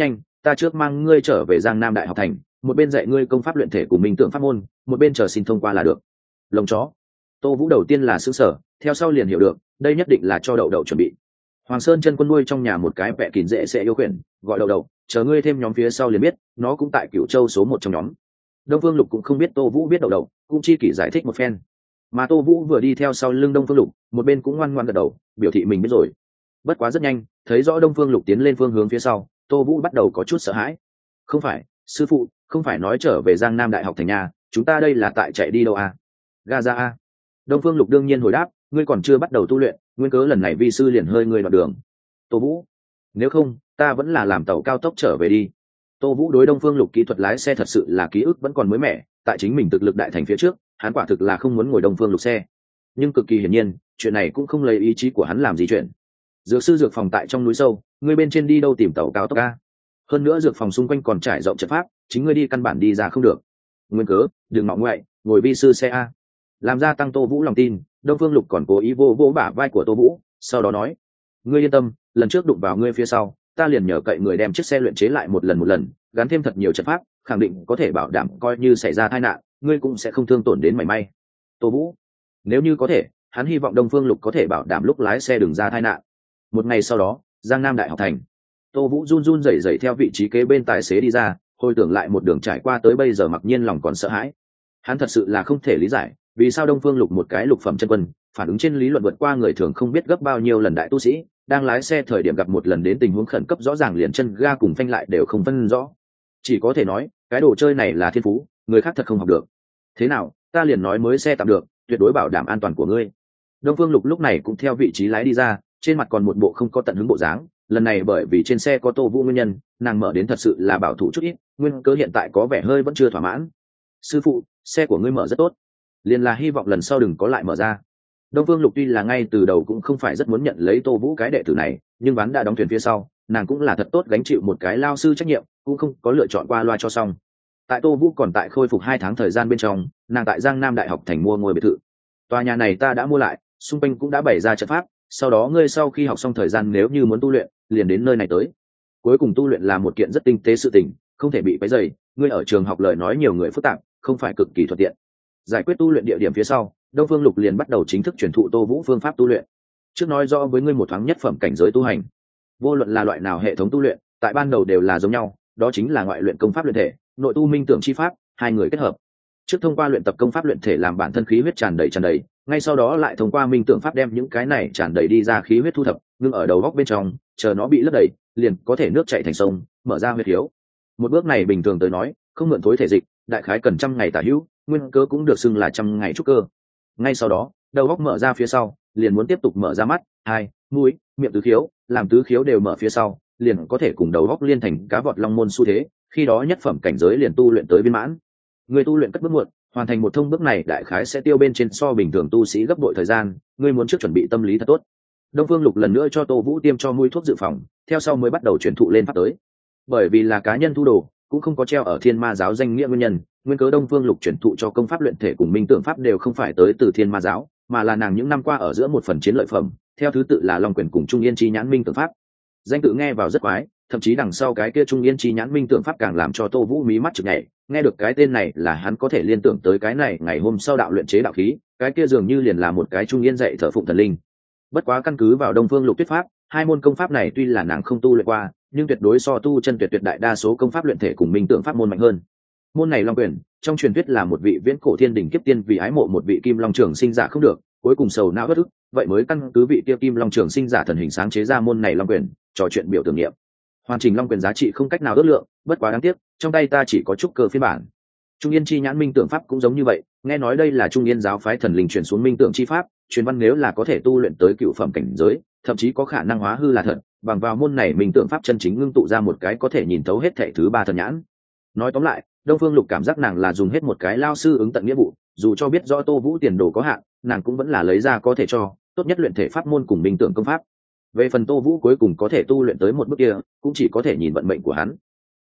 [SPEAKER 1] ta trước mang ngươi trở về Giang Nam Đại học thành, một bên dạy ngươi công pháp luyện thể cùng minh tưởng pháp môn, một bên chờ xin thông qua là được. Lồng chó. Tô Vũ đầu tiên là sững sờ, theo sau liền hiểu được, đây nhất định là cho đậu đậu chuẩn bị. Hoàng Sơn chân quân nuôi trong nhà một cái vẹ kín dễ sẽ yêu quyển, gọi đậu đậu, chờ ngươi thêm nhóm phía sau liền biết, nó cũng tại Cửu Châu số 1 trong nhóm. Đông Phương Lục cũng không biết Tô Vũ biết đậu đậu, cũng chi kỷ giải thích một phen. Mà Tô Vũ vừa đi theo sau lưng Đông Phương Lục, một bên cũng ngoan ngoãn gật đầu, biểu thị mình biết rồi. Bất quá rất nhanh, thấy rõ Đông Phương Lục tiến lên phương hướng phía sau, Tô Vũ bắt đầu có chút sợ hãi. Không phải, sư phụ, không phải nói trở về Giang Nam Đại học thành nhà, chúng ta đây là tại chạy đi đâu à? Gaza a. Đông Phương Lục đương nhiên hồi đáp, ngươi còn chưa bắt đầu tu luyện, nguyên cớ lần này vi sư liền hơi ngươi đoạn đường. Tô Vũ, nếu không, ta vẫn là làm tàu cao tốc trở về đi. Tô Vũ đối Đông Phương Lục kỹ thuật lái xe thật sự là ký ức vẫn còn mới mẻ, tại chính mình thực lực đại thành phía trước, hắn quả thực là không muốn ngồi Đông Phương Lục xe. Nhưng cực kỳ hiển nhiên, chuyện này cũng không lấy ý chí của hắn làm gì chuyện. Dược sư dược phòng tại trong núi sâu, ngươi bên trên đi đâu tìm tàu cao tốc a? Hơn nữa dược phòng xung quanh còn trải rộng trận pháp, chính ngươi đi căn bản đi ra không được. Nguyên cớ, đừng ngọ ngoại, ngồi vi sư xe a. Làm gia tăng Tô Vũ lòng tin, Đông Phương Lục còn cố ý vô vô bả vai của Tô Vũ, sau đó nói: ngươi yên tâm, lần trước đụng vào ngươi phía sau, ta liền nhờ cậy người đem chiếc xe luyện chế lại một lần, gắn thêm thật nhiều trận pháp, khẳng định có thể bảo đảm coi như xảy ra tai nạn, ngươi cũng sẽ không thương tổn đến mảy may. Tô Vũ, nếu như có thể, hắn hy vọng Đông Phương Lục có thể bảo đảm lúc lái xe đừng ra tai nạn. Một ngày sau đó, Giang Nam Đại học thành, Tô Vũ run run rẩy rẩy theo vị trí kế bên tài xế đi ra, hồi tưởng lại một đường trải qua tới bây giờ mặc nhiên lòng còn sợ hãi. Hắn thật sự là không thể lý giải, vì sao Đông Phương Lục một cái lục phẩm chân quân, phản ứng trên lý luận vượt qua người thường không biết gấp bao nhiêu lần đại tu sĩ, đang lái xe thời điểm gặp một lần đến tình huống khẩn cấp rõ ràng liền chân ga cùng phanh lại đều không phân rõ. Chỉ có thể nói, cái đồ chơi này là thiên phú, người khác thật không học được. Thế nào, ta liền nói mới xe tạm được, tuyệt đối bảo đảm an toàn của ngươi. Đông Phương Lục lúc này cũng theo vị trí lái đi ra, trên mặt còn một bộ không có tận hứng bộ dáng, lần này bởi vì trên xe có Tô Vũ nguyên nhân, nàng mở đến thật sự là bảo thủ chút ít, nguyên cớ hiện tại có vẻ hơi vẫn chưa thỏa mãn. Sư phụ, xe của ngươi mở rất tốt, liền là hy vọng lần sau đừng có lại mở ra. Đông Phương Lục tuy là ngay từ đầu cũng không phải rất muốn nhận lấy Tô Vũ cái đệ tử này, nhưng ván đã đóng thuyền phía sau, nàng cũng là thật tốt gánh chịu một cái lao sư trách nhiệm, cũng không có lựa chọn qua loa cho xong. Tại Tô Vũ còn tại khôi phục 2 tháng thời gian bên trong, nàng tại Giang Nam Đại học thành mua ngôi biệt thự. Tòa nhà này ta đã mua lại, xung quanh cũng đã bày ra trận pháp, sau đó ngươi sau khi học xong thời gian nếu như muốn tu luyện, liền đến nơi này tới. Cuối cùng tu luyện là một kiện rất tinh tế sự tình, không thể bị quấy rầy, ngươi ở trường học lời nói nhiều người phức tạp, không phải cực kỳ thuận tiện. Giải quyết tu luyện địa điểm phía sau, Đông Phương Lục liền bắt đầu chính thức truyền thụ Tô Vũ phương pháp tu luyện. Trước nói rõ với ngươi một thoáng nhất phẩm cảnh giới tu hành. Vô luận là loại nào hệ thống tu luyện, tại ban đầu đều là giống nhau, đó chính là ngoại luyện công pháp luyện thể, nội tu minh tưởng chi pháp, hai người kết hợp. Trước thông qua luyện tập công pháp luyện thể làm bản thân khí huyết tràn đầy, ngay sau đó lại thông qua minh tưởng pháp đem những cái này tràn đầy đi ra khí huyết thu thập, ngưng ở đầu góc bên trong, chờ nó bị lấp đầy, liền có thể nước chảy thành sông, mở ra huyết khiếu. Một bước này bình thường tới nói, không mượn thối thể dịch, đại khái cần 100 ngày tả hữu, nguyên cớ cũng được xưng là 100 ngày trúc cơ. Ngay sau đó, đầu góc mở ra phía sau, liền muốn tiếp tục mở ra mắt, hai, mũi, miệng tứ khiếu, làm tứ khiếu đều mở phía sau, liền có thể cùng đầu góc liên thành cá vọt long môn xu thế, khi đó nhất phẩm cảnh giới liền tu luyện tới viên mãn. Người tu luyện cất bước muộn, hoàn thành một thông bước này đại khái sẽ tiêu bên trên so bình thường tu sĩ gấp bội thời gian, ngươi muốn trước chuẩn bị tâm lý thật tốt. Đông Phương Lục lần nữa cho Tô Vũ tiêm cho mũi thuốc dự phòng, theo sau mới bắt đầu chuyển thụ lên pháp tới. Bởi vì là cá nhân thu đồ, cũng không có treo ở Thiên Ma giáo danh nghĩa nguyên nhân, nguyên cớ Đông Phương Lục chuyển thụ cho công pháp luyện thể cùng minh tưởng pháp đều không phải tới từ Thiên Ma giáo, mà là nàng những năm qua ở giữa một phần chiến lợi phẩm, theo thứ tự là Long Quyền cùng Trung Yên Chi Nhãn minh tưởng pháp. Danh tự nghe vào rất quái, thậm chí đằng sau cái kia Trung Yên Chi Nhãn minh tưởng pháp càng làm cho Tô Vũ mí mắt chực nhảy, nghe được cái tên này là hắn có thể liên tưởng tới cái này ngày hôm sau đạo luyện chế đạo khí, cái kia dường như liền là một cái Trung Yên dạy thờ phụng thần linh. Bất quá căn cứ vào Đông Phương Lục thuyết pháp, hai môn công pháp này tuy là nàng không tu luyện qua, nhưng tuyệt đối so tu chân tuyệt đại đa số công pháp luyện thể cùng minh tưởng pháp môn mạnh hơn. Môn này Long Quyền, trong truyền thuyết là một vị viễn cổ thiên đỉnh kiếp tiên vì ái mộ một vị Kim Long Trường sinh giả không được, cuối cùng sầu não bất ức, vậy mới căn cứ vị kia Kim Long Trường sinh giả thần hình sáng chế ra môn này Long Quyền, trò chuyện biểu tưởng niệm. Hoàn chỉnh Long Quyền giá trị không cách nào ước lượng, bất quá đáng tiếc, trong tay ta chỉ có trúc cơ phiên bản. Trung Yên Chi Nhãn minh tưởng pháp cũng giống như vậy, nghe nói đây là Trung Yên giáo phái thần linh truyền xuống minh tưởng chi pháp, truyền văn nếu là có thể tu luyện tới cựu phẩm cảnh giới, thậm chí có khả năng hóa hư là thật, bằng vào môn này minh tưởng pháp chân chính ngưng tụ ra một cái có thể nhìn thấu hết thảy thứ ba thần nhãn. Nói tóm lại, Đông Phương Lục cảm giác nàng là dùng hết một cái lao sư ứng tận nghĩa vụ, dù cho biết rõ Tô Vũ tiền đồ có hạn, nàng cũng vẫn là lấy ra có thể cho, tốt nhất luyện thể pháp môn cùng minh tưởng công pháp. Về phần Tô Vũ cuối cùng có thể tu luyện tới một bước kia, cũng chỉ có thể nhìn vận mệnh của hắn.